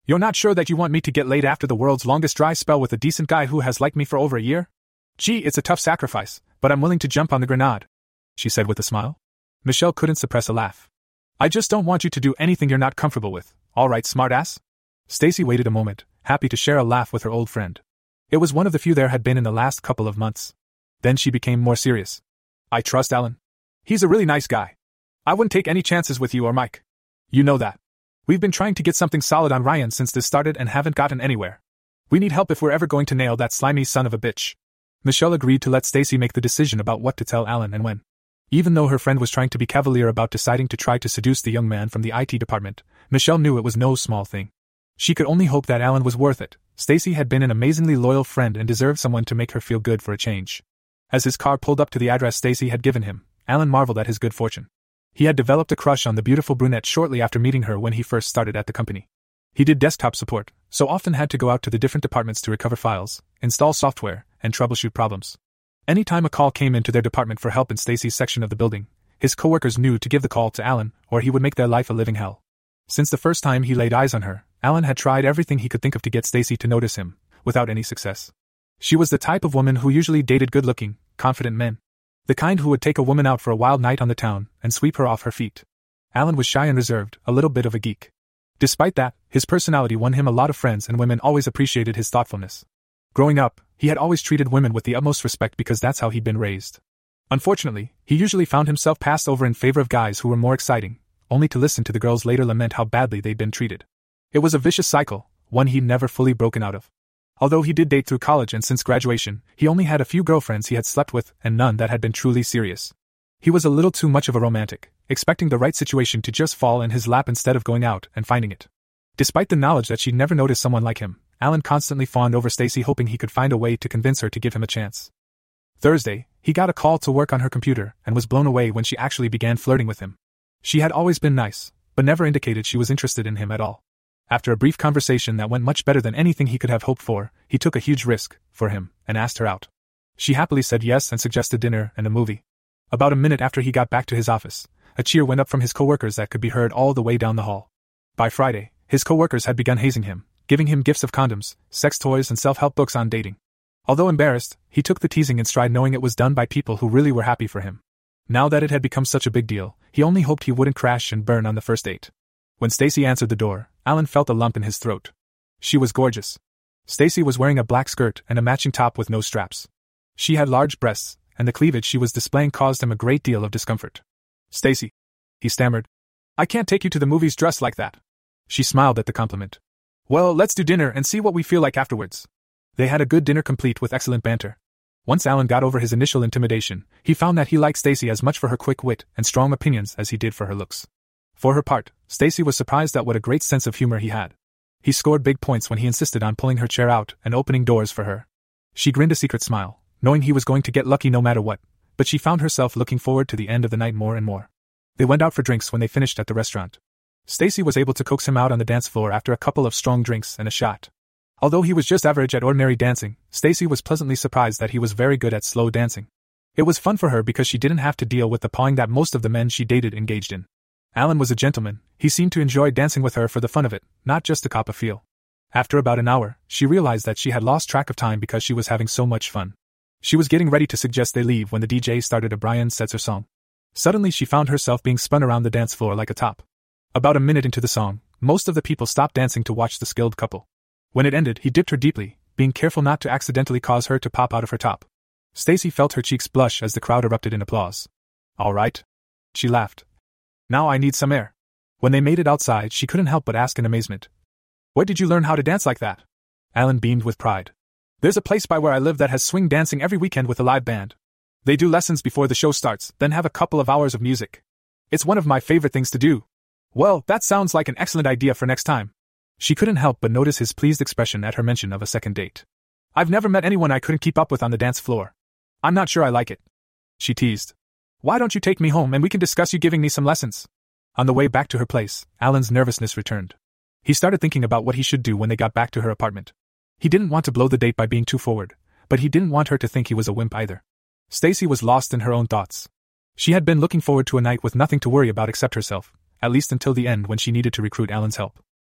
You're not sure that you want me to get laid after the world's longest dry spell with a decent guy who has liked me for over a year? Gee, it's a tough sacrifice, but I'm willing to jump on the grenade, she said with a smile. Michelle couldn't suppress a laugh. I just don't want you to do anything you're not comfortable with, all right, smartass? Stacy waited a moment, happy to share a laugh with her old friend. It was one of the few there had been in the last couple of months. Then she became more serious. I trust Alan. He's a really nice guy. I wouldn't take any chances with you or Mike. You know that. We've been trying to get something solid on Ryan since this started and haven't gotten anywhere. We need help if we're ever going to nail that slimy son of a bitch. Michelle agreed to let Stacy make the decision about what to tell Alan and when. Even though her friend was trying to be cavalier about deciding to try to seduce the young man from the I T department, Michelle knew it was no small thing. She could only hope that Alan was worth it. Stacy had been an amazingly loyal friend and deserved someone to make her feel good for a change. As his car pulled up to the address Stacy had given him, Alan marveled at his good fortune. He had developed a crush on the beautiful brunette shortly after meeting her when he first started at the company. He did desktop support, so often had to go out to the different departments to recover files, install software, and troubleshoot problems. Anytime a call came into their department for help in Stacy's section of the building, his coworkers knew to give the call to Alan, or he would make their life a living hell. Since the first time he laid eyes on her, Alan had tried everything he could think of to get Stacy to notice him, without any success. She was the type of woman who usually dated good-looking, confident men. The kind who would take a woman out for a wild night on the town and sweep her off her feet. Alan was shy and reserved, a little bit of a geek. Despite that, his personality won him a lot of friends and women always appreciated his thoughtfulness. Growing up, he had always treated women with the utmost respect because that's how he'd been raised. Unfortunately, he usually found himself passed over in favor of guys who were more exciting, only to listen to the girls later lament how badly they'd been treated. It was a vicious cycle, one he'd never fully broken out of. Although he did date through college and since graduation, he only had a few girlfriends he had slept with and none that had been truly serious. He was a little too much of a romantic, expecting the right situation to just fall in his lap instead of going out and finding it. Despite the knowledge that she'd never noticed someone like him, Alan constantly fawned over Stacy hoping he could find a way to convince her to give him a chance. Thursday, he got a call to work on her computer and was blown away when she actually began flirting with him. She had always been nice, but never indicated she was interested in him at all. After a brief conversation that went much better than anything he could have hoped for, he took a huge risk, for him, and asked her out. She happily said yes and suggested dinner and a movie. About a minute after he got back to his office, a cheer went up from his coworkers that could be heard all the way down the hall. By Friday, his coworkers had begun hazing him, giving him gifts of condoms, sex toys and self-help books on dating. Although embarrassed, he took the teasing in stride knowing it was done by people who really were happy for him. Now that it had become such a big deal, he only hoped he wouldn't crash and burn on the first date. When Stacy answered the door, Alan felt a lump in his throat. She was gorgeous. Stacy was wearing a black skirt and a matching top with no straps. She had large breasts, and the cleavage she was displaying caused him a great deal of discomfort. Stacy, he stammered. I can't take you to the movies dressed like that. She smiled at the compliment. Well, let's do dinner and see what we feel like afterwards. They had a good dinner complete with excellent banter. Once Alan got over his initial intimidation, he found that he liked Stacy as much for her quick wit and strong opinions as he did for her looks. For her part, Stacy was surprised at what a great sense of humor he had. He scored big points when he insisted on pulling her chair out and opening doors for her. She grinned a secret smile, knowing he was going to get lucky no matter what, but she found herself looking forward to the end of the night more and more. They went out for drinks when they finished at the restaurant. Stacy was able to coax him out on the dance floor after a couple of strong drinks and a shot. Although he was just average at ordinary dancing, Stacy was pleasantly surprised that he was very good at slow dancing. It was fun for her because she didn't have to deal with the pawing that most of the men she dated engaged in. Alan was a gentleman. He seemed to enjoy dancing with her for the fun of it, not just to cop a feel. After about an hour, she realized that she had lost track of time because she was having so much fun. She was getting ready to suggest they leave when the D J started a Brian Setzer song. Suddenly she found herself being spun around the dance floor like a top. About a minute into the song, most of the people stopped dancing to watch the skilled couple. When it ended, he dipped her deeply, being careful not to accidentally cause her to pop out of her top. Stacy felt her cheeks blush as the crowd erupted in applause. All right. She laughed. Now I need some air. When they made it outside, she couldn't help but ask in amazement. Where did you learn how to dance like that? Alan beamed with pride. There's a place by where I live that has swing dancing every weekend with a live band. They do lessons before the show starts, then have a couple of hours of music. It's one of my favorite things to do. Well, that sounds like an excellent idea for next time. She couldn't help but notice his pleased expression at her mention of a second date. I've never met anyone I couldn't keep up with on the dance floor. I'm not sure I like it. She teased. Why don't you take me home and we can discuss you giving me some lessons? On the way back to her place, Alan's nervousness returned. He started thinking about what he should do when they got back to her apartment. He didn't want to blow the date by being too forward, but he didn't want her to think he was a wimp either. Stacy was lost in her own thoughts. She had been looking forward to a night with nothing to worry about except herself, at least until the end when she needed to recruit Alan's help.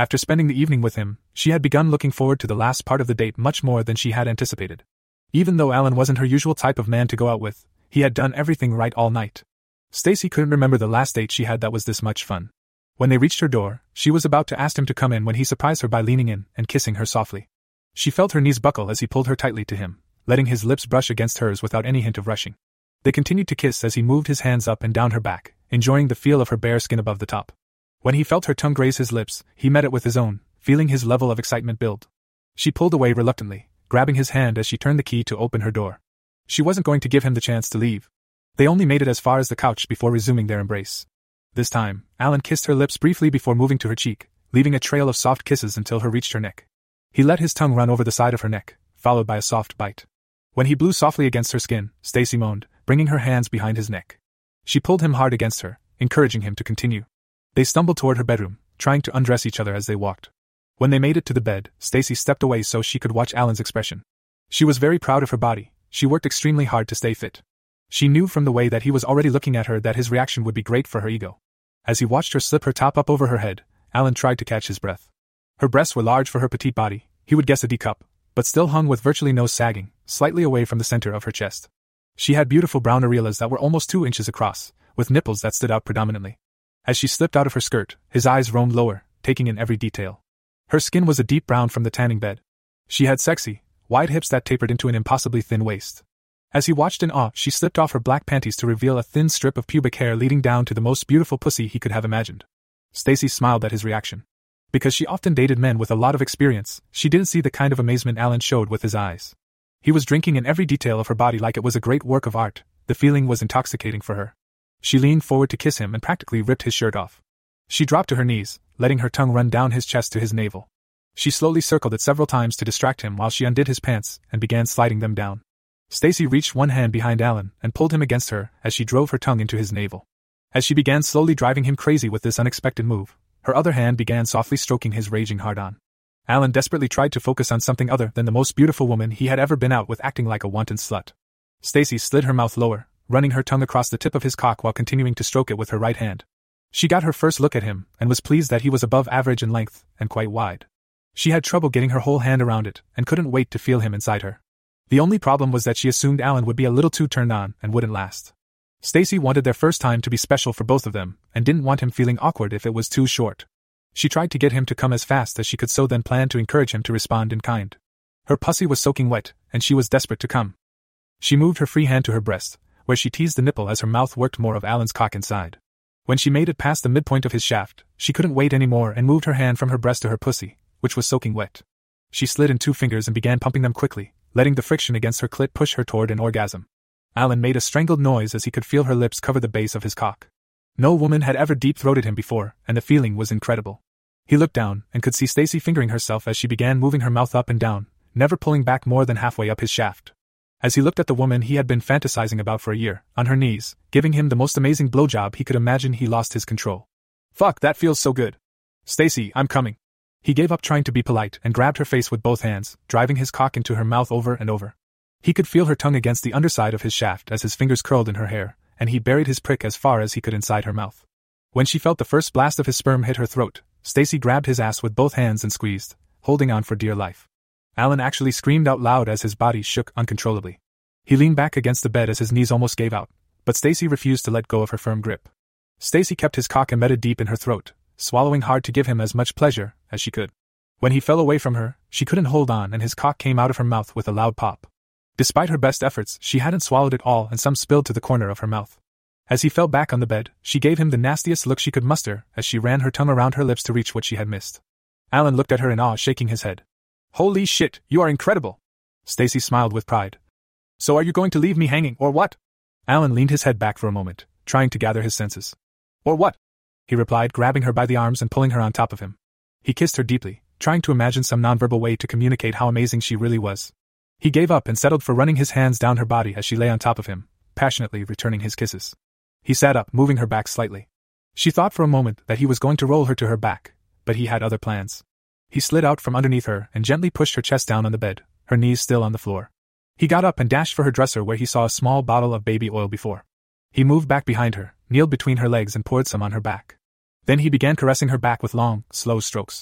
After spending the evening with him, she had begun looking forward to the last part of the date much more than she had anticipated. Even though Alan wasn't her usual type of man to go out with, he had done everything right all night. Stacy couldn't remember the last date she had that was this much fun. When they reached her door, she was about to ask him to come in when he surprised her by leaning in and kissing her softly. She felt her knees buckle as he pulled her tightly to him, letting his lips brush against hers without any hint of rushing. They continued to kiss as he moved his hands up and down her back, enjoying the feel of her bare skin above the top. When he felt her tongue graze his lips, he met it with his own, feeling his level of excitement build. She pulled away reluctantly, grabbing his hand as she turned the key to open her door. She wasn't going to give him the chance to leave. They only made it as far as the couch before resuming their embrace. This time, Alan kissed her lips briefly before moving to her cheek, leaving a trail of soft kisses until her reached her neck. He let his tongue run over the side of her neck, followed by a soft bite. When he blew softly against her skin, Stacy moaned, bringing her hands behind his neck. She pulled him hard against her, encouraging him to continue. They stumbled toward her bedroom, trying to undress each other as they walked. When they made it to the bed, Stacy stepped away so she could watch Alan's expression. She was very proud of her body. She worked extremely hard to stay fit. She knew from the way that he was already looking at her that his reaction would be great for her ego. As he watched her slip her top up over her head, Alan tried to catch his breath. Her breasts were large for her petite body, he would guess a D cup, but still hung with virtually no sagging, slightly away from the center of her chest. She had beautiful brown areolas that were almost two inches across, with nipples that stood out predominantly. As she slipped out of her skirt, his eyes roamed lower, taking in every detail. Her skin was a deep brown from the tanning bed. She had sexy, wide hips that tapered into an impossibly thin waist. As he watched in awe, she slipped off her black panties to reveal a thin strip of pubic hair leading down to the most beautiful pussy he could have imagined. Stacy smiled at his reaction. Because she often dated men with a lot of experience, she didn't see the kind of amazement Alan showed with his eyes. He was drinking in every detail of her body like it was a great work of art. The feeling was intoxicating for her. She leaned forward to kiss him and practically ripped his shirt off. She dropped to her knees, letting her tongue run down his chest to his navel. She slowly circled it several times to distract him while she undid his pants and began sliding them down. Stacy reached one hand behind Alan and pulled him against her as she drove her tongue into his navel. As she began slowly driving him crazy with this unexpected move, her other hand began softly stroking his raging hard-on. Alan desperately tried to focus on something other than the most beautiful woman he had ever been out with, acting like a wanton slut. Stacy slid her mouth lower, running her tongue across the tip of his cock while continuing to stroke it with her right hand. She got her first look at him and was pleased that he was above average in length and quite wide. She had trouble getting her whole hand around it and couldn't wait to feel him inside her. The only problem was that she assumed Alan would be a little too turned on and wouldn't last. Stacy wanted their first time to be special for both of them and didn't want him feeling awkward if it was too short. She tried to get him to come as fast as she could, so then planned to encourage him to respond in kind. Her pussy was soaking wet, and she was desperate to come. She moved her free hand to her breast, where she teased the nipple as her mouth worked more of Alan's cock inside. When she made it past the midpoint of his shaft, she couldn't wait anymore and moved her hand from her breast to her pussy, which was soaking wet. She slid in two fingers and began pumping them quickly, letting the friction against her clit push her toward an orgasm. Alan made a strangled noise as he could feel her lips cover the base of his cock. No woman had ever deep-throated him before, and the feeling was incredible. He looked down and could see Stacy fingering herself as she began moving her mouth up and down, never pulling back more than halfway up his shaft. As he looked at the woman he had been fantasizing about for a year, on her knees, giving him the most amazing blowjob he could imagine, he lost his control. "Fuck, that feels so good. Stacy, I'm coming." He gave up trying to be polite and grabbed her face with both hands, driving his cock into her mouth over and over. He could feel her tongue against the underside of his shaft as his fingers curled in her hair, and he buried his prick as far as he could inside her mouth. When she felt the first blast of his sperm hit her throat, Stacy grabbed his ass with both hands and squeezed, holding on for dear life. Alan actually screamed out loud as his body shook uncontrollably. He leaned back against the bed as his knees almost gave out, but Stacy refused to let go of her firm grip. Stacy kept his cock embedded deep in her throat, swallowing hard to give him as much pleasure as she could. When he fell away from her, she couldn't hold on and his cock came out of her mouth with a loud pop. Despite her best efforts, she hadn't swallowed it all and some spilled to the corner of her mouth. As he fell back on the bed, she gave him the nastiest look she could muster as she ran her tongue around her lips to reach what she had missed. Alan looked at her in awe, shaking his head. "Holy shit, you are incredible!" Stacy smiled with pride. "So are you going to leave me hanging, or what?" Alan leaned his head back for a moment, trying to gather his senses. "Or what?" he replied, grabbing her by the arms and pulling her on top of him. He kissed her deeply, trying to imagine some nonverbal way to communicate how amazing she really was. He gave up and settled for running his hands down her body as she lay on top of him, passionately returning his kisses. He sat up, moving her back slightly. She thought for a moment that he was going to roll her to her back, but he had other plans. He slid out from underneath her and gently pushed her chest down on the bed, her knees still on the floor. He got up and dashed for her dresser where he saw a small bottle of baby oil before. He moved back behind her, kneeled between her legs and poured some on her back. Then he began caressing her back with long, slow strokes.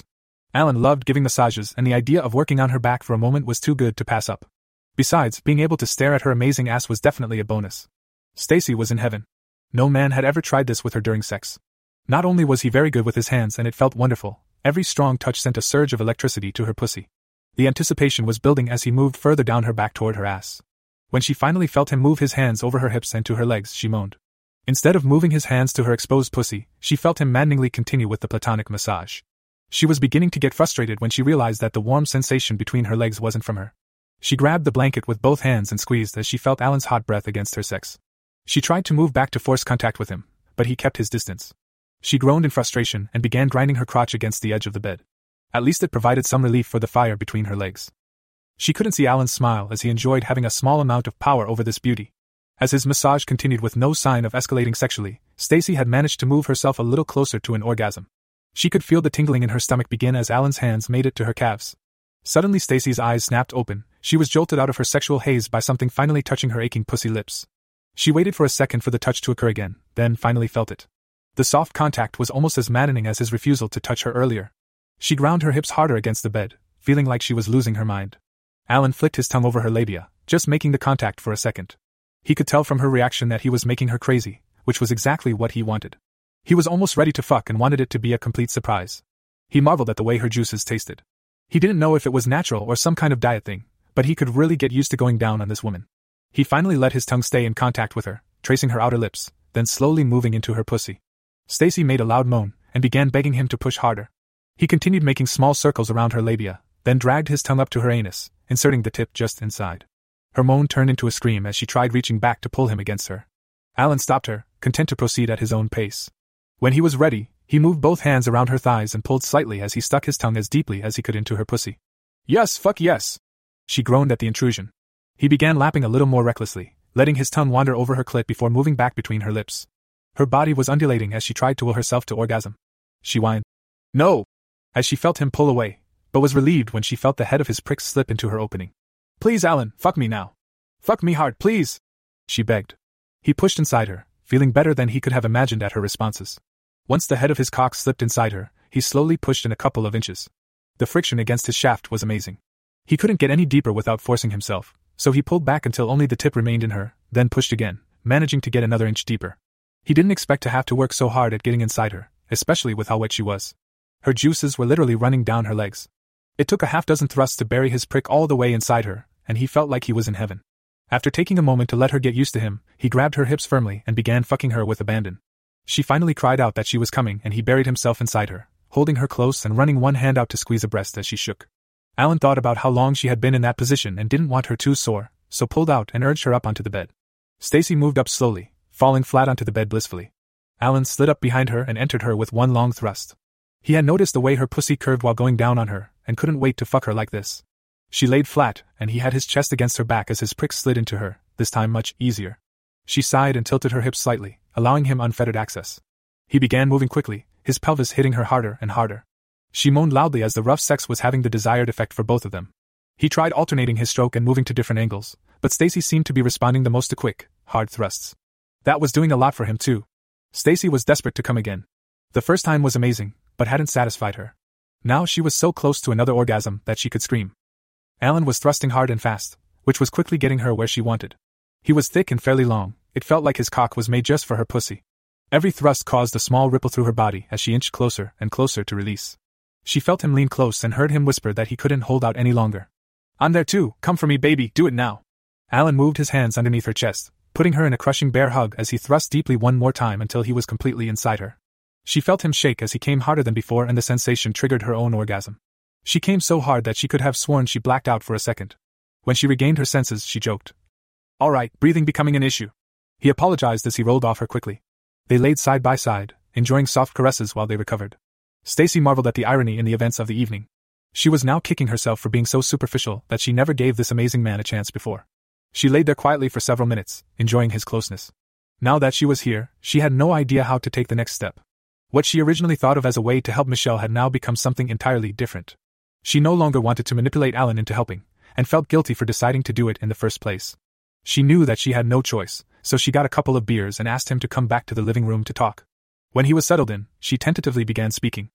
Alan loved giving massages, and the idea of working on her back for a moment was too good to pass up. Besides, being able to stare at her amazing ass was definitely a bonus. Stacy was in heaven. No man had ever tried this with her during sex. Not only was he very good with his hands and it felt wonderful, every strong touch sent a surge of electricity to her pussy. The anticipation was building as he moved further down her back toward her ass. When she finally felt him move his hands over her hips and to her legs, she moaned. Instead of moving his hands to her exposed pussy, she felt him maddeningly continue with the platonic massage. She was beginning to get frustrated when she realized that the warm sensation between her legs wasn't from her. She grabbed the blanket with both hands and squeezed as she felt Alan's hot breath against her sex. She tried to move back to force contact with him, but he kept his distance. She groaned in frustration and began grinding her crotch against the edge of the bed. At least it provided some relief for the fire between her legs. She couldn't see Alan smile as he enjoyed having a small amount of power over this beauty. As his massage continued with no sign of escalating sexually, Stacy had managed to move herself a little closer to an orgasm. She could feel the tingling in her stomach begin as Alan's hands made it to her calves. Suddenly Stacy's eyes snapped open. She was jolted out of her sexual haze by something finally touching her aching pussy lips. She waited for a second for the touch to occur again, then finally felt it. The soft contact was almost as maddening as his refusal to touch her earlier. She ground her hips harder against the bed, feeling like she was losing her mind. Alan flicked his tongue over her labia, just making the contact for a second. He could tell from her reaction that he was making her crazy, which was exactly what he wanted. He was almost ready to fuck and wanted it to be a complete surprise. He marveled at the way her juices tasted. He didn't know if it was natural or some kind of diet thing, but he could really get used to going down on this woman. He finally let his tongue stay in contact with her, tracing her outer lips, then slowly moving into her pussy. Stacy made a loud moan, and began begging him to push harder. He continued making small circles around her labia, then dragged his tongue up to her anus, inserting the tip just inside. Her moan turned into a scream as she tried reaching back to pull him against her. Alan stopped her, content to proceed at his own pace. When he was ready, he moved both hands around her thighs and pulled slightly as he stuck his tongue as deeply as he could into her pussy. Yes, fuck yes! She groaned at the intrusion. He began lapping a little more recklessly, letting his tongue wander over her clit before moving back between her lips. Her body was undulating as she tried to will herself to orgasm. She whined, "No!" as she felt him pull away, but was relieved when she felt the head of his prick slip into her opening. "Please, Alan, fuck me now. Fuck me hard, please!" she begged. He pushed inside her, feeling better than he could have imagined at her responses. Once the head of his cock slipped inside her, he slowly pushed in a couple of inches. The friction against his shaft was amazing. He couldn't get any deeper without forcing himself, so he pulled back until only the tip remained in her, then pushed again, managing to get another inch deeper. He didn't expect to have to work so hard at getting inside her, especially with how wet she was. Her juices were literally running down her legs. It took a half dozen thrusts to bury his prick all the way inside her, and he felt like he was in heaven. After taking a moment to let her get used to him, he grabbed her hips firmly and began fucking her with abandon. She finally cried out that she was coming, and he buried himself inside her, holding her close and running one hand out to squeeze a breast as she shook. Alan thought about how long she had been in that position and didn't want her too sore, so pulled out and urged her up onto the bed. Stacy moved up slowly, falling flat onto the bed blissfully. Alan slid up behind her and entered her with one long thrust. He had noticed the way her pussy curved while going down on her, and couldn't wait to fuck her like this. She laid flat, and he had his chest against her back as his prick slid into her, this time much easier. She sighed and tilted her hips slightly, allowing him unfettered access. He began moving quickly, his pelvis hitting her harder and harder. She moaned loudly as the rough sex was having the desired effect for both of them. He tried alternating his stroke and moving to different angles, but Stacy seemed to be responding the most to quick, hard thrusts. That was doing a lot for him too. Stacy was desperate to come again. The first time was amazing, but hadn't satisfied her. Now she was so close to another orgasm that she could scream. Alan was thrusting hard and fast, which was quickly getting her where she wanted. He was thick and fairly long. It felt like his cock was made just for her pussy. Every thrust caused a small ripple through her body as she inched closer and closer to release. She felt him lean close and heard him whisper that he couldn't hold out any longer. "I'm there too, come for me baby, do it now." Alan moved his hands underneath her chest, putting her in a crushing bear hug as he thrust deeply one more time until he was completely inside her. She felt him shake as he came harder than before, and the sensation triggered her own orgasm. She came so hard that she could have sworn she blacked out for a second. When she regained her senses, she joked, "All right, breathing becoming an issue." He apologized as he rolled off her quickly. They laid side by side, enjoying soft caresses while they recovered. Stacy marveled at the irony in the events of the evening. She was now kicking herself for being so superficial that she never gave this amazing man a chance before. She laid there quietly for several minutes, enjoying his closeness. Now that she was here, she had no idea how to take the next step. What she originally thought of as a way to help Michelle had now become something entirely different. She no longer wanted to manipulate Alan into helping, and felt guilty for deciding to do it in the first place. She knew that she had no choice, so she got a couple of beers and asked him to come back to the living room to talk. When he was settled in, she tentatively began speaking.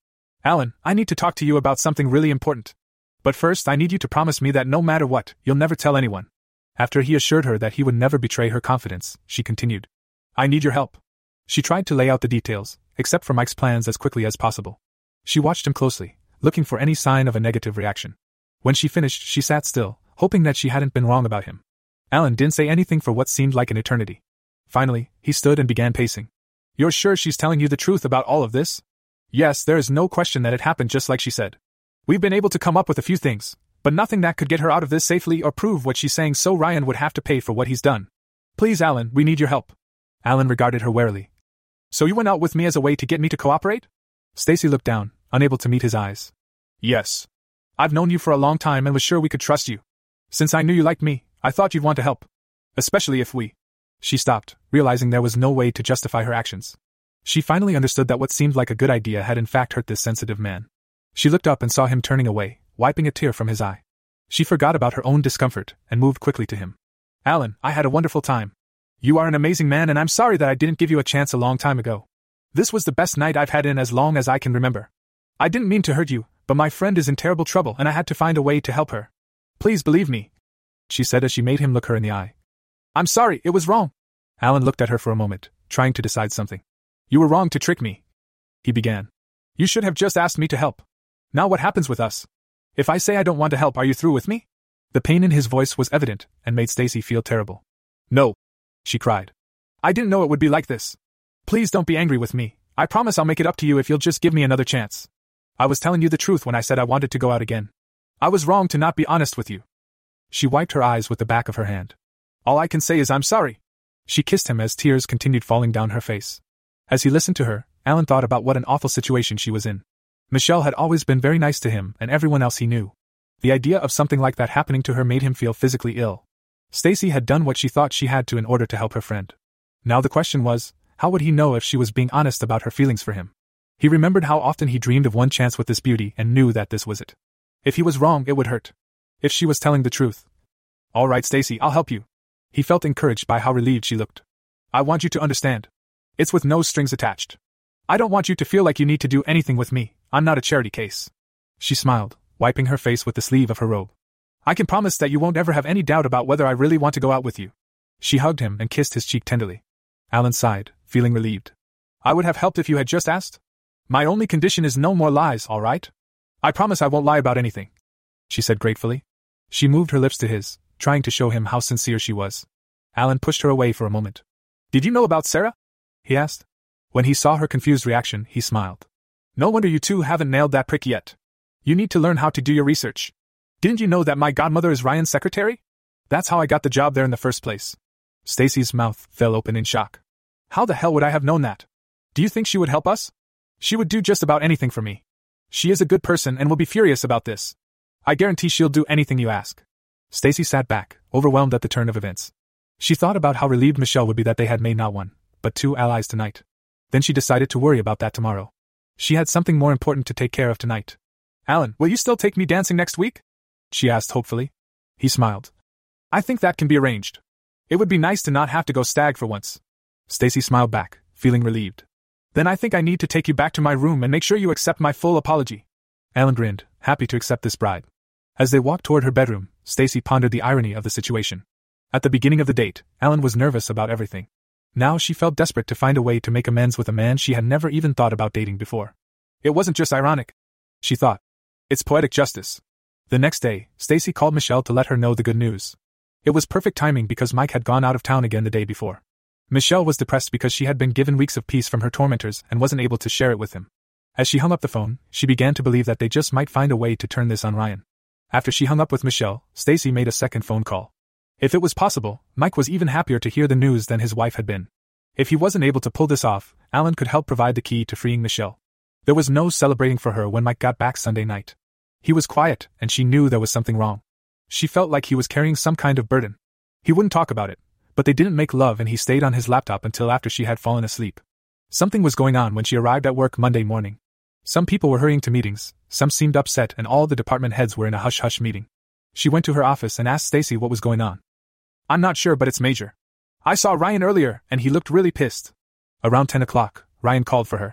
Alan, I need to talk to you about something really important. But first I need you to promise me that no matter what, you'll never tell anyone. After he assured her that he would never betray her confidence, she continued. I need your help. She tried to lay out the details, except for Mike's plans, as quickly as possible. She watched him closely, looking for any sign of a negative reaction. When she finished, she sat still, hoping that she hadn't been wrong about him. Alan didn't say anything for what seemed like an eternity. Finally, he stood and began pacing. You're sure she's telling you the truth about all of this? Yes, there is no question that it happened just like she said. We've been able to come up with a few things, but nothing that could get her out of this safely or prove what she's saying, so Ryan would have to pay for what he's done. Please, Alan, we need your help. Alan regarded her warily. So you went out with me as a way to get me to cooperate? Stacy looked down, unable to meet his eyes. Yes. I've known you for a long time and was sure we could trust you. Since I knew you liked me, I thought you'd want to help. Especially if we... She stopped, realizing there was no way to justify her actions. She finally understood that what seemed like a good idea had in fact hurt this sensitive man. She looked up and saw him turning away, wiping a tear from his eye. She forgot about her own discomfort and moved quickly to him. Alan, I had a wonderful time. You are an amazing man, and I'm sorry that I didn't give you a chance a long time ago. This was the best night I've had in as long as I can remember. I didn't mean to hurt you, but my friend is in terrible trouble and I had to find a way to help her. Please believe me, she said as she made him look her in the eye. I'm sorry, it was wrong. Alan looked at her for a moment, trying to decide something. You were wrong to trick me, he began. You should have just asked me to help. Now what happens with us? If I say I don't want to help, are you through with me? The pain in his voice was evident and made Stacy feel terrible. No, she cried. I didn't know it would be like this. Please don't be angry with me. I promise I'll make it up to you if you'll just give me another chance. I was telling you the truth when I said I wanted to go out again. I was wrong to not be honest with you. She wiped her eyes with the back of her hand. All I can say is I'm sorry. She kissed him as tears continued falling down her face. As he listened to her, Alan thought about what an awful situation she was in. Michelle had always been very nice to him and everyone else he knew. The idea of something like that happening to her made him feel physically ill. Stacy had done what she thought she had to in order to help her friend. Now the question was, how would he know if she was being honest about her feelings for him? He remembered how often he dreamed of one chance with this beauty and knew that this was it. If he was wrong, it would hurt. If she was telling the truth. All right, Stacy, I'll help you. He felt encouraged by how relieved she looked. I want you to understand. It's with no strings attached. I don't want you to feel like you need to do anything with me. I'm not a charity case. She smiled, wiping her face with the sleeve of her robe. I can promise that you won't ever have any doubt about whether I really want to go out with you. She hugged him and kissed his cheek tenderly. Alan sighed, feeling relieved. I would have helped if you had just asked. My only condition is no more lies, all right? I promise I won't lie about anything, she said gratefully. She moved her lips to his, trying to show him how sincere she was. Alan pushed her away for a moment. Did you know about Sarah? He asked. When he saw her confused reaction, he smiled. No wonder you two haven't nailed that prick yet. You need to learn how to do your research. Didn't you know that my godmother is Ryan's secretary? That's how I got the job there in the first place. Stacy's mouth fell open in shock. How the hell would I have known that? Do you think she would help us? She would do just about anything for me. She is a good person and will be furious about this. I guarantee she'll do anything you ask. Stacy sat back, overwhelmed at the turn of events. She thought about how relieved Michelle would be that they had made not one, but two allies tonight. Then she decided to worry about that tomorrow. She had something more important to take care of tonight. Alan, will you still take me dancing next week? She asked hopefully. He smiled. I think that can be arranged. It would be nice to not have to go stag for once. Stacy smiled back, feeling relieved. Then I think I need to take you back to my room and make sure you accept my full apology. Alan grinned, happy to accept this bribe. As they walked toward her bedroom, Stacy pondered the irony of the situation. At the beginning of the date, Alan was nervous about everything. Now she felt desperate to find a way to make amends with a man she had never even thought about dating before. It wasn't just ironic, she thought. It's poetic justice. The next day, Stacy called Michelle to let her know the good news. It was perfect timing because Mike had gone out of town again the day before. Michelle was depressed because she had been given weeks of peace from her tormentors and wasn't able to share it with him. As she hung up the phone, she began to believe that they just might find a way to turn this on Ryan. After she hung up with Michelle, Stacy made a second phone call. If it was possible, Mike was even happier to hear the news than his wife had been. If he wasn't able to pull this off, Alan could help provide the key to freeing Michelle. There was no celebrating for her when Mike got back Sunday night. He was quiet, and she knew there was something wrong. She felt like he was carrying some kind of burden. He wouldn't talk about it, but they didn't make love and he stayed on his laptop until after she had fallen asleep. Something was going on when she arrived at work Monday morning. Some people were hurrying to meetings, some seemed upset, and all the department heads were in a hush-hush meeting. She went to her office and asked Stacy what was going on. I'm not sure, but it's major. I saw Ryan earlier, and he looked really pissed. Around ten o'clock, Ryan called for her.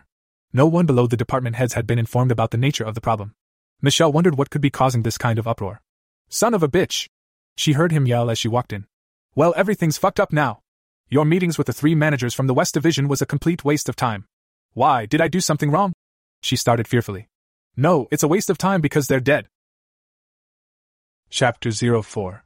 No one below the department heads had been informed about the nature of the problem. Michelle wondered what could be causing this kind of uproar. Son of a bitch! She heard him yell as she walked in. Well, everything's fucked up now. Your meetings with the three managers from the West Division was a complete waste of time. Why, did I do something wrong? She started fearfully. No, it's a waste of time because they're dead. Chapter oh four.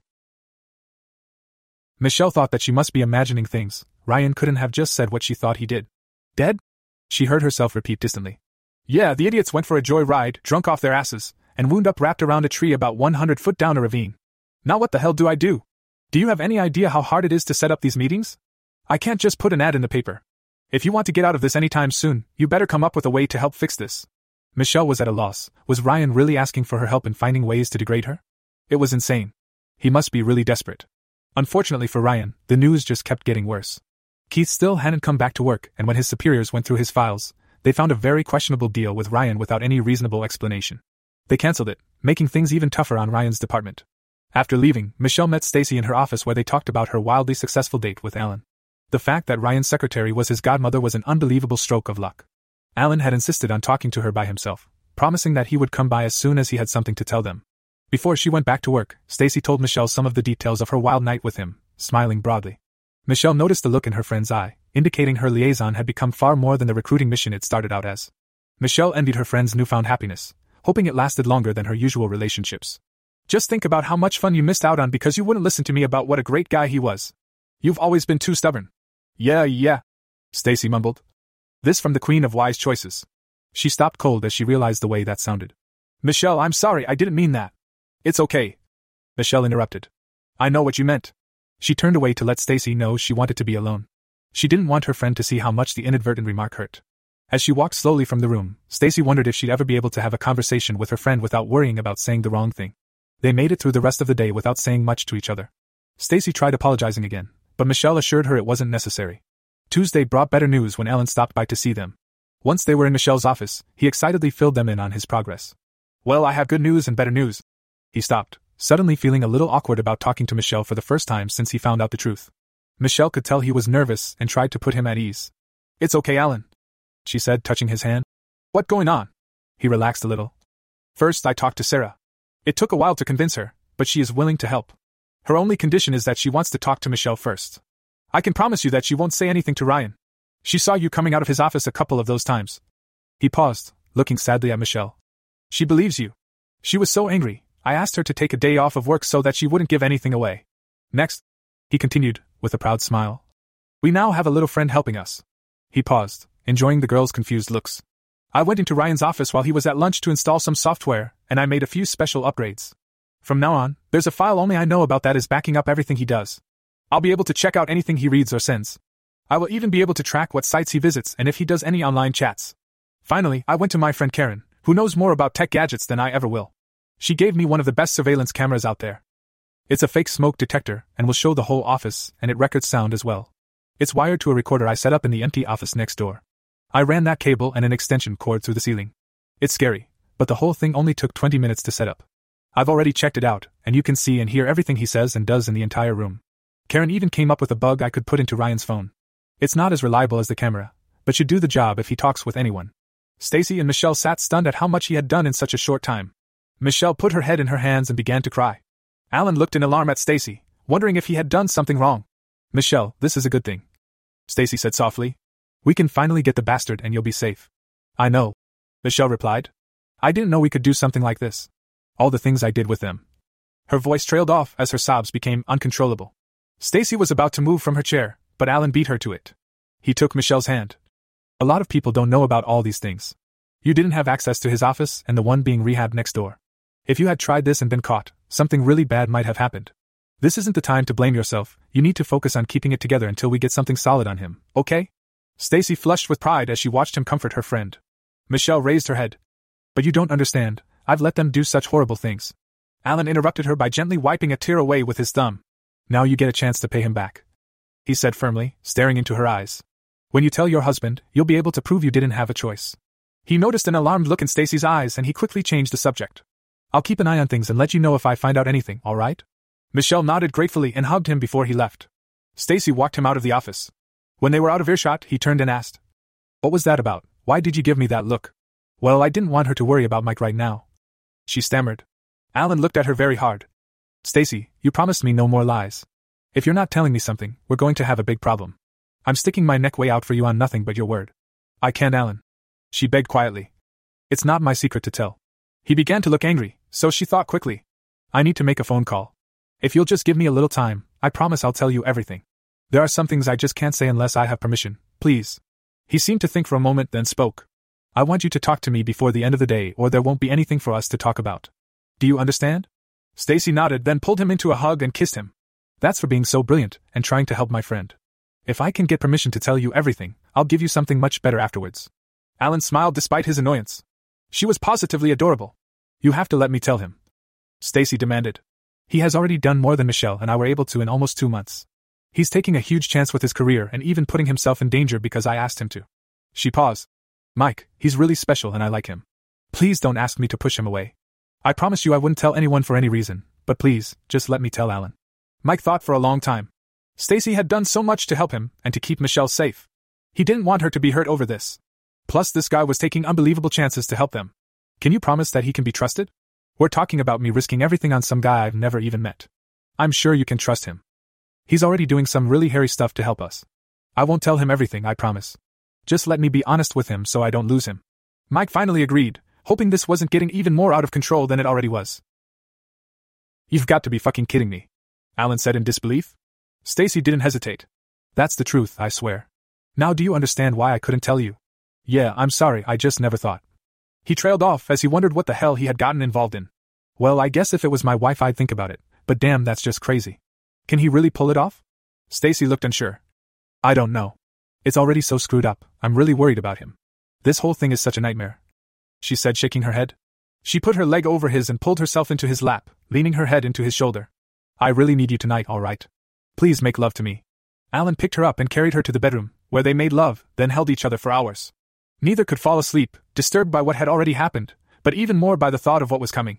Michelle thought that she must be imagining things. Ryan couldn't have just said what she thought he did. Dead? She heard herself repeat distantly. Yeah, the idiots went for a joy ride, drunk off their asses, and wound up wrapped around a tree about one hundred foot down a ravine. Now what the hell do I do? Do you have any idea how hard it is to set up these meetings? I can't just put an ad in the paper. If you want to get out of this anytime soon, you better come up with a way to help fix this. Michelle was at a loss. Was Ryan really asking for her help in finding ways to degrade her? It was insane. He must be really desperate. Unfortunately for Ryan, the news just kept getting worse. Keith still hadn't come back to work, and when his superiors went through his files, they found a very questionable deal with Ryan without any reasonable explanation. They cancelled it, making things even tougher on Ryan's department. After leaving, Michelle met Stacy in her office where they talked about her wildly successful date with Alan. The fact that Ryan's secretary was his godmother was an unbelievable stroke of luck. Alan had insisted on talking to her by himself, promising that he would come by as soon as he had something to tell them. Before she went back to work, Stacy told Michelle some of the details of her wild night with him, smiling broadly. Michelle noticed the look in her friend's eye, indicating her liaison had become far more than the recruiting mission it started out as. Michelle envied her friend's newfound happiness, hoping it lasted longer than her usual relationships. Just think about how much fun you missed out on because you wouldn't listen to me about what a great guy he was. You've always been too stubborn. Yeah, yeah, Stacy mumbled. This from the queen of wise choices. She stopped cold as she realized the way that sounded. Michelle, I'm sorry, I didn't mean that. It's okay. Michelle interrupted. I know what you meant. She turned away to let Stacy know she wanted to be alone. She didn't want her friend to see how much the inadvertent remark hurt. As she walked slowly from the room, Stacy wondered if she'd ever be able to have a conversation with her friend without worrying about saying the wrong thing. They made it through the rest of the day without saying much to each other. Stacy tried apologizing again, but Michelle assured her it wasn't necessary. Tuesday brought better news when Alan stopped by to see them. Once they were in Michelle's office, he excitedly filled them in on his progress. Well, I have good news and better news. He stopped, suddenly feeling a little awkward about talking to Michelle for the first time since he found out the truth. Michelle could tell he was nervous and tried to put him at ease. It's okay, Alan, she said, touching his hand. What going on? He relaxed a little. First, I talked to Sarah. It took a while to convince her, but she is willing to help. Her only condition is that she wants to talk to Michelle first. I can promise you that she won't say anything to Ryan. She saw you coming out of his office a couple of those times. He paused, looking sadly at Michelle. She believes you. She was so angry, I asked her to take a day off of work so that she wouldn't give anything away. Next, he continued, with a proud smile. We now have a little friend helping us. He paused, enjoying the girl's confused looks. I went into Ryan's office while he was at lunch to install some software, and I made a few special upgrades. From now on, there's a file only I know about that is backing up everything he does. I'll be able to check out anything he reads or sends. I will even be able to track what sites he visits and if he does any online chats. Finally, I went to my friend Karen, who knows more about tech gadgets than I ever will. She gave me one of the best surveillance cameras out there. It's a fake smoke detector and will show the whole office, and it records sound as well. It's wired to a recorder I set up in the empty office next door. I ran that cable and an extension cord through the ceiling. It's scary, but the whole thing only took twenty minutes to set up. I've already checked it out, and you can see and hear everything he says and does in the entire room. Karen even came up with a bug I could put into Ryan's phone. It's not as reliable as the camera, but should do the job if he talks with anyone. Stacy and Michelle sat stunned at how much he had done in such a short time. Michelle put her head in her hands and began to cry. Alan looked in alarm at Stacy, wondering if he had done something wrong. Michelle, this is a good thing, Stacy said softly. We can finally get the bastard and you'll be safe. I know, Michelle replied. I didn't know we could do something like this. All the things I did with them. Her voice trailed off as her sobs became uncontrollable. Stacy was about to move from her chair, but Alan beat her to it. He took Michelle's hand. A lot of people don't know about all these things. You didn't have access to his office and the one being rehabbed next door. If you had tried this and been caught, something really bad might have happened. This isn't the time to blame yourself. You need to focus on keeping it together until we get something solid on him, okay? Stacy flushed with pride as she watched him comfort her friend. Michelle raised her head. But you don't understand. I've let them do such horrible things. Alan interrupted her by gently wiping a tear away with his thumb. Now you get a chance to pay him back, he said firmly, staring into her eyes. When you tell your husband, you'll be able to prove you didn't have a choice. He noticed an alarmed look in Stacy's eyes and he quickly changed the subject. I'll keep an eye on things and let you know if I find out anything, all right? Michelle nodded gratefully and hugged him before he left. Stacy walked him out of the office. When they were out of earshot, he turned and asked, What was that about? Why did you give me that look? Well, I didn't want her to worry about Mike right now. She stammered. Alan looked at her very hard. Stacy, you promised me no more lies. If you're not telling me something, we're going to have a big problem. I'm sticking my neck way out for you on nothing but your word. I can't, Alan. She begged quietly. It's not my secret to tell. He began to look angry, so she thought quickly. I need to make a phone call. If you'll just give me a little time, I promise I'll tell you everything. There are some things I just can't say unless I have permission, please. He seemed to think for a moment, then spoke. I want you to talk to me before the end of the day or there won't be anything for us to talk about. Do you understand? Stacy nodded, then pulled him into a hug and kissed him. That's for being so brilliant and trying to help my friend. If I can get permission to tell you everything, I'll give you something much better afterwards. Alan smiled despite his annoyance. She was positively adorable. You have to let me tell him. Stacy demanded. He has already done more than Michelle and I were able to in almost two months. He's taking a huge chance with his career and even putting himself in danger because I asked him to. She paused. Mike, he's really special and I like him. Please don't ask me to push him away. I promise you I wouldn't tell anyone for any reason, but please, just let me tell Alan. Mike thought for a long time. Stacy had done so much to help him and to keep Michelle safe. He didn't want her to be hurt over this. Plus, this guy was taking unbelievable chances to help them. Can you promise that he can be trusted? We're talking about me risking everything on some guy I've never even met. I'm sure you can trust him. He's already doing some really hairy stuff to help us. I won't tell him everything, I promise. Just let me be honest with him so I don't lose him. Mike finally agreed, hoping this wasn't getting even more out of control than it already was. You've got to be fucking kidding me, Alan said in disbelief. Stacy didn't hesitate. That's the truth, I swear. Now do you understand why I couldn't tell you? Yeah, I'm sorry, I just never thought. He trailed off as he wondered what the hell he had gotten involved in. Well, I guess if it was my wife I'd think about it, but damn, that's just crazy. Can he really pull it off? Stacy looked unsure. I don't know. It's already so screwed up, I'm really worried about him. This whole thing is such a nightmare, she said, shaking her head. She put her leg over his and pulled herself into his lap, leaning her head into his shoulder. I really need you tonight, all right? Please make love to me. Alan picked her up and carried her to the bedroom, where they made love, then held each other for hours. Neither could fall asleep, disturbed by what had already happened, but even more by the thought of what was coming.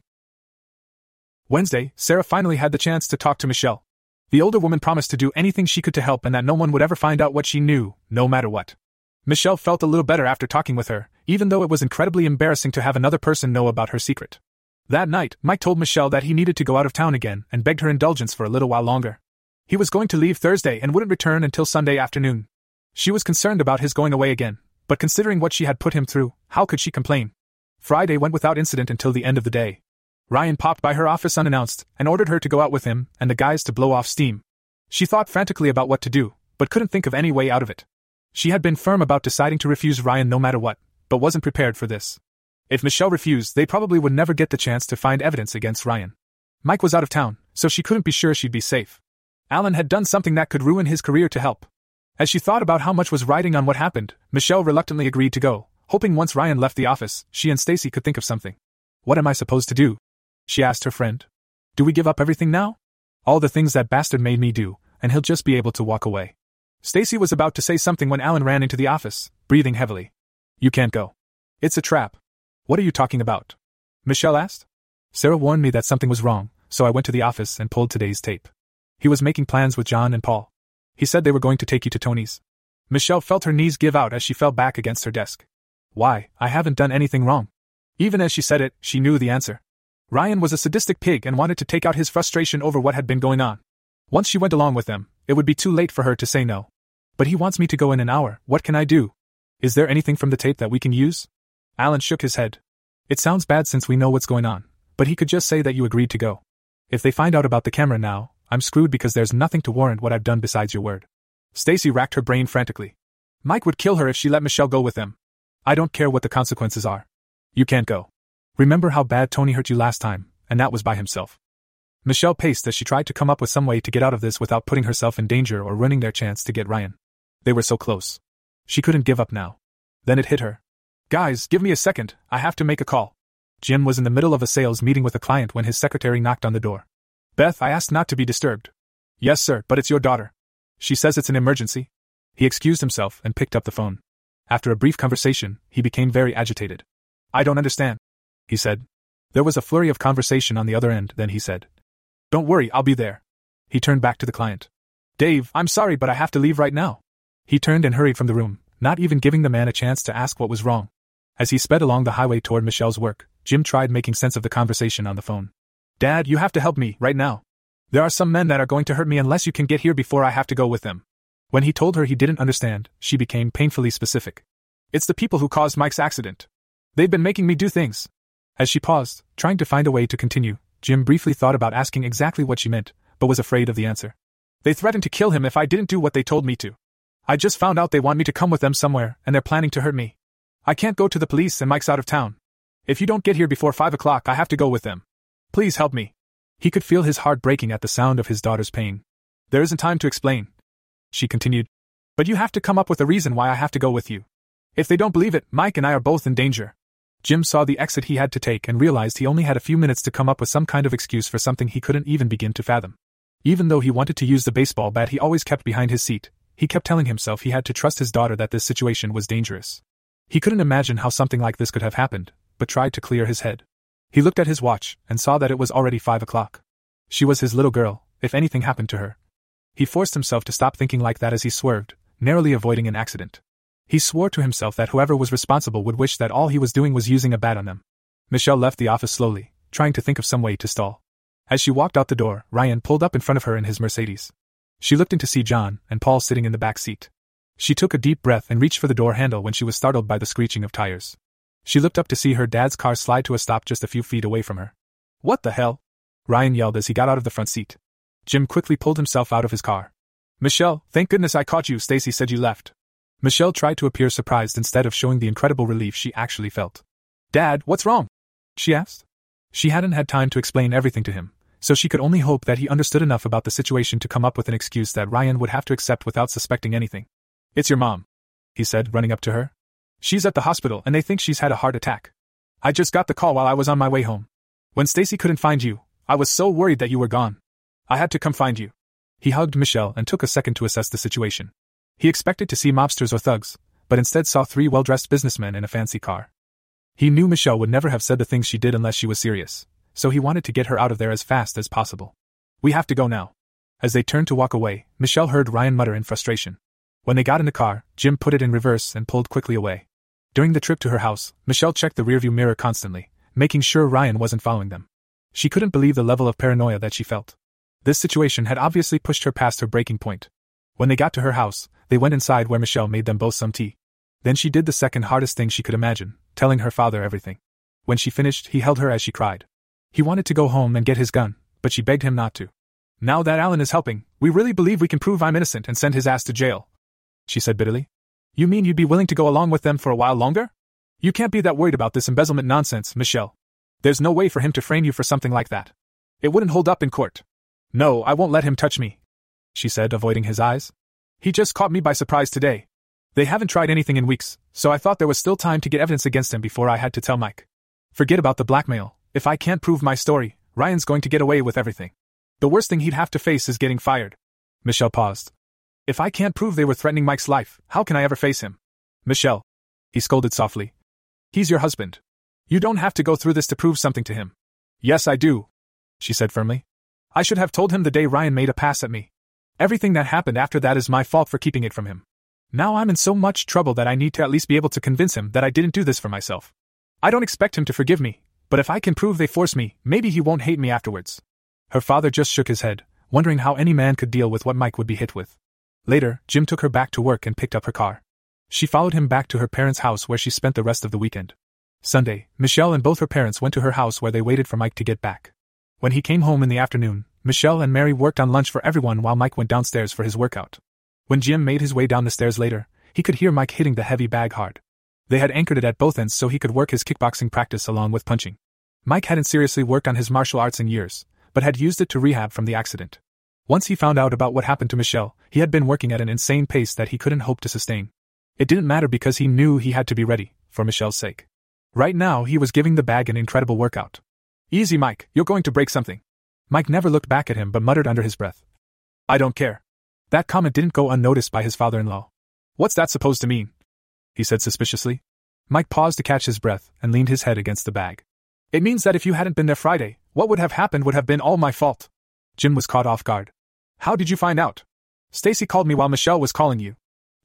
Wednesday, Sarah finally had the chance to talk to Michelle. The older woman promised to do anything she could to help and that no one would ever find out what she knew, no matter what. Michelle felt a little better after talking with her, even though it was incredibly embarrassing to have another person know about her secret. That night, Mike told Michelle that he needed to go out of town again and begged her indulgence for a little while longer. He was going to leave Thursday and wouldn't return until Sunday afternoon. She was concerned about his going away again, but considering what she had put him through, how could she complain? Friday went without incident until the end of the day. Ryan popped by her office unannounced and ordered her to go out with him and the guys to blow off steam. She thought frantically about what to do, but couldn't think of any way out of it. She had been firm about deciding to refuse Ryan no matter what, but wasn't prepared for this. If Michelle refused, they probably would never get the chance to find evidence against Ryan. Mike was out of town, so she couldn't be sure she'd be safe. Alan had done something that could ruin his career to help. As she thought about how much was riding on what happened, Michelle reluctantly agreed to go, hoping once Ryan left the office, she and Stacy could think of something. What am I supposed to do? She asked her friend. Do we give up everything now? All the things that bastard made me do, and he'll just be able to walk away. Stacy was about to say something when Alan ran into the office, breathing heavily. You can't go. It's a trap. What are you talking about? Michelle asked. Sarah warned me that something was wrong, so I went to the office and pulled today's tape. He was making plans with John and Paul. He said they were going to take you to Tony's. Michelle felt her knees give out as she fell back against her desk. Why, I haven't done anything wrong. Even as she said it, she knew the answer. Ryan was a sadistic pig and wanted to take out his frustration over what had been going on. Once she went along with them, it would be too late for her to say no. But he wants me to go in an hour, what can I do? Is there anything from the tape that we can use? Alan shook his head. It sounds bad since we know what's going on, but he could just say that you agreed to go. If they find out about the camera now, I'm screwed because there's nothing to warrant what I've done besides your word. Stacy racked her brain frantically. Mike would kill her if she let Michelle go with them. I don't care what the consequences are. You can't go. Remember how bad Tony hurt you last time, and that was by himself. Michelle paced as she tried to come up with some way to get out of this without putting herself in danger or ruining their chance to get Ryan. They were so close. She couldn't give up now. Then it hit her. Guys, give me a second, I have to make a call. Jim was in the middle of a sales meeting with a client when his secretary knocked on the door. Beth, I asked not to be disturbed. Yes, sir, but it's your daughter. She says it's an emergency. He excused himself and picked up the phone. After a brief conversation, he became very agitated. I don't understand, he said. There was a flurry of conversation on the other end, then he said. Don't worry, I'll be there. He turned back to the client. Dave, I'm sorry but I have to leave right now. He turned and hurried from the room, not even giving the man a chance to ask what was wrong. As he sped along the highway toward Michelle's work, Jim tried making sense of the conversation on the phone. Dad, you have to help me, right now. There are some men that are going to hurt me unless you can get here before I have to go with them. When he told her he didn't understand, she became painfully specific. It's the people who caused Mike's accident. They've been making me do things. As she paused, trying to find a way to continue, Jim briefly thought about asking exactly what she meant, but was afraid of the answer. They threatened to kill him if I didn't do what they told me to. I just found out they want me to come with them somewhere, and they're planning to hurt me. I can't go to the police and Mike's out of town. If you don't get here before five o'clock, I have to go with them. Please help me. He could feel his heart breaking at the sound of his daughter's pain. There isn't time to explain, she continued. But you have to come up with a reason why I have to go with you. If they don't believe it, Mike and I are both in danger. Jim saw the exit he had to take and realized he only had a few minutes to come up with some kind of excuse for something he couldn't even begin to fathom. Even though he wanted to use the baseball bat he always kept behind his seat, he kept telling himself he had to trust his daughter that this situation was dangerous. He couldn't imagine how something like this could have happened, but tried to clear his head. He looked at his watch and saw that it was already five o'clock. She was his little girl, if anything happened to her. He forced himself to stop thinking like that as he swerved, narrowly avoiding an accident. He swore to himself that whoever was responsible would wish that all he was doing was using a bat on them. Michelle left the office slowly, trying to think of some way to stall. As she walked out the door, Ryan pulled up in front of her in his Mercedes. She looked in to see John and Paul sitting in the back seat. She took a deep breath and reached for the door handle when she was startled by the screeching of tires. She looked up to see her dad's car slide to a stop just a few feet away from her. What the hell? Ryan yelled as he got out of the front seat. Jim quickly pulled himself out of his car. Michelle, thank goodness I caught you. Stacy said you left. Michelle tried to appear surprised instead of showing the incredible relief she actually felt. Dad, what's wrong? She asked. She hadn't had time to explain everything to him, so she could only hope that he understood enough about the situation to come up with an excuse that Ryan would have to accept without suspecting anything. It's your mom, he said, running up to her. She's at the hospital and they think she's had a heart attack. I just got the call while I was on my way home. When Stacy couldn't find you, I was so worried that you were gone. I had to come find you. He hugged Michelle and took a second to assess the situation. He expected to see mobsters or thugs, but instead saw three well-dressed businessmen in a fancy car. He knew Michelle would never have said the things she did unless she was serious, so he wanted to get her out of there as fast as possible. We have to go now. As they turned to walk away, Michelle heard Ryan mutter in frustration. When they got in the car, Jim put it in reverse and pulled quickly away. During the trip to her house, Michelle checked the rearview mirror constantly, making sure Ryan wasn't following them. She couldn't believe the level of paranoia that she felt. This situation had obviously pushed her past her breaking point. When they got to her house, they went inside where Michelle made them both some tea. Then she did the second hardest thing she could imagine, telling her father everything. When she finished, he held her as she cried. He wanted to go home and get his gun, but she begged him not to. Now that Alan is helping, we really believe we can prove I'm innocent and send his ass to jail, she said bitterly. You mean you'd be willing to go along with them for a while longer? You can't be that worried about this embezzlement nonsense, Michelle. There's no way for him to frame you for something like that. It wouldn't hold up in court. No, I won't let him touch me, she said, avoiding his eyes. He just caught me by surprise today. They haven't tried anything in weeks, so I thought there was still time to get evidence against him before I had to tell Mike. Forget about the blackmail. If I can't prove my story, Ryan's going to get away with everything. The worst thing he'd have to face is getting fired. Michelle paused. If I can't prove they were threatening Mike's life, how can I ever face him? Michelle, he scolded softly. He's your husband. You don't have to go through this to prove something to him. Yes, I do, she said firmly. I should have told him the day Ryan made a pass at me. Everything that happened after that is my fault for keeping it from him. Now I'm in so much trouble that I need to at least be able to convince him that I didn't do this for myself. I don't expect him to forgive me, but if I can prove they forced me, maybe he won't hate me afterwards. Her father just shook his head, wondering how any man could deal with what Mike would be hit with. Later, Jim took her back to work and picked up her car. She followed him back to her parents' house where she spent the rest of the weekend. Sunday, Michelle and both her parents went to her house where they waited for Mike to get back. When he came home in the afternoon, Michelle and Mary worked on lunch for everyone while Mike went downstairs for his workout. When Jim made his way down the stairs later, he could hear Mike hitting the heavy bag hard. They had anchored it at both ends so he could work his kickboxing practice along with punching. Mike hadn't seriously worked on his martial arts in years, but had used it to rehab from the accident. Once he found out about what happened to Michelle, he had been working at an insane pace that he couldn't hope to sustain. It didn't matter because he knew he had to be ready, for Michelle's sake. Right now he was giving the bag an incredible workout. Easy, Mike, you're going to break something. Mike never looked back at him but muttered under his breath. I don't care. That comment didn't go unnoticed by his father-in-law. What's that supposed to mean? He said suspiciously. Mike paused to catch his breath and leaned his head against the bag. It means that if you hadn't been there Friday, what would have happened would have been all my fault. Jim was caught off guard. How did you find out? Stacy called me while Michelle was calling you.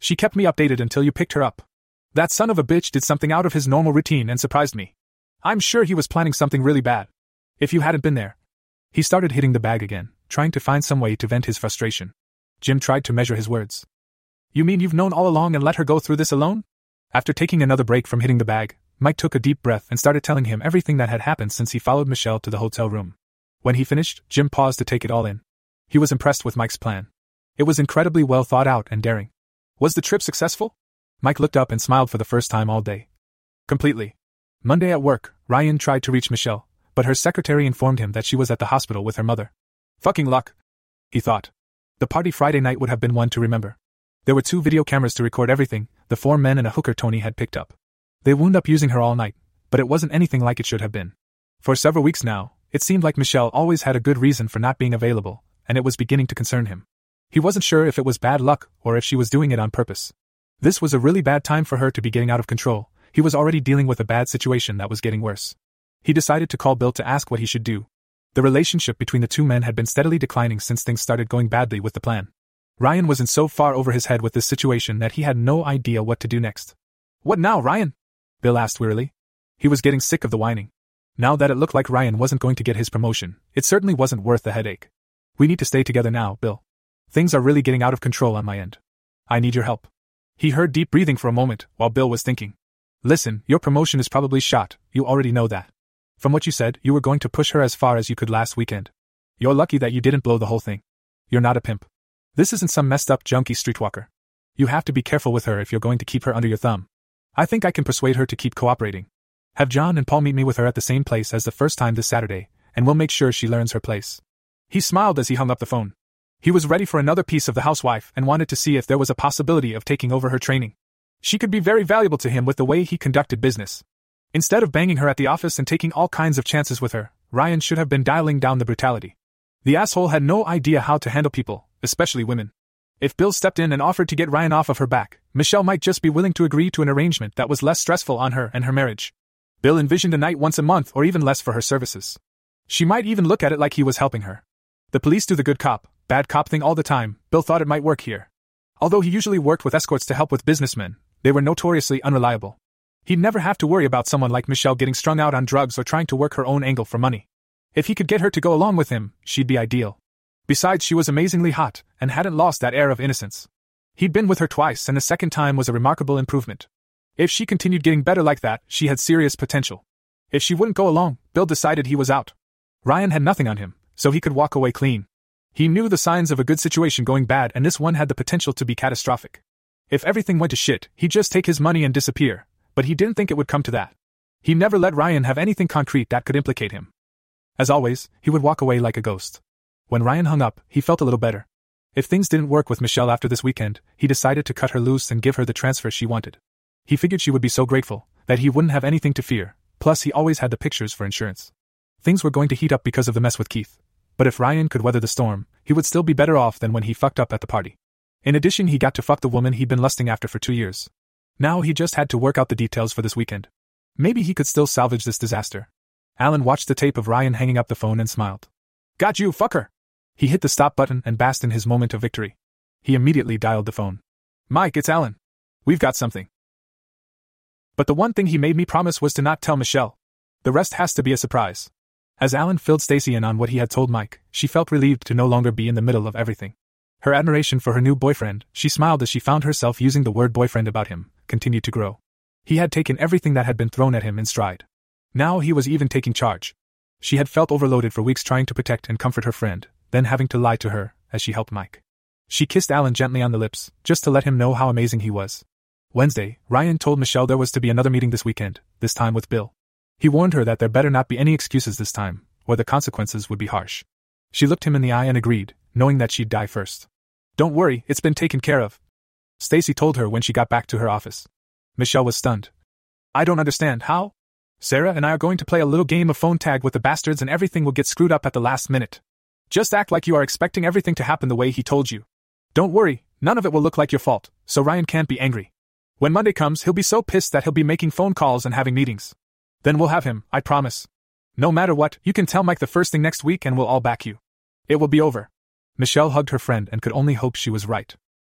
She kept me updated until you picked her up. That son of a bitch did something out of his normal routine and surprised me. I'm sure he was planning something really bad. If you hadn't been there." He started hitting the bag again, trying to find some way to vent his frustration. Jim tried to measure his words. "You mean you've known all along and let her go through this alone?" After taking another break from hitting the bag, Mike took a deep breath and started telling him everything that had happened since he followed Michelle to the hotel room. When he finished, Jim paused to take it all in. He was impressed with Mike's plan. It was incredibly well thought out and daring. "Was the trip successful?" Mike looked up and smiled for the first time all day. "Completely." Monday at work, Ryan tried to reach Michelle, but her secretary informed him that she was at the hospital with her mother. Fucking luck, he thought. The party Friday night would have been one to remember. There were two video cameras to record everything the four men and a hooker Tony had picked up. They wound up using her all night, but it wasn't anything like it should have been. For several weeks now, it seemed like Michelle always had a good reason for not being available, and it was beginning to concern him. He wasn't sure if it was bad luck or if she was doing it on purpose. This was a really bad time for her to be getting out of control. He was already dealing with a bad situation that was getting worse. He decided to call Bill to ask what he should do. The relationship between the two men had been steadily declining since things started going badly with the plan. Ryan was in so far over his head with this situation that he had no idea what to do next. "What now, Ryan?" Bill asked wearily. He was getting sick of the whining. Now that it looked like Ryan wasn't going to get his promotion, it certainly wasn't worth the headache. "We need to stay together now, Bill. Things are really getting out of control on my end. I need your help." He heard deep breathing for a moment while Bill was thinking. "Listen, your promotion is probably shot, you already know that. From what you said, you were going to push her as far as you could last weekend. You're lucky that you didn't blow the whole thing. You're not a pimp. This isn't some messed up junkie streetwalker. You have to be careful with her if you're going to keep her under your thumb. I think I can persuade her to keep cooperating. Have John and Paul meet me with her at the same place as the first time this Saturday, and we'll make sure she learns her place." He smiled as he hung up the phone. He was ready for another piece of the housewife and wanted to see if there was a possibility of taking over her training. She could be very valuable to him with the way he conducted business. Instead of banging her at the office and taking all kinds of chances with her, Ryan should have been dialing down the brutality. The asshole had no idea how to handle people, especially women. If Bill stepped in and offered to get Ryan off of her back, Michelle might just be willing to agree to an arrangement that was less stressful on her and her marriage. Bill envisioned a night once a month or even less for her services. She might even look at it like he was helping her. The police do the good cop, bad cop thing all the time. Bill thought it might work here. Although he usually worked with escorts to help with businessmen, they were notoriously unreliable. He'd never have to worry about someone like Michelle getting strung out on drugs or trying to work her own angle for money. If he could get her to go along with him, she'd be ideal. Besides, she was amazingly hot and hadn't lost that air of innocence. He'd been with her twice, and the second time was a remarkable improvement. If she continued getting better like that, she had serious potential. If she wouldn't go along, Bill decided he was out. Ryan had nothing on him, so he could walk away clean. He knew the signs of a good situation going bad, and this one had the potential to be catastrophic. If everything went to shit, he'd just take his money and disappear, but he didn't think it would come to that. He never let Ryan have anything concrete that could implicate him. As always, he would walk away like a ghost. When Ryan hung up, he felt a little better. If things didn't work with Michelle after this weekend, he decided to cut her loose and give her the transfer she wanted. He figured she would be so grateful that he wouldn't have anything to fear, plus he always had the pictures for insurance. Things were going to heat up because of the mess with Keith, but if Ryan could weather the storm, he would still be better off than when he fucked up at the party. In addition, he got to fuck the woman he'd been lusting after for two years. Now he just had to work out the details for this weekend. Maybe he could still salvage this disaster. Alan watched the tape of Ryan hanging up the phone and smiled. "Got you, fucker!" He hit the stop button and basked in his moment of victory. He immediately dialed the phone. "Mike, it's Alan. We've got something. But the one thing he made me promise was to not tell Michelle. The rest has to be a surprise." As Alan filled Stacy in on what he had told Mike, she felt relieved to no longer be in the middle of everything. Her admiration for her new boyfriend, she smiled as she found herself using the word boyfriend about him, continued to grow. He had taken everything that had been thrown at him in stride. Now he was even taking charge. She had felt overloaded for weeks trying to protect and comfort her friend, then having to lie to her as she helped Mike. She kissed Alan gently on the lips, just to let him know how amazing he was. Wednesday, Ryan told Michelle there was to be another meeting this weekend, this time with Bill. He warned her that there better not be any excuses this time, or the consequences would be harsh. She looked him in the eye and agreed, knowing that she'd die first. "Don't worry, it's been taken care of," Stacy told her when she got back to her office. Michelle was stunned. "I don't understand, how? Sarah and I are going to play a little game of phone tag with the bastards and everything will get screwed up at the last minute. Just act like you are expecting everything to happen the way he told you. Don't worry, none of it will look like your fault, so Ryan can't be angry. When Monday comes, he'll be so pissed that he'll be making phone calls and having meetings. Then we'll have him, I promise. No matter what, you can tell Mike the first thing next week and we'll all back you. It will be over." Michelle hugged her friend and could only hope she was right.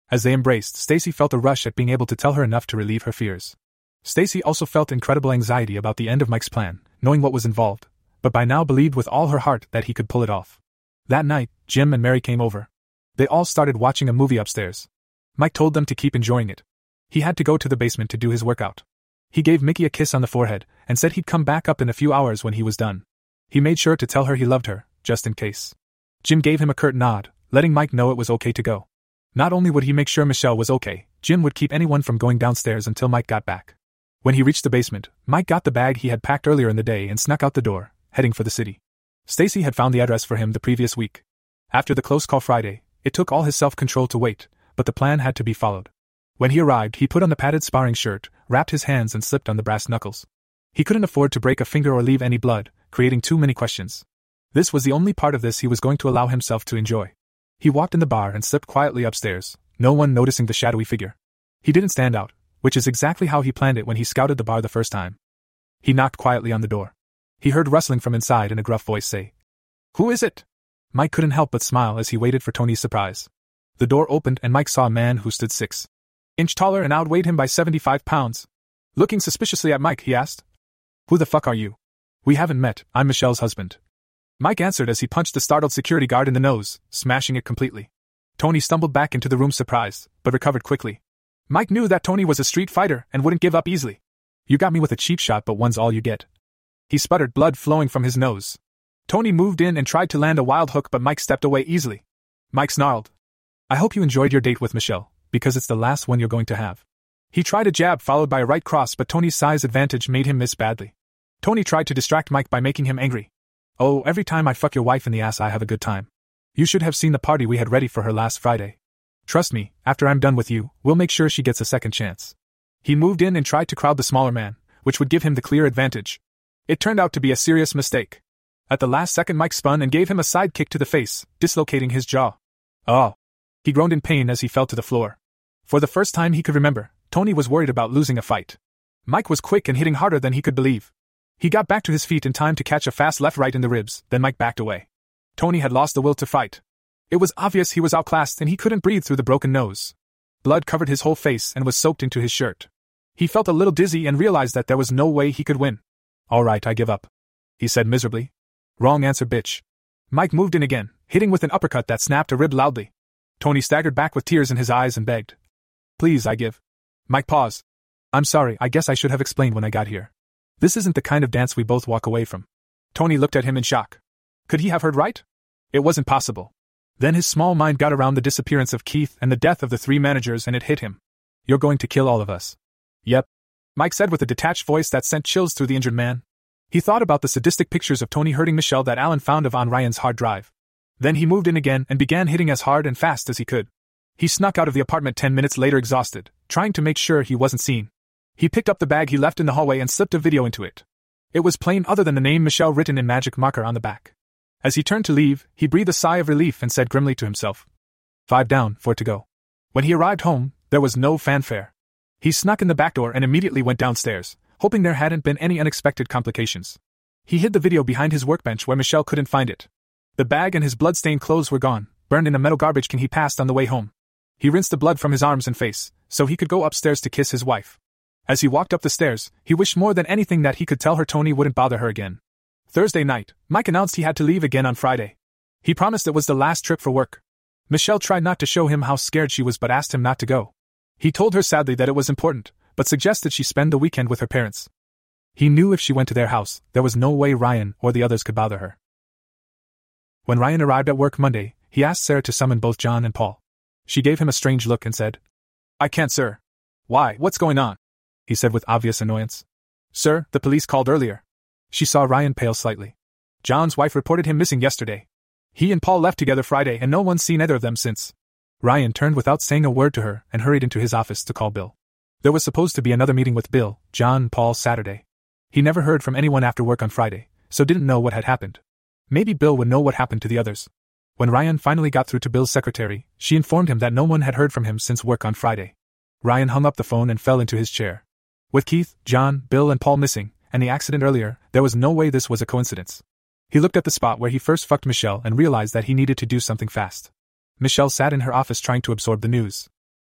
As they embraced, Stacy felt a rush at being able to tell her enough to relieve her fears. Stacy also felt incredible anxiety about the end of Mike's plan, knowing what was involved, but by now believed with all her heart that he could pull it off. That night, Jim and Mary came over. They all started watching a movie upstairs. Mike told them to keep enjoying it. He had to go to the basement to do his workout. He gave Mickey a kiss on the forehead and said he'd come back up in a few hours when he was done. He made sure to tell her he loved her, just in case. Jim gave him a curt nod, letting Mike know it was okay to go. Not only would he make sure Michelle was okay, Jim would keep anyone from going downstairs until Mike got back. When he reached the basement, Mike got the bag he had packed earlier in the day and snuck out the door, heading for the city. Stacy had found the address for him the previous week. After the close call Friday, it took all his self-control to wait, but the plan had to be followed. When he arrived, he put on the padded sparring shirt, wrapped his hands and slipped on the brass knuckles. He couldn't afford to break a finger or leave any blood, creating too many questions. This was the only part of this he was going to allow himself to enjoy. He walked in the bar and slipped quietly upstairs, no one noticing the shadowy figure. He didn't stand out, which is exactly how he planned it when he scouted the bar the first time. He knocked quietly on the door. He heard rustling from inside and a gruff voice say, "Who is it?" Mike couldn't help but smile as he waited for Tony's surprise. The door opened and Mike saw a man who stood six inch taller and outweighed him by seventy-five pounds. Looking suspiciously at Mike, he asked, "Who the fuck are you?" "We haven't met, I'm Michelle's husband," Mike answered as he punched the startled security guard in the nose, smashing it completely. Tony stumbled back into the room surprised, but recovered quickly. Mike knew that Tony was a street fighter and wouldn't give up easily. "You got me with a cheap shot, but one's all you get," he sputtered, blood flowing from his nose. Tony moved in and tried to land a wild hook, but Mike stepped away easily. Mike snarled, "I hope you enjoyed your date with Michelle, because it's the last one you're going to have." He tried a jab followed by a right cross, but Tony's size advantage made him miss badly. Tony tried to distract Mike by making him angry. "Oh, every time I fuck your wife in the ass I have a good time. You should have seen the party we had ready for her last Friday. Trust me, after I'm done with you, we'll make sure she gets a second chance." He moved in and tried to crowd the smaller man, which would give him the clear advantage. It turned out to be a serious mistake. At the last second, Mike spun and gave him a side kick to the face, dislocating his jaw. "Oh!" He groaned in pain as he fell to the floor. For the first time he could remember, Tony was worried about losing a fight. Mike was quick and hitting harder than he could believe. He got back to his feet in time to catch a fast left-right in the ribs, then Mike backed away. Tony had lost the will to fight. It was obvious he was outclassed and he couldn't breathe through the broken nose. Blood covered his whole face and was soaked into his shirt. He felt a little dizzy and realized that there was no way he could win. "All right, I give up," he said miserably. "Wrong answer, bitch." Mike moved in again, hitting with an uppercut that snapped a rib loudly. Tony staggered back with tears in his eyes and begged, "Please, I give." Mike paused. "I'm sorry, I guess I should have explained when I got here. This isn't the kind of dance we both walk away from." Tony looked at him in shock. Could he have heard right? It wasn't possible. Then his small mind got around the disappearance of Keith and the death of the three managers and it hit him. "You're going to kill all of us." "Yep," Mike said with a detached voice that sent chills through the injured man. He thought about the sadistic pictures of Tony hurting Michelle that Alan found of on Ryan's hard drive. Then he moved in again and began hitting as hard and fast as he could. He snuck out of the apartment ten minutes later exhausted, trying to make sure he wasn't seen. He picked up the bag he left in the hallway and slipped a video into it. It was plain other than the name Michelle written in magic marker on the back. As he turned to leave, he breathed a sigh of relief and said grimly to himself, "Five down, four to go." When he arrived home, there was no fanfare. He snuck in the back door and immediately went downstairs, hoping there hadn't been any unexpected complications. He hid the video behind his workbench where Michelle couldn't find it. The bag and his blood-stained clothes were gone, burned in a metal garbage can he passed on the way home. He rinsed the blood from his arms and face, so he could go upstairs to kiss his wife. As he walked up the stairs, he wished more than anything that he could tell her Tony wouldn't bother her again. Thursday night, Mike announced he had to leave again on Friday. He promised it was the last trip for work. Michelle tried not to show him how scared she was but asked him not to go. He told her sadly that it was important, but suggested she spend the weekend with her parents. He knew if she went to their house, there was no way Ryan or the others could bother her. When Ryan arrived at work Monday, he asked Sarah to summon both John and Paul. She gave him a strange look and said, "I can't, sir." "Why, what's going on?" he said with obvious annoyance. "Sir, the police called earlier." She saw Ryan pale slightly. "John's wife reported him missing yesterday. He and Paul left together Friday and no one's seen either of them since." Ryan turned without saying a word to her and hurried into his office to call Bill. There was supposed to be another meeting with Bill, John, and Paul Saturday. He never heard from anyone after work on Friday, so didn't know what had happened. Maybe Bill would know what happened to the others. When Ryan finally got through to Bill's secretary, she informed him that no one had heard from him since work on Friday. Ryan hung up the phone and fell into his chair. With Keith, John, Bill, and Paul missing, and the accident earlier, there was no way this was a coincidence. He looked at the spot where he first fucked Michelle and realized that he needed to do something fast. Michelle sat in her office trying to absorb the news.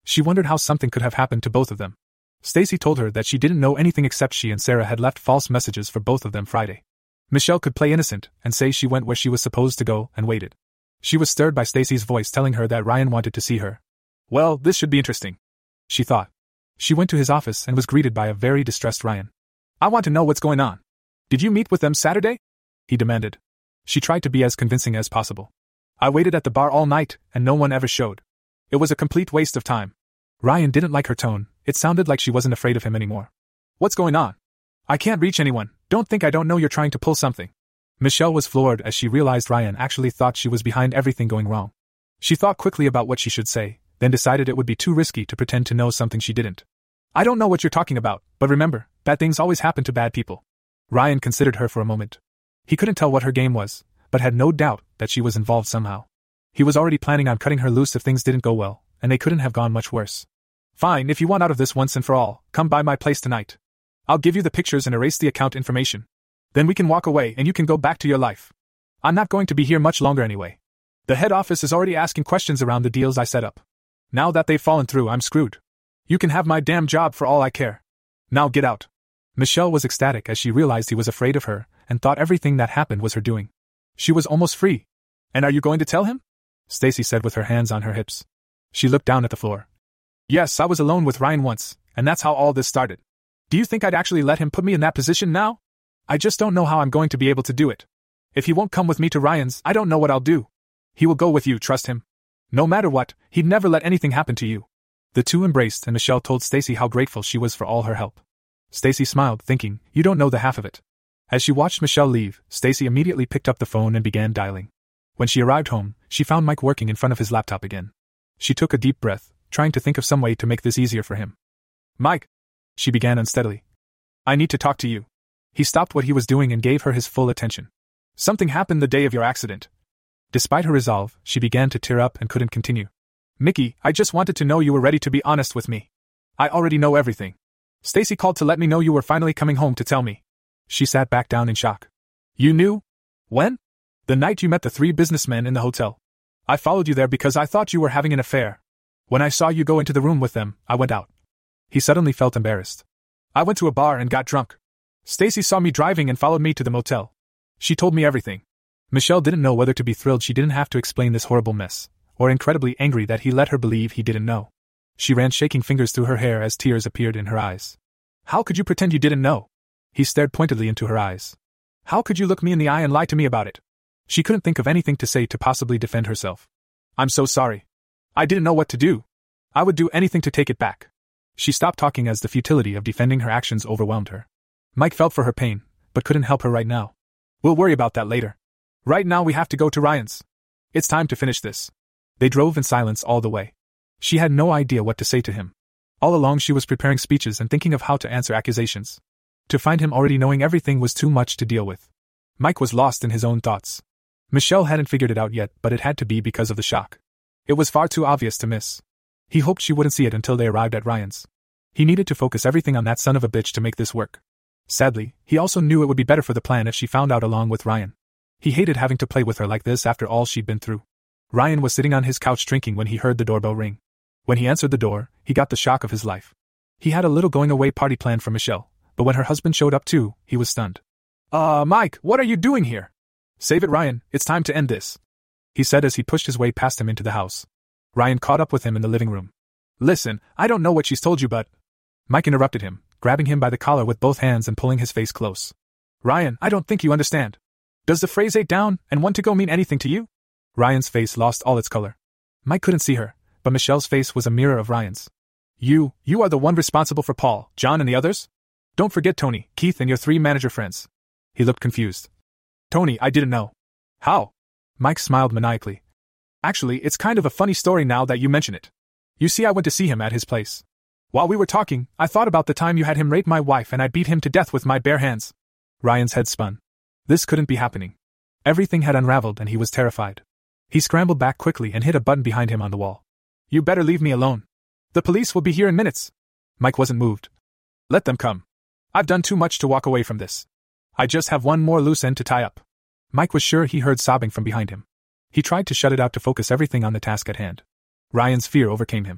She wondered how something could have happened to both of them. Stacy told her that she didn't know anything except she and Sarah had left false messages for both of them Friday. Michelle could play innocent and say she went where she was supposed to go and waited. She was stirred by Stacy's voice telling her that Ryan wanted to see her. Well, this should be interesting, she thought. She went to his office and was greeted by a very distressed Ryan. I want to know what's going on. Did you meet with them Saturday? He demanded. She tried to be as convincing as possible. I waited at the bar all night, and no one ever showed. It was a complete waste of time. Ryan didn't like her tone. It sounded like she wasn't afraid of him anymore. What's going on? I can't reach anyone. Don't think I don't know you're trying to pull something. Michelle was floored as she realized Ryan actually thought she was behind everything going wrong. She thought quickly about what she should say, then decided it would be too risky to pretend to know something she didn't. I don't know what you're talking about, but remember, bad things always happen to bad people. Ryan considered her for a moment. He couldn't tell what her game was, but had no doubt that she was involved somehow. He was already planning on cutting her loose if things didn't go well, and they couldn't have gone much worse. Fine, if you want out of this once and for all, come by my place tonight. I'll give you the pictures and erase the account information. Then we can walk away and you can go back to your life. I'm not going to be here much longer anyway. The head office is already asking questions around the deals I set up. Now that they've fallen through, I'm screwed. You can have my damn job for all I care. Now get out. Michelle was ecstatic as she realized he was afraid of her and thought everything that happened was her doing. She was almost free. And are you going to tell him? Stacy said with her hands on her hips. She looked down at the floor. Yes, I was alone with Ryan once, and that's how all this started. Do you think I'd actually let him put me in that position now? I just don't know how I'm going to be able to do it. If he won't come with me to Ryan's, I don't know what I'll do. He will go with you, trust him. No matter what, he'd never let anything happen to you. The two embraced and Michelle told Stacy how grateful she was for all her help. Stacy smiled, thinking, you don't know the half of it. As she watched Michelle leave, Stacy immediately picked up the phone and began dialing. When she arrived home, she found Mike working in front of his laptop again. She took a deep breath, trying to think of some way to make this easier for him. Mike, she began unsteadily. I need to talk to you. He stopped what he was doing and gave her his full attention. Something happened the day of your accident. Despite her resolve, she began to tear up and couldn't continue. Mickey, I just wanted to know you were ready to be honest with me. I already know everything. Stacy called to let me know you were finally coming home to tell me. She sat back down in shock. You knew? When? The night you met the three businessmen in the hotel. I followed you there because I thought you were having an affair. When I saw you go into the room with them, I went out. He suddenly felt embarrassed. I went to a bar and got drunk. Stacy saw me driving and followed me to the motel. She told me everything. Michelle didn't know whether to be thrilled she didn't have to explain this horrible mess, or incredibly angry that he let her believe he didn't know. She ran shaking fingers through her hair as tears appeared in her eyes. How could you pretend you didn't know? He stared pointedly into her eyes. How could you look me in the eye and lie to me about it? She couldn't think of anything to say to possibly defend herself. I'm so sorry. I didn't know what to do. I would do anything to take it back. She stopped talking as the futility of defending her actions overwhelmed her. Mike felt for her pain, but couldn't help her right now. We'll worry about that later. Right now we have to go to Ryan's. It's time to finish this. They drove in silence all the way. She had no idea what to say to him. All along she was preparing speeches and thinking of how to answer accusations. To find him already knowing everything was too much to deal with. Mike was lost in his own thoughts. Michelle hadn't figured it out yet, but it had to be because of the shock. It was far too obvious to miss. He hoped she wouldn't see it until they arrived at Ryan's. He needed to focus everything on that son of a bitch to make this work. Sadly, he also knew it would be better for the plan if she found out along with Ryan. He hated having to play with her like this after all she'd been through. Ryan was sitting on his couch drinking when he heard the doorbell ring. When he answered the door, he got the shock of his life. He had a little going-away party planned for Michelle, but when her husband showed up too, he was stunned. Uh, Mike, what are you doing here? Save it, Ryan, it's time to end this, he said as he pushed his way past him into the house. Ryan caught up with him in the living room. Listen, I don't know what she's told you, but... Mike interrupted him, grabbing him by the collar with both hands and pulling his face close. Ryan, I don't think you understand. Does the phrase eight down and one to go mean anything to you? Ryan's face lost all its color. Mike couldn't see her, but Michelle's face was a mirror of Ryan's. You, you are the one responsible for Paul, John and the others? Don't forget Tony, Keith and your three manager friends. He looked confused. Tony, I didn't know. How? Mike smiled maniacally. Actually, it's kind of a funny story now that you mention it. You see, I went to see him at his place. While we were talking, I thought about the time you had him rape my wife and I beat him to death with my bare hands. Ryan's head spun. This couldn't be happening. Everything had unraveled and he was terrified. He scrambled back quickly and hit a button behind him on the wall. You better leave me alone. The police will be here in minutes. Mike wasn't moved. Let them come. I've done too much to walk away from this. I just have one more loose end to tie up. Mike was sure he heard sobbing from behind him. He tried to shut it out to focus everything on the task at hand. Ryan's fear overcame him.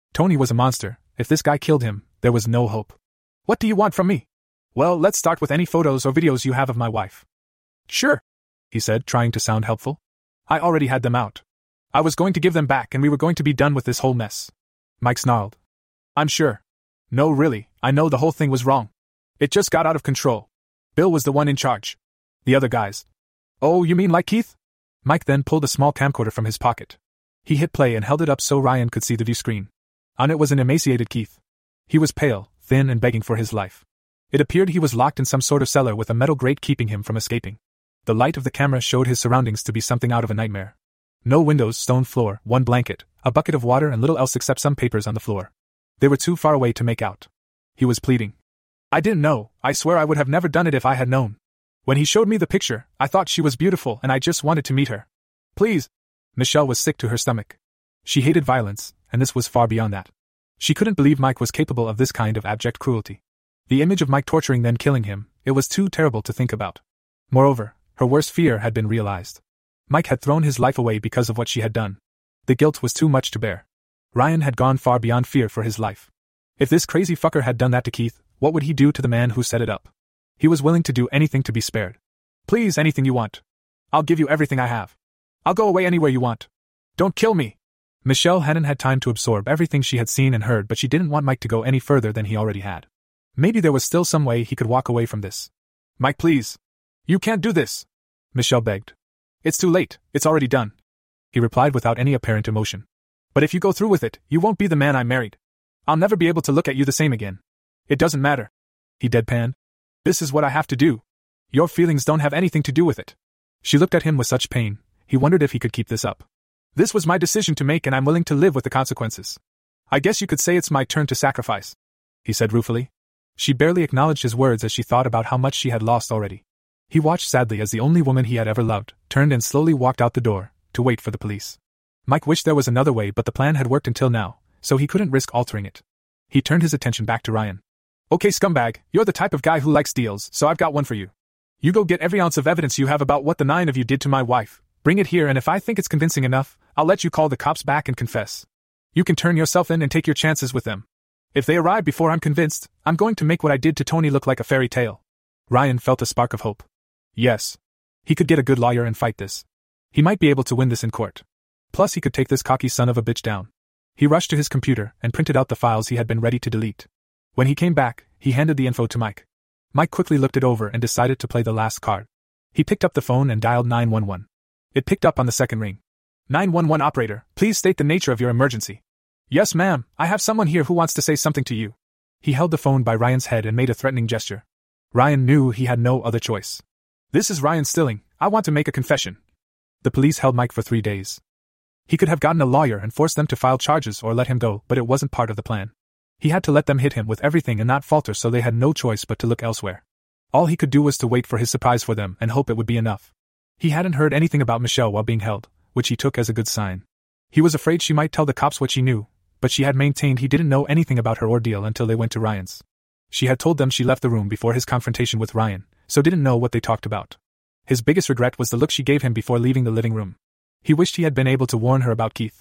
Tony was a monster. If this guy killed him, there was no hope. What do you want from me? Well, let's start with any photos or videos you have of my wife. Sure, he said, trying to sound helpful. I already had them out. I was going to give them back and we were going to be done with this whole mess. Mike snarled. I'm sure. No, really, I know the whole thing was wrong. It just got out of control. Bill was the one in charge. The other guys. Oh, you mean like Keith? Mike then pulled a small camcorder from his pocket. He hit play and held it up so Ryan could see the view screen. On it was an emaciated Keith. He was pale, thin and begging for his life. It appeared he was locked in some sort of cellar with a metal grate keeping him from escaping. The light of the camera showed his surroundings to be something out of a nightmare. No windows, stone floor, one blanket, a bucket of water and little else except some papers on the floor. They were too far away to make out. He was pleading. I didn't know, I swear I would have never done it if I had known. When he showed me the picture, I thought she was beautiful and I just wanted to meet her. Please. Michelle was sick to her stomach. She hated violence, and this was far beyond that. She couldn't believe Mike was capable of this kind of abject cruelty. The image of Mike torturing then killing him, it was too terrible to think about. Moreover, her worst fear had been realized. Mike had thrown his life away because of what she had done. The guilt was too much to bear. Ryan had gone far beyond fear for his life. If this crazy fucker had done that to Keith, what would he do to the man who set it up? He was willing to do anything to be spared. Please, anything you want. I'll give you everything I have. I'll go away anywhere you want. Don't kill me. Michelle hadn't had time to absorb everything she had seen and heard, but she didn't want Mike to go any further than he already had. Maybe there was still some way he could walk away from this. Mike, please. You can't do this. Michelle begged. It's too late, it's already done. He replied without any apparent emotion. But if you go through with it, you won't be the man I married. I'll never be able to look at you the same again. It doesn't matter. He deadpanned. This is what I have to do. Your feelings don't have anything to do with it. She looked at him with such pain, he wondered if he could keep this up. This was my decision to make and I'm willing to live with the consequences. I guess you could say it's my turn to sacrifice, he said ruefully. She barely acknowledged his words as she thought about how much she had lost already. He watched sadly as the only woman he had ever loved turned and slowly walked out the door, to wait for the police. Mike wished there was another way, but the plan had worked until now, so he couldn't risk altering it. He turned his attention back to Ryan. Okay, scumbag, you're the type of guy who likes deals, so I've got one for you. You go get every ounce of evidence you have about what the nine of you did to my wife, bring it here, and if I think it's convincing enough, I'll let you call the cops back and confess. You can turn yourself in and take your chances with them. If they arrive before I'm convinced, I'm going to make what I did to Tony look like a fairy tale. Ryan felt a spark of hope. Yes. He could get a good lawyer and fight this. He might be able to win this in court. Plus he could take this cocky son of a bitch down. He rushed to his computer and printed out the files he had been ready to delete. When he came back, he handed the info to Mike. Mike quickly looked it over and decided to play the last card. He picked up the phone and dialed nine one one. It picked up on the second ring. nine one one operator, please state the nature of your emergency. Yes, ma'am, I have someone here who wants to say something to you. He held the phone by Ryan's head and made a threatening gesture. Ryan knew he had no other choice. This is Ryan Stilling, I want to make a confession. The police held Mike for three days. He could have gotten a lawyer and forced them to file charges or let him go, but it wasn't part of the plan. He had to let them hit him with everything and not falter, so they had no choice but to look elsewhere. All he could do was to wait for his surprise for them and hope it would be enough. He hadn't heard anything about Michelle while being held, which he took as a good sign. He was afraid she might tell the cops what she knew, but she had maintained he didn't know anything about her ordeal until they went to Ryan's. She had told them she left the room before his confrontation with Ryan, so didn't know what they talked about. His biggest regret was the look she gave him before leaving the living room. He wished he had been able to warn her about Keith.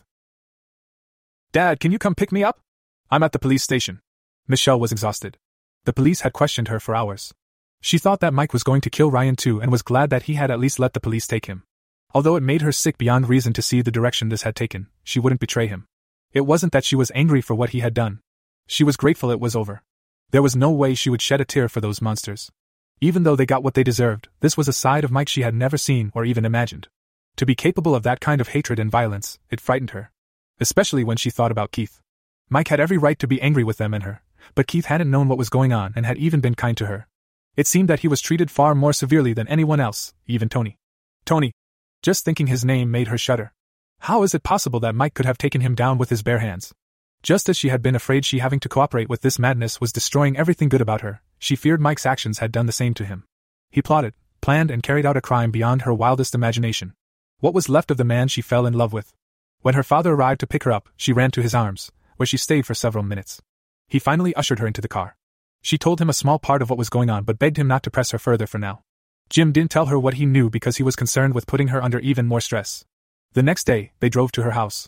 Dad, can you come pick me up? I'm at the police station. Michelle was exhausted. The police had questioned her for hours. She thought that Mike was going to kill Ryan too and was glad that he had at least let the police take him. Although it made her sick beyond reason to see the direction this had taken, she wouldn't betray him. It wasn't that she was angry for what he had done. She was grateful it was over. There was no way she would shed a tear for those monsters. Even though they got what they deserved, this was a side of Mike she had never seen or even imagined. To be capable of that kind of hatred and violence, it frightened her. Especially when she thought about Keith. Mike had every right to be angry with them and her, but Keith hadn't known what was going on and had even been kind to her. It seemed that he was treated far more severely than anyone else, even Tony. Tony. Just thinking his name made her shudder. How is it possible that Mike could have taken him down with his bare hands? Just as she had been afraid she having to cooperate with this madness was destroying everything good about her, she feared Mike's actions had done the same to him. He plotted, planned and carried out a crime beyond her wildest imagination. What was left of the man she fell in love with? When her father arrived to pick her up, she ran to his arms, where she stayed for several minutes. He finally ushered her into the car. She told him a small part of what was going on but begged him not to press her further for now. Jim didn't tell her what he knew because he was concerned with putting her under even more stress. The next day, they drove to her house.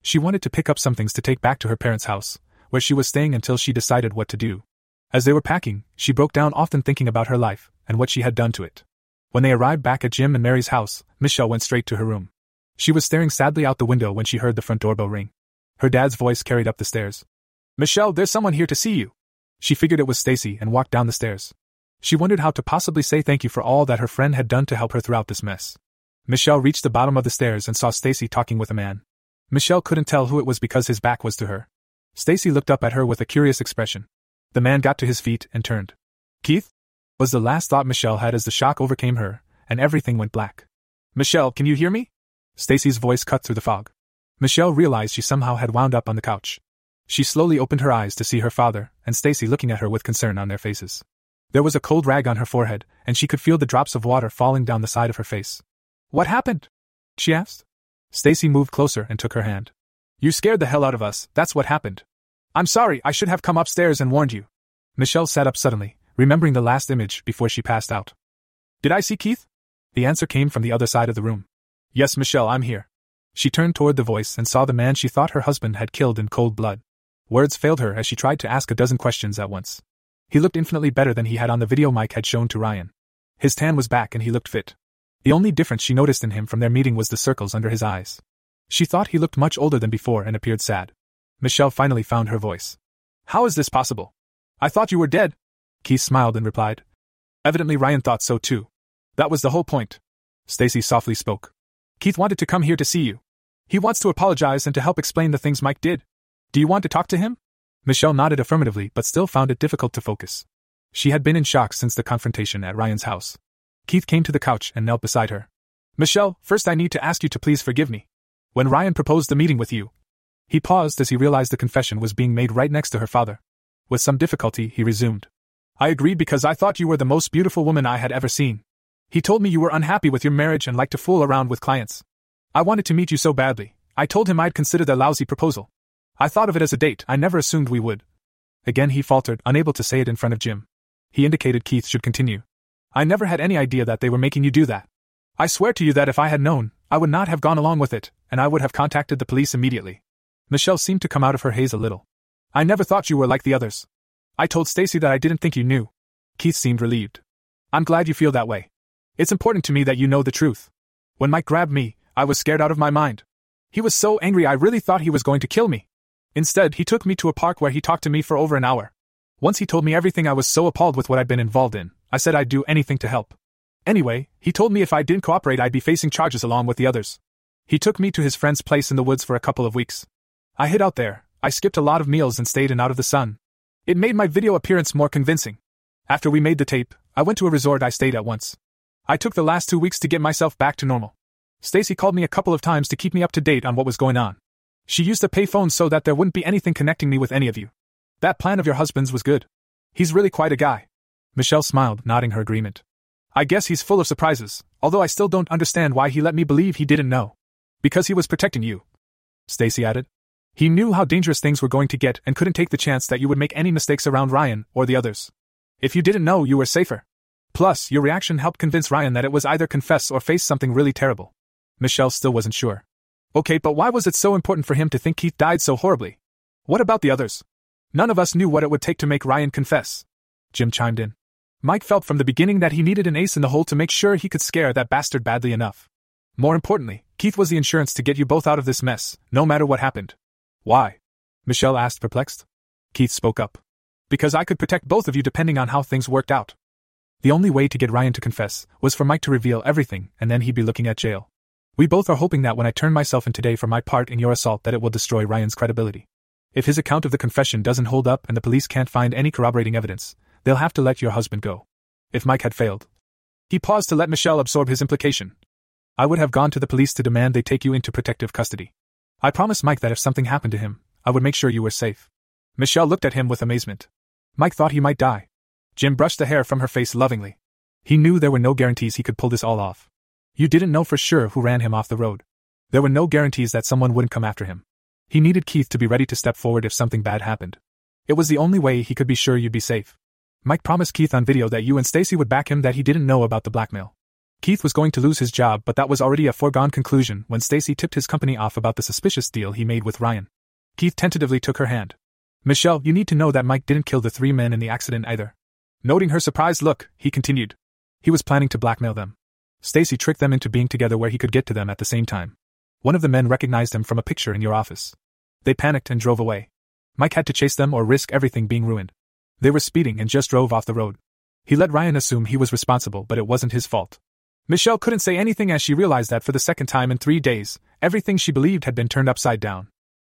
She wanted to pick up some things to take back to her parents' house, where she was staying until she decided what to do. As they were packing, she broke down, often thinking about her life and what she had done to it. When they arrived back at Jim and Mary's house, Michelle went straight to her room. She was staring sadly out the window when she heard the front doorbell ring. Her dad's voice carried up the stairs. "Michelle, there's someone here to see you." She figured it was Stacy and walked down the stairs. She wondered how to possibly say thank you for all that her friend had done to help her throughout this mess. Michelle reached the bottom of the stairs and saw Stacy talking with a man. Michelle couldn't tell who it was because his back was to her. Stacy looked up at her with a curious expression. The man got to his feet and turned. "Keith?" was the last thought Michelle had as the shock overcame her, and everything went black. "Michelle, can you hear me?" Stacy's voice cut through the fog. Michelle realized she somehow had wound up on the couch. She slowly opened her eyes to see her father and Stacy looking at her with concern on their faces. There was a cold rag on her forehead, and she could feel the drops of water falling down the side of her face. "What happened?" she asked. Stacy moved closer and took her hand. "You scared the hell out of us, that's what happened. I'm sorry, I should have come upstairs and warned you." Michelle sat up suddenly, remembering the last image before she passed out. "Did I see Keith?" The answer came from the other side of the room. "Yes, Michelle, I'm here." She turned toward the voice and saw the man she thought her husband had killed in cold blood. Words failed her as she tried to ask a dozen questions at once. He looked infinitely better than he had on the video Mike had shown to Ryan. His tan was back and he looked fit. The only difference she noticed in him from their meeting was the circles under his eyes. She thought he looked much older than before and appeared sad. Michelle finally found her voice. "How is this possible? I thought you were dead." Keith smiled and replied. "Evidently Ryan thought so too. That was the whole point." Stacy softly spoke. "Keith wanted to come here to see you. He wants to apologize and to help explain the things Mike did. Do you want to talk to him?" Michelle nodded affirmatively but still found it difficult to focus. She had been in shock since the confrontation at Ryan's house. Keith came to the couch and knelt beside her. "Michelle, first I need to ask you to please forgive me. When Ryan proposed the meeting with you..." He paused as he realized the confession was being made right next to her father. With some difficulty, he resumed. "I agreed because I thought you were the most beautiful woman I had ever seen. He told me you were unhappy with your marriage and liked to fool around with clients. I wanted to meet you so badly. I told him I'd consider the lousy proposal. I thought of it as a date, I never assumed we would." Again he faltered, unable to say it in front of Jim. He indicated Keith should continue. "I never had any idea that they were making you do that. I swear to you that if I had known, I would not have gone along with it, and I would have contacted the police immediately." Michelle seemed to come out of her haze a little. "I never thought you were like the others. I told Stacy that I didn't think you knew." Keith seemed relieved. "I'm glad you feel that way. It's important to me that you know the truth. When Mike grabbed me, I was scared out of my mind. He was so angry I really thought he was going to kill me. Instead, he took me to a park where he talked to me for over an hour. Once he told me everything, I was so appalled with what I'd been involved in, I said I'd do anything to help. Anyway, he told me if I didn't cooperate I'd be facing charges along with the others. He took me to his friend's place in the woods for a couple of weeks. I hid out there, I skipped a lot of meals and stayed in out of the sun. It made my video appearance more convincing. After we made the tape, I went to a resort I stayed at once. I took the last two weeks to get myself back to normal. Stacy called me a couple of times to keep me up to date on what was going on. She used a payphone so that there wouldn't be anything connecting me with any of you. That plan of your husband's was good. He's really quite a guy." Michelle smiled, nodding her agreement. "I guess he's full of surprises, although I still don't understand why he let me believe he didn't know. Because he was protecting you," Stacy added. "He knew how dangerous things were going to get and couldn't take the chance that you would make any mistakes around Ryan or the others. If you didn't know, you were safer. Plus, your reaction helped convince Ryan that it was either confess or face something really terrible." Michelle still wasn't sure. "Okay, but why was it so important for him to think Keith died so horribly? What about the others? None of us knew what it would take to make Ryan confess." Jim chimed in. "Mike felt from the beginning that he needed an ace in the hole to make sure he could scare that bastard badly enough. More importantly, Keith was the insurance to get you both out of this mess, no matter what happened." "Why?" Michelle asked, perplexed. Keith spoke up. "Because I could protect both of you depending on how things worked out. The only way to get Ryan to confess was for Mike to reveal everything, and then he'd be looking at jail. We both are hoping that when I turn myself in today for my part in your assault that it will destroy Ryan's credibility. If his account of the confession doesn't hold up and the police can't find any corroborating evidence, they'll have to let your husband go. If Mike had failed..." He paused to let Michelle absorb his implication. "I would have gone to the police to demand they take you into protective custody. I promised Mike that if something happened to him, I would make sure you were safe." Michelle looked at him with amazement. "Mike thought he might die." Jim brushed the hair from her face lovingly. He knew there were no guarantees he could pull this all off. "You didn't know for sure who ran him off the road. There were no guarantees that someone wouldn't come after him. He needed Keith to be ready to step forward if something bad happened. It was the only way he could be sure you'd be safe. Mike promised Keith on video that you and Stacy would back him, that he didn't know about the blackmail. Keith was going to lose his job, but that was already a foregone conclusion when Stacy tipped his company off about the suspicious deal he made with Ryan. Keith tentatively took her hand. Michelle, you need to know that Mike didn't kill the three men in the accident either. Noting her surprised look, he continued. He was planning to blackmail them. Stacy tricked them into being together where he could get to them at the same time. One of the men recognized him from a picture in your office. They panicked and drove away. Mike had to chase them or risk everything being ruined. They were speeding and just drove off the road. He let Ryan assume he was responsible, but it wasn't his fault. Michelle couldn't say anything as she realized that for the second time in three days, everything she believed had been turned upside down.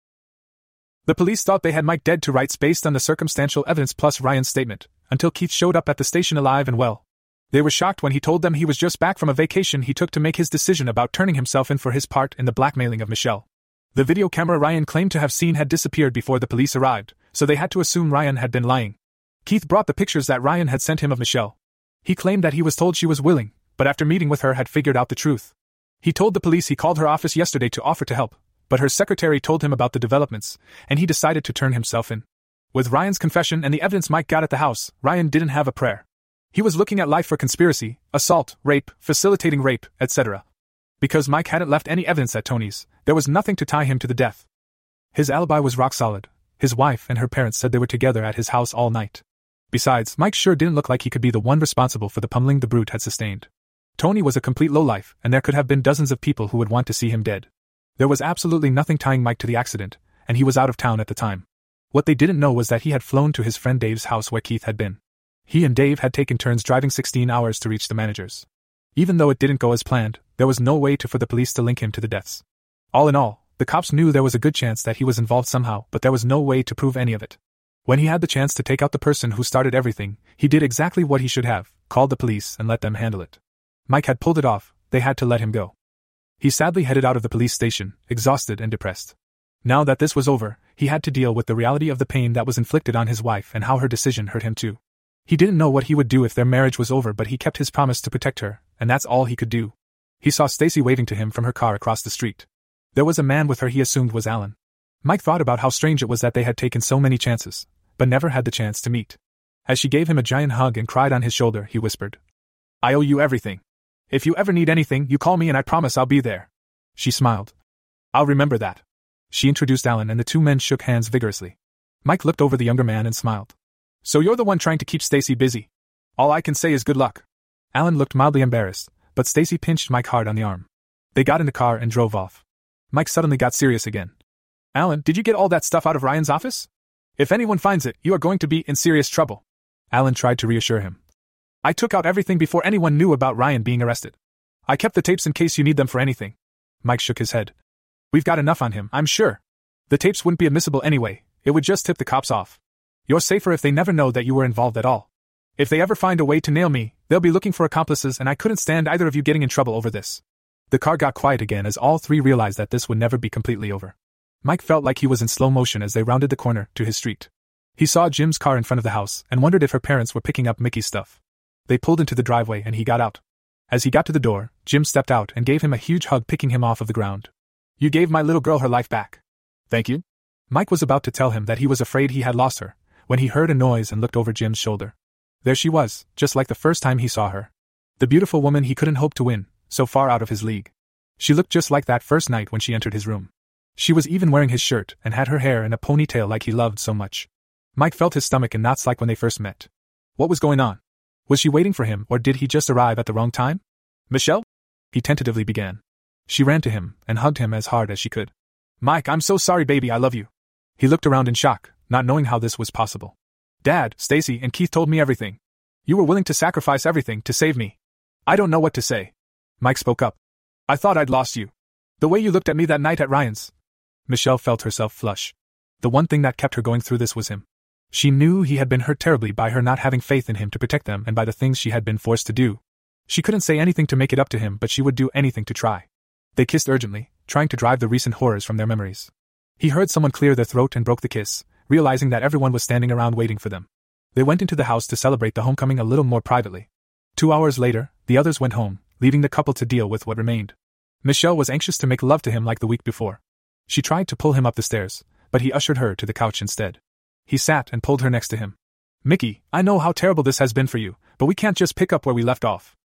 The police thought they had Mike dead to rights based on the circumstantial evidence plus Ryan's statement, until Keith showed up at the station alive and well. They were shocked when he told them he was just back from a vacation he took to make his decision about turning himself in for his part in the blackmailing of Michelle. The video camera Ryan claimed to have seen had disappeared before the police arrived, so they had to assume Ryan had been lying. Keith brought the pictures that Ryan had sent him of Michelle. He claimed that he was told she was willing, but after meeting with her had figured out the truth. He told the police he called her office yesterday to offer to help, but her secretary told him about the developments, and he decided to turn himself in. With Ryan's confession and the evidence Mike got at the house, Ryan didn't have a prayer. He was looking at life for conspiracy, assault, rape, facilitating rape, et cetera. Because Mike hadn't left any evidence at Tony's, there was nothing to tie him to the death. His alibi was rock solid. His wife and her parents said they were together at his house all night. Besides, Mike sure didn't look like he could be the one responsible for the pummeling the brute had sustained. Tony was a complete lowlife, and there could have been dozens of people who would want to see him dead. There was absolutely nothing tying Mike to the accident, and he was out of town at the time. What they didn't know was that he had flown to his friend Dave's house where Keith had been. He and Dave had taken turns driving sixteen hours to reach the managers. Even though it didn't go as planned, there was no way to for the police to link him to the deaths. All in all, the cops knew there was a good chance that he was involved somehow, but there was no way to prove any of it. When he had the chance to take out the person who started everything, he did exactly what he should have, called the police and let them handle it. Mike had pulled it off, they had to let him go. He sadly headed out of the police station, exhausted and depressed. Now that this was over, he had to deal with the reality of the pain that was inflicted on his wife and how her decision hurt him too. He didn't know what he would do if their marriage was over, but he kept his promise to protect her, and that's all he could do. He saw Stacy waving to him from her car across the street. There was a man with her he assumed was Alan. Mike thought about how strange it was that they had taken so many chances, but never had the chance to meet. As she gave him a giant hug and cried on his shoulder, he whispered, "I owe you everything. If you ever need anything, you call me and I promise I'll be there." She smiled. "I'll remember that." She introduced Alan and the two men shook hands vigorously. Mike looked over the younger man and smiled. "So you're the one trying to keep Stacy busy. All I can say is good luck." Alan looked mildly embarrassed, but Stacy pinched Mike hard on the arm. They got in the car and drove off. Mike suddenly got serious again. "Alan, did you get all that stuff out of Ryan's office? If anyone finds it, you are going to be in serious trouble." Alan tried to reassure him. "I took out everything before anyone knew about Ryan being arrested. I kept the tapes in case you need them for anything." Mike shook his head. "We've got enough on him, I'm sure. The tapes wouldn't be admissible anyway, it would just tip the cops off. You're safer if they never know that you were involved at all. If they ever find a way to nail me, they'll be looking for accomplices and I couldn't stand either of you getting in trouble over this." The car got quiet again as all three realized that this would never be completely over. Mike felt like he was in slow motion as they rounded the corner to his street. He saw Jim's car in front of the house and wondered if her parents were picking up Mickey's stuff. They pulled into the driveway and he got out. As he got to the door, Jim stepped out and gave him a huge hug, picking him off of the ground. "You gave my little girl her life back. Thank you." Mike was about to tell him that he was afraid he had lost her, when he heard a noise and looked over Jim's shoulder. There she was, just like the first time he saw her. The beautiful woman he couldn't hope to win, so far out of his league. She looked just like that first night when she entered his room. She was even wearing his shirt and had her hair in a ponytail like he loved so much. Mike felt his stomach in knots like when they first met. What was going on? Was she waiting for him or did he just arrive at the wrong time? "Michelle?" he tentatively began. She ran to him and hugged him as hard as she could. "Mike, I'm so sorry baby, I love you." He looked around in shock, not knowing how this was possible. "Dad, Stacy, and Keith told me everything. You were willing to sacrifice everything to save me. I don't know what to say." Mike spoke up. "I thought I'd lost you. The way you looked at me that night at Ryan's." Michelle felt herself flush. The one thing that kept her going through this was him. She knew he had been hurt terribly by her not having faith in him to protect them and by the things she had been forced to do. She couldn't say anything to make it up to him, but she would do anything to try. They kissed urgently, trying to drive the recent horrors from their memories. He heard someone clear their throat and broke the kiss, realizing that everyone was standing around waiting for them. They went into the house to celebrate the homecoming a little more privately. Two hours later, the others went home, leaving the couple to deal with what remained. Michelle was anxious to make love to him like the week before. She tried to pull him up the stairs, but he ushered her to the couch instead. He sat and pulled her next to him. "Mickey, I know how terrible this has been for you, but we can't just pick up where we left off."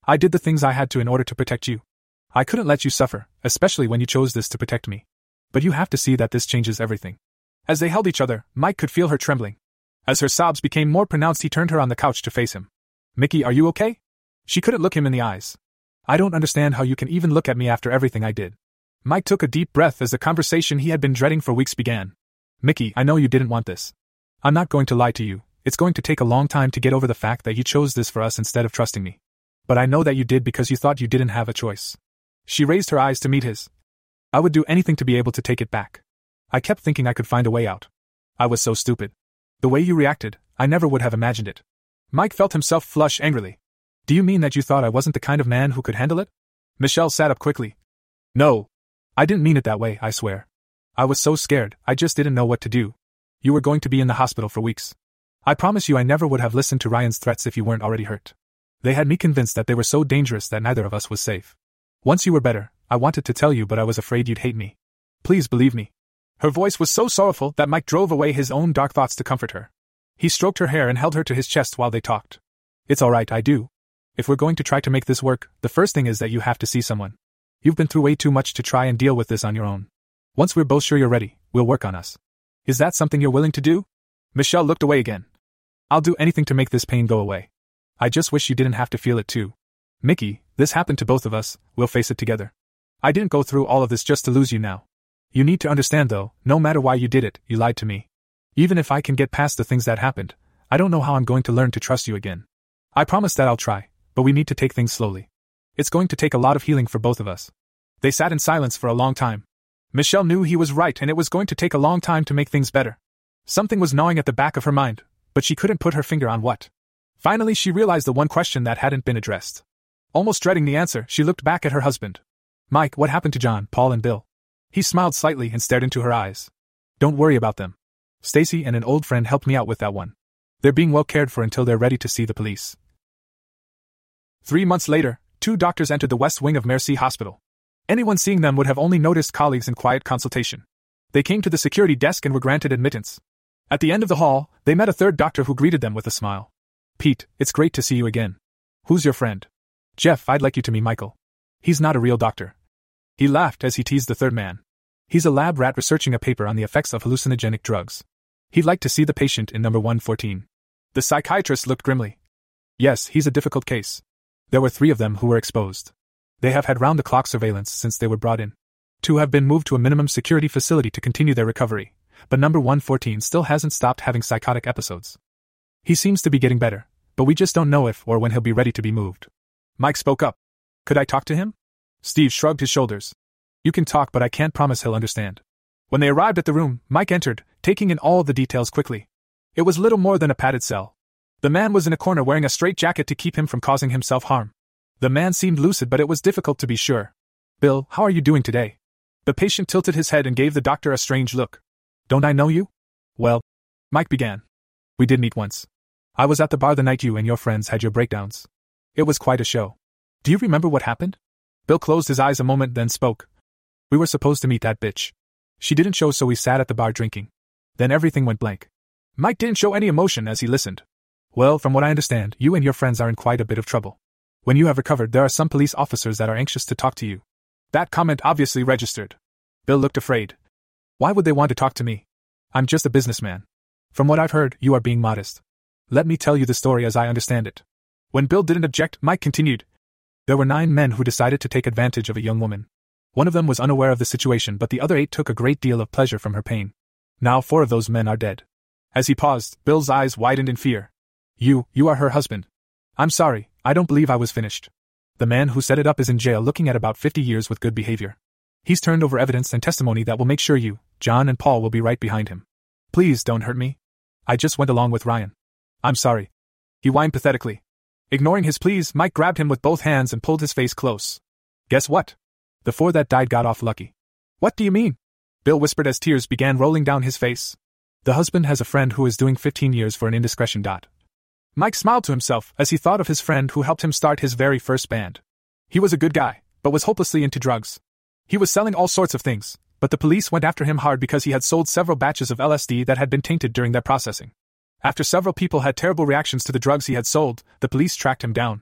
I did the things I had to in order to protect you. I couldn't let you suffer, especially when you chose this to protect me. But you have to see that this changes everything. As they held each other, Mike could feel her trembling. As her sobs became more pronounced, he turned her on the couch to face him. Mickey, are you okay? She couldn't look him in the eyes. I don't understand how you can even look at me after everything I did. Mike took a deep breath as the conversation he had been dreading for weeks began. Mickey, I know you didn't want this. I'm not going to lie to you. It's going to take a long time to get over the fact that you chose this for us instead of trusting me. But I know that you did because you thought you didn't have a choice. She raised her eyes to meet his. I would do anything to be able to take it back. I kept thinking I could find a way out. I was so stupid. The way you reacted, I never would have imagined it. Mike felt himself flush angrily. Do you mean that you thought I wasn't the kind of man who could handle it? Michelle sat up quickly. No. I didn't mean it that way, I swear. I was so scared, I just didn't know what to do. You were going to be in the hospital for weeks. I promise you I never would have listened to Ryan's threats if you weren't already hurt. They had me convinced that they were so dangerous that neither of us was safe. Once you were better, I wanted to tell you, but I was afraid you'd hate me. Please believe me. Her voice was so sorrowful that Mike drove away his own dark thoughts to comfort her. He stroked her hair and held her to his chest while they talked. It's all right, I do. If we're going to try to make this work, the first thing is that you have to see someone. You've been through way too much to try and deal with this on your own. Once we're both sure you're ready, we'll work on us. Is that something you're willing to do? Michelle looked away again. I'll do anything to make this pain go away. I just wish you didn't have to feel it too. Mickey, this happened to both of us, we'll face it together. I didn't go through all of this just to lose you now. You need to understand though, no matter why you did it, you lied to me. Even if I can get past the things that happened, I don't know how I'm going to learn to trust you again. I promise that I'll try, but we need to take things slowly. It's going to take a lot of healing for both of us. They sat in silence for a long time. Michelle knew he was right and it was going to take a long time to make things better. Something was gnawing at the back of her mind, but she couldn't put her finger on what. Finally she realized the one question that hadn't been addressed. Almost dreading the answer, she looked back at her husband. Mike, what happened to John, Paul and Bill? He smiled slightly and stared into her eyes. Don't worry about them. Stacy and an old friend helped me out with that one. They're being well cared for until they're ready to see the police. Three months later, two doctors entered the west wing of Mercy Hospital. Anyone seeing them would have only noticed colleagues in quiet consultation. They came to the security desk and were granted admittance. At the end of the hall, they met a third doctor who greeted them with a smile. Pete, it's great to see you again. Who's your friend? Jeff, I'd like you to meet Michael. He's not a real doctor. He laughed as he teased the third man. He's a lab rat researching a paper on the effects of hallucinogenic drugs. He'd like to see the patient in number one fourteen. The psychiatrist looked grimly. Yes, he's a difficult case. There were three of them who were exposed. They have had round-the-clock surveillance since they were brought in. Two have been moved to a minimum security facility to continue their recovery, but number one fourteen still hasn't stopped having psychotic episodes. He seems to be getting better, but we just don't know if or when he'll be ready to be moved. Mike spoke up. Could I talk to him? Steve shrugged his shoulders. You can talk, but I can't promise he'll understand. When they arrived at the room, Mike entered, taking in all the details quickly. It was little more than a padded cell. The man was in a corner wearing a straitjacket to keep him from causing himself harm. The man seemed lucid, but it was difficult to be sure. Bill, how are you doing today? The patient tilted his head and gave the doctor a strange look. Don't I know you? Well, Mike began. We did meet once. I was at the bar the night you and your friends had your breakdowns. It was quite a show. Do you remember what happened? Bill closed his eyes a moment, then spoke. We were supposed to meet that bitch. She didn't show, so we sat at the bar drinking. Then everything went blank. Mike didn't show any emotion as he listened. Well, from what I understand, you and your friends are in quite a bit of trouble. When you have recovered, there are some police officers that are anxious to talk to you. That comment obviously registered. Bill looked afraid. Why would they want to talk to me? I'm just a businessman. From what I've heard, you are being modest. Let me tell you the story as I understand it. When Bill didn't object, Mike continued. There were nine men who decided to take advantage of a young woman. One of them was unaware of the situation, but the other eight took a great deal of pleasure from her pain. Now four of those men are dead. As he paused, Bill's eyes widened in fear. You, you are her husband. I'm sorry, I don't believe I was finished. The man who set it up is in jail looking at about fifty years with good behavior. He's turned over evidence and testimony that will make sure you, John and Paul will be right behind him. Please don't hurt me. I just went along with Ryan. I'm sorry. He whined pathetically. Ignoring his pleas, Mike grabbed him with both hands and pulled his face close. Guess what? The four that died got off lucky. What do you mean? Bill whispered as tears began rolling down his face. The husband has a friend who is doing fifteen years for an indiscretion. Dot. Mike smiled to himself as he thought of his friend who helped him start his very first band. He was a good guy, but was hopelessly into drugs. He was selling all sorts of things, but the police went after him hard because he had sold several batches of L S D that had been tainted during their processing. After several people had terrible reactions to the drugs he had sold, the police tracked him down.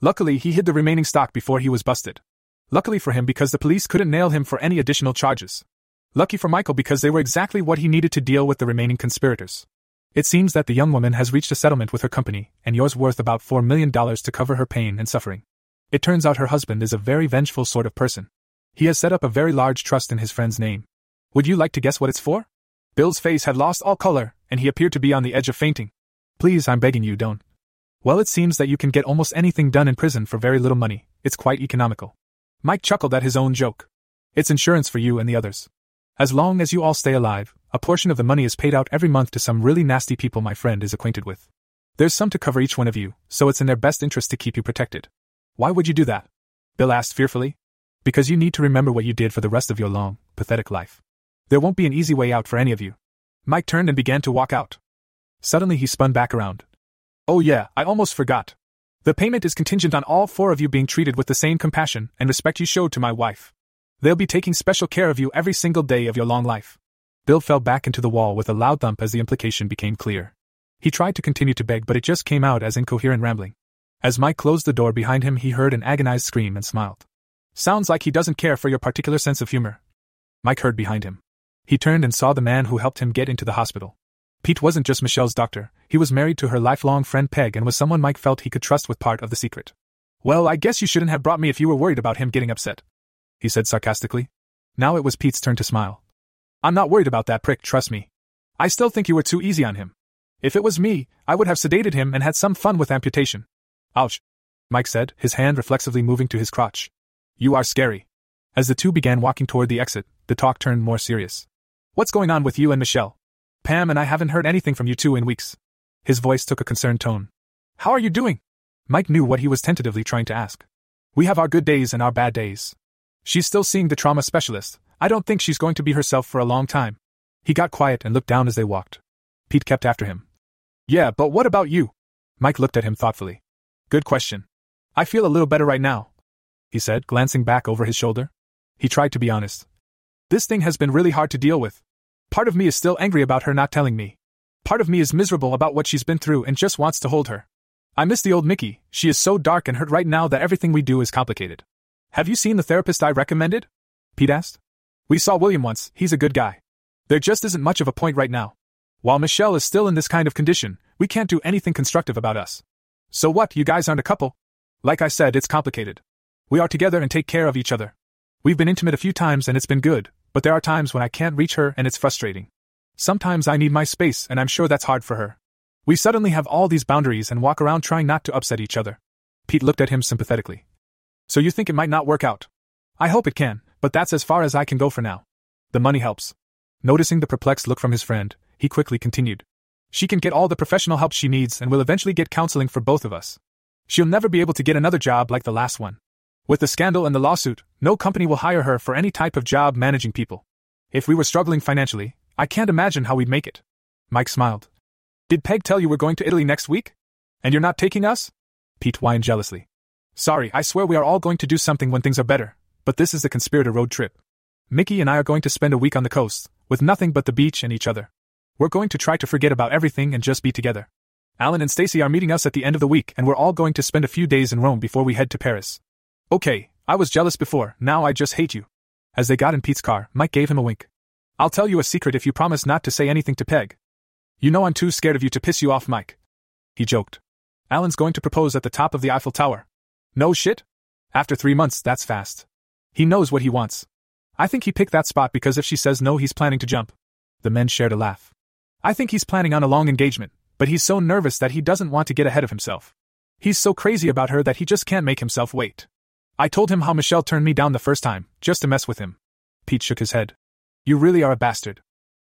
Luckily, he hid the remaining stock before he was busted. Luckily for him because the police couldn't nail him for any additional charges. Lucky for Michael because they were exactly what he needed to deal with the remaining conspirators. It seems that the young woman has reached a settlement with her company, and yours worth about four million dollars to cover her pain and suffering. It turns out her husband is a very vengeful sort of person. He has set up a very large trust in his friend's name. Would you like to guess what it's for? Bill's face had lost all color, and he appeared to be on the edge of fainting. Please, I'm begging you, don't. Well, it seems that you can get almost anything done in prison for very little money. It's quite economical. Mike chuckled at his own joke. It's insurance for you and the others. As long as you all stay alive, a portion of the money is paid out every month to some really nasty people my friend is acquainted with. There's some to cover each one of you, so it's in their best interest to keep you protected. Why would you do that? Bill asked fearfully. Because you need to remember what you did for the rest of your long, pathetic life. There won't be an easy way out for any of you. Mike turned and began to walk out. Suddenly he spun back around. Oh yeah, I almost forgot. The payment is contingent on all four of you being treated with the same compassion and respect you showed to my wife. They'll be taking special care of you every single day of your long life. Bill fell back into the wall with a loud thump as the implication became clear. He tried to continue to beg, but it just came out as incoherent rambling. As Mike closed the door behind him, he heard an agonized scream and smiled. Sounds like he doesn't care for your particular sense of humor. Mike heard behind him. He turned and saw the man who helped him get into the hospital. Pete wasn't just Michelle's doctor, he was married to her lifelong friend Peg and was someone Mike felt he could trust with part of the secret. Well, I guess you shouldn't have brought me if you were worried about him getting upset, he said sarcastically. Now it was Pete's turn to smile. I'm not worried about that prick, trust me. I still think you were too easy on him. If it was me, I would have sedated him and had some fun with amputation. Ouch, Mike said, his hand reflexively moving to his crotch. You are scary. As the two began walking toward the exit, the talk turned more serious. What's going on with you and Michelle? Pam and I haven't heard anything from you two in weeks. His voice took a concerned tone. How are you doing? Mike knew what he was tentatively trying to ask. We have our good days and our bad days. She's still seeing the trauma specialist. I don't think she's going to be herself for a long time. He got quiet and looked down as they walked. Pete kept after him. Yeah, but what about you? Mike looked at him thoughtfully. Good question. I feel a little better right now, he said, glancing back over his shoulder. He tried to be honest. This thing has been really hard to deal with. Part of me is still angry about her not telling me. Part of me is miserable about what she's been through and just wants to hold her. I miss the old Mickey. She is so dark and hurt right now that everything we do is complicated. Have you seen the therapist I recommended? Pete asked. We saw William once, he's a good guy. There just isn't much of a point right now. While Michelle is still in this kind of condition, we can't do anything constructive about us. So what, you guys aren't a couple? Like I said, it's complicated. We are together and take care of each other. We've been intimate a few times and it's been good, but there are times when I can't reach her and it's frustrating. Sometimes I need my space and I'm sure that's hard for her. We suddenly have all these boundaries and walk around trying not to upset each other. Pete looked at him sympathetically. So you think it might not work out? I hope it can, but that's as far as I can go for now. The money helps. Noticing the perplexed look from his friend, he quickly continued. She can get all the professional help she needs and will eventually get counseling for both of us. She'll never be able to get another job like the last one. With the scandal and the lawsuit, no company will hire her for any type of job managing people. If we were struggling financially, I can't imagine how we'd make it. Mike smiled. Did Peg tell you we're going to Italy next week? And you're not taking us? Pete whined jealously. Sorry, I swear we are all going to do something when things are better, but this is the conspirator road trip. Mickey and I are going to spend a week on the coast, with nothing but the beach and each other. We're going to try to forget about everything and just be together. Alan and Stacy are meeting us at the end of the week and we're all going to spend a few days in Rome before we head to Paris. Okay, I was jealous before, now I just hate you. As they got in Pete's car, Mike gave him a wink. I'll tell you a secret if you promise not to say anything to Peg. You know I'm too scared of you to piss you off, Mike. He joked. Alan's going to propose at the top of the Eiffel Tower. No shit? After three months, that's fast. He knows what he wants. I think he picked that spot because if she says no, he's planning to jump. The men shared a laugh. I think he's planning on a long engagement, but he's so nervous that he doesn't want to get ahead of himself. He's so crazy about her that he just can't make himself wait. I told him how Michelle turned me down the first time, just to mess with him. Pete shook his head. You really are a bastard.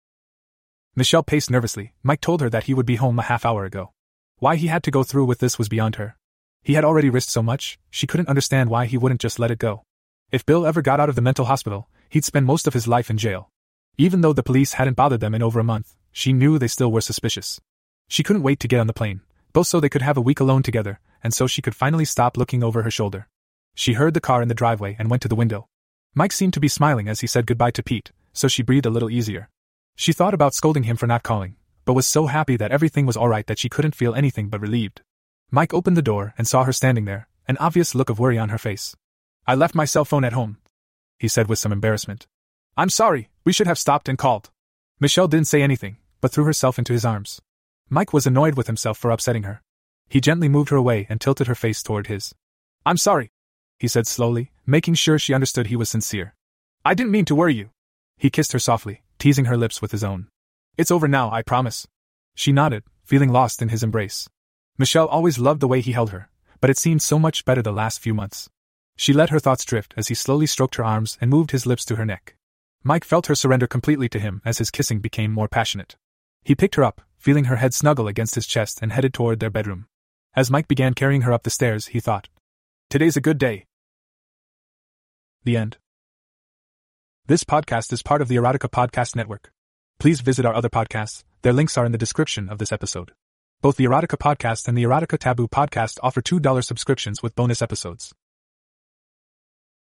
Michelle paced nervously. Mike told her that he would be home a half hour ago. Why he had to go through with this was beyond her. He had already risked so much, she couldn't understand why he wouldn't just let it go. If Bill ever got out of the mental hospital, he'd spend most of his life in jail. Even though the police hadn't bothered them in over a month, she knew they still were suspicious. She couldn't wait to get on the plane, both so they could have a week alone together, and so she could finally stop looking over her shoulder. She heard the car in the driveway and went to the window. Mike seemed to be smiling as he said goodbye to Pete, so she breathed a little easier. She thought about scolding him for not calling, but was so happy that everything was alright that she couldn't feel anything but relieved. Mike opened the door and saw her standing there, an obvious look of worry on her face. I left my cell phone at home, he said with some embarrassment. I'm sorry, we should have stopped and called. Michelle didn't say anything, but threw herself into his arms. Mike was annoyed with himself for upsetting her. He gently moved her away and tilted her face toward his. I'm sorry, he said slowly, making sure she understood he was sincere. I didn't mean to worry you. He kissed her softly, teasing her lips with his own. It's over now, I promise. She nodded, feeling lost in his embrace. Michelle always loved the way he held her, but it seemed so much better the last few months. She let her thoughts drift as he slowly stroked her arms and moved his lips to her neck. Mike felt her surrender completely to him as his kissing became more passionate. He picked her up, feeling her head snuggle against his chest, and headed toward their bedroom. As Mike began carrying her up the stairs, he thought, today's a good day. The end. This podcast is part of the Erotica Podcast Network. Please visit our other podcasts, their links are in the description of this episode. Both the Erotica Podcast and the Erotica Taboo Podcast offer two dollars subscriptions with bonus episodes.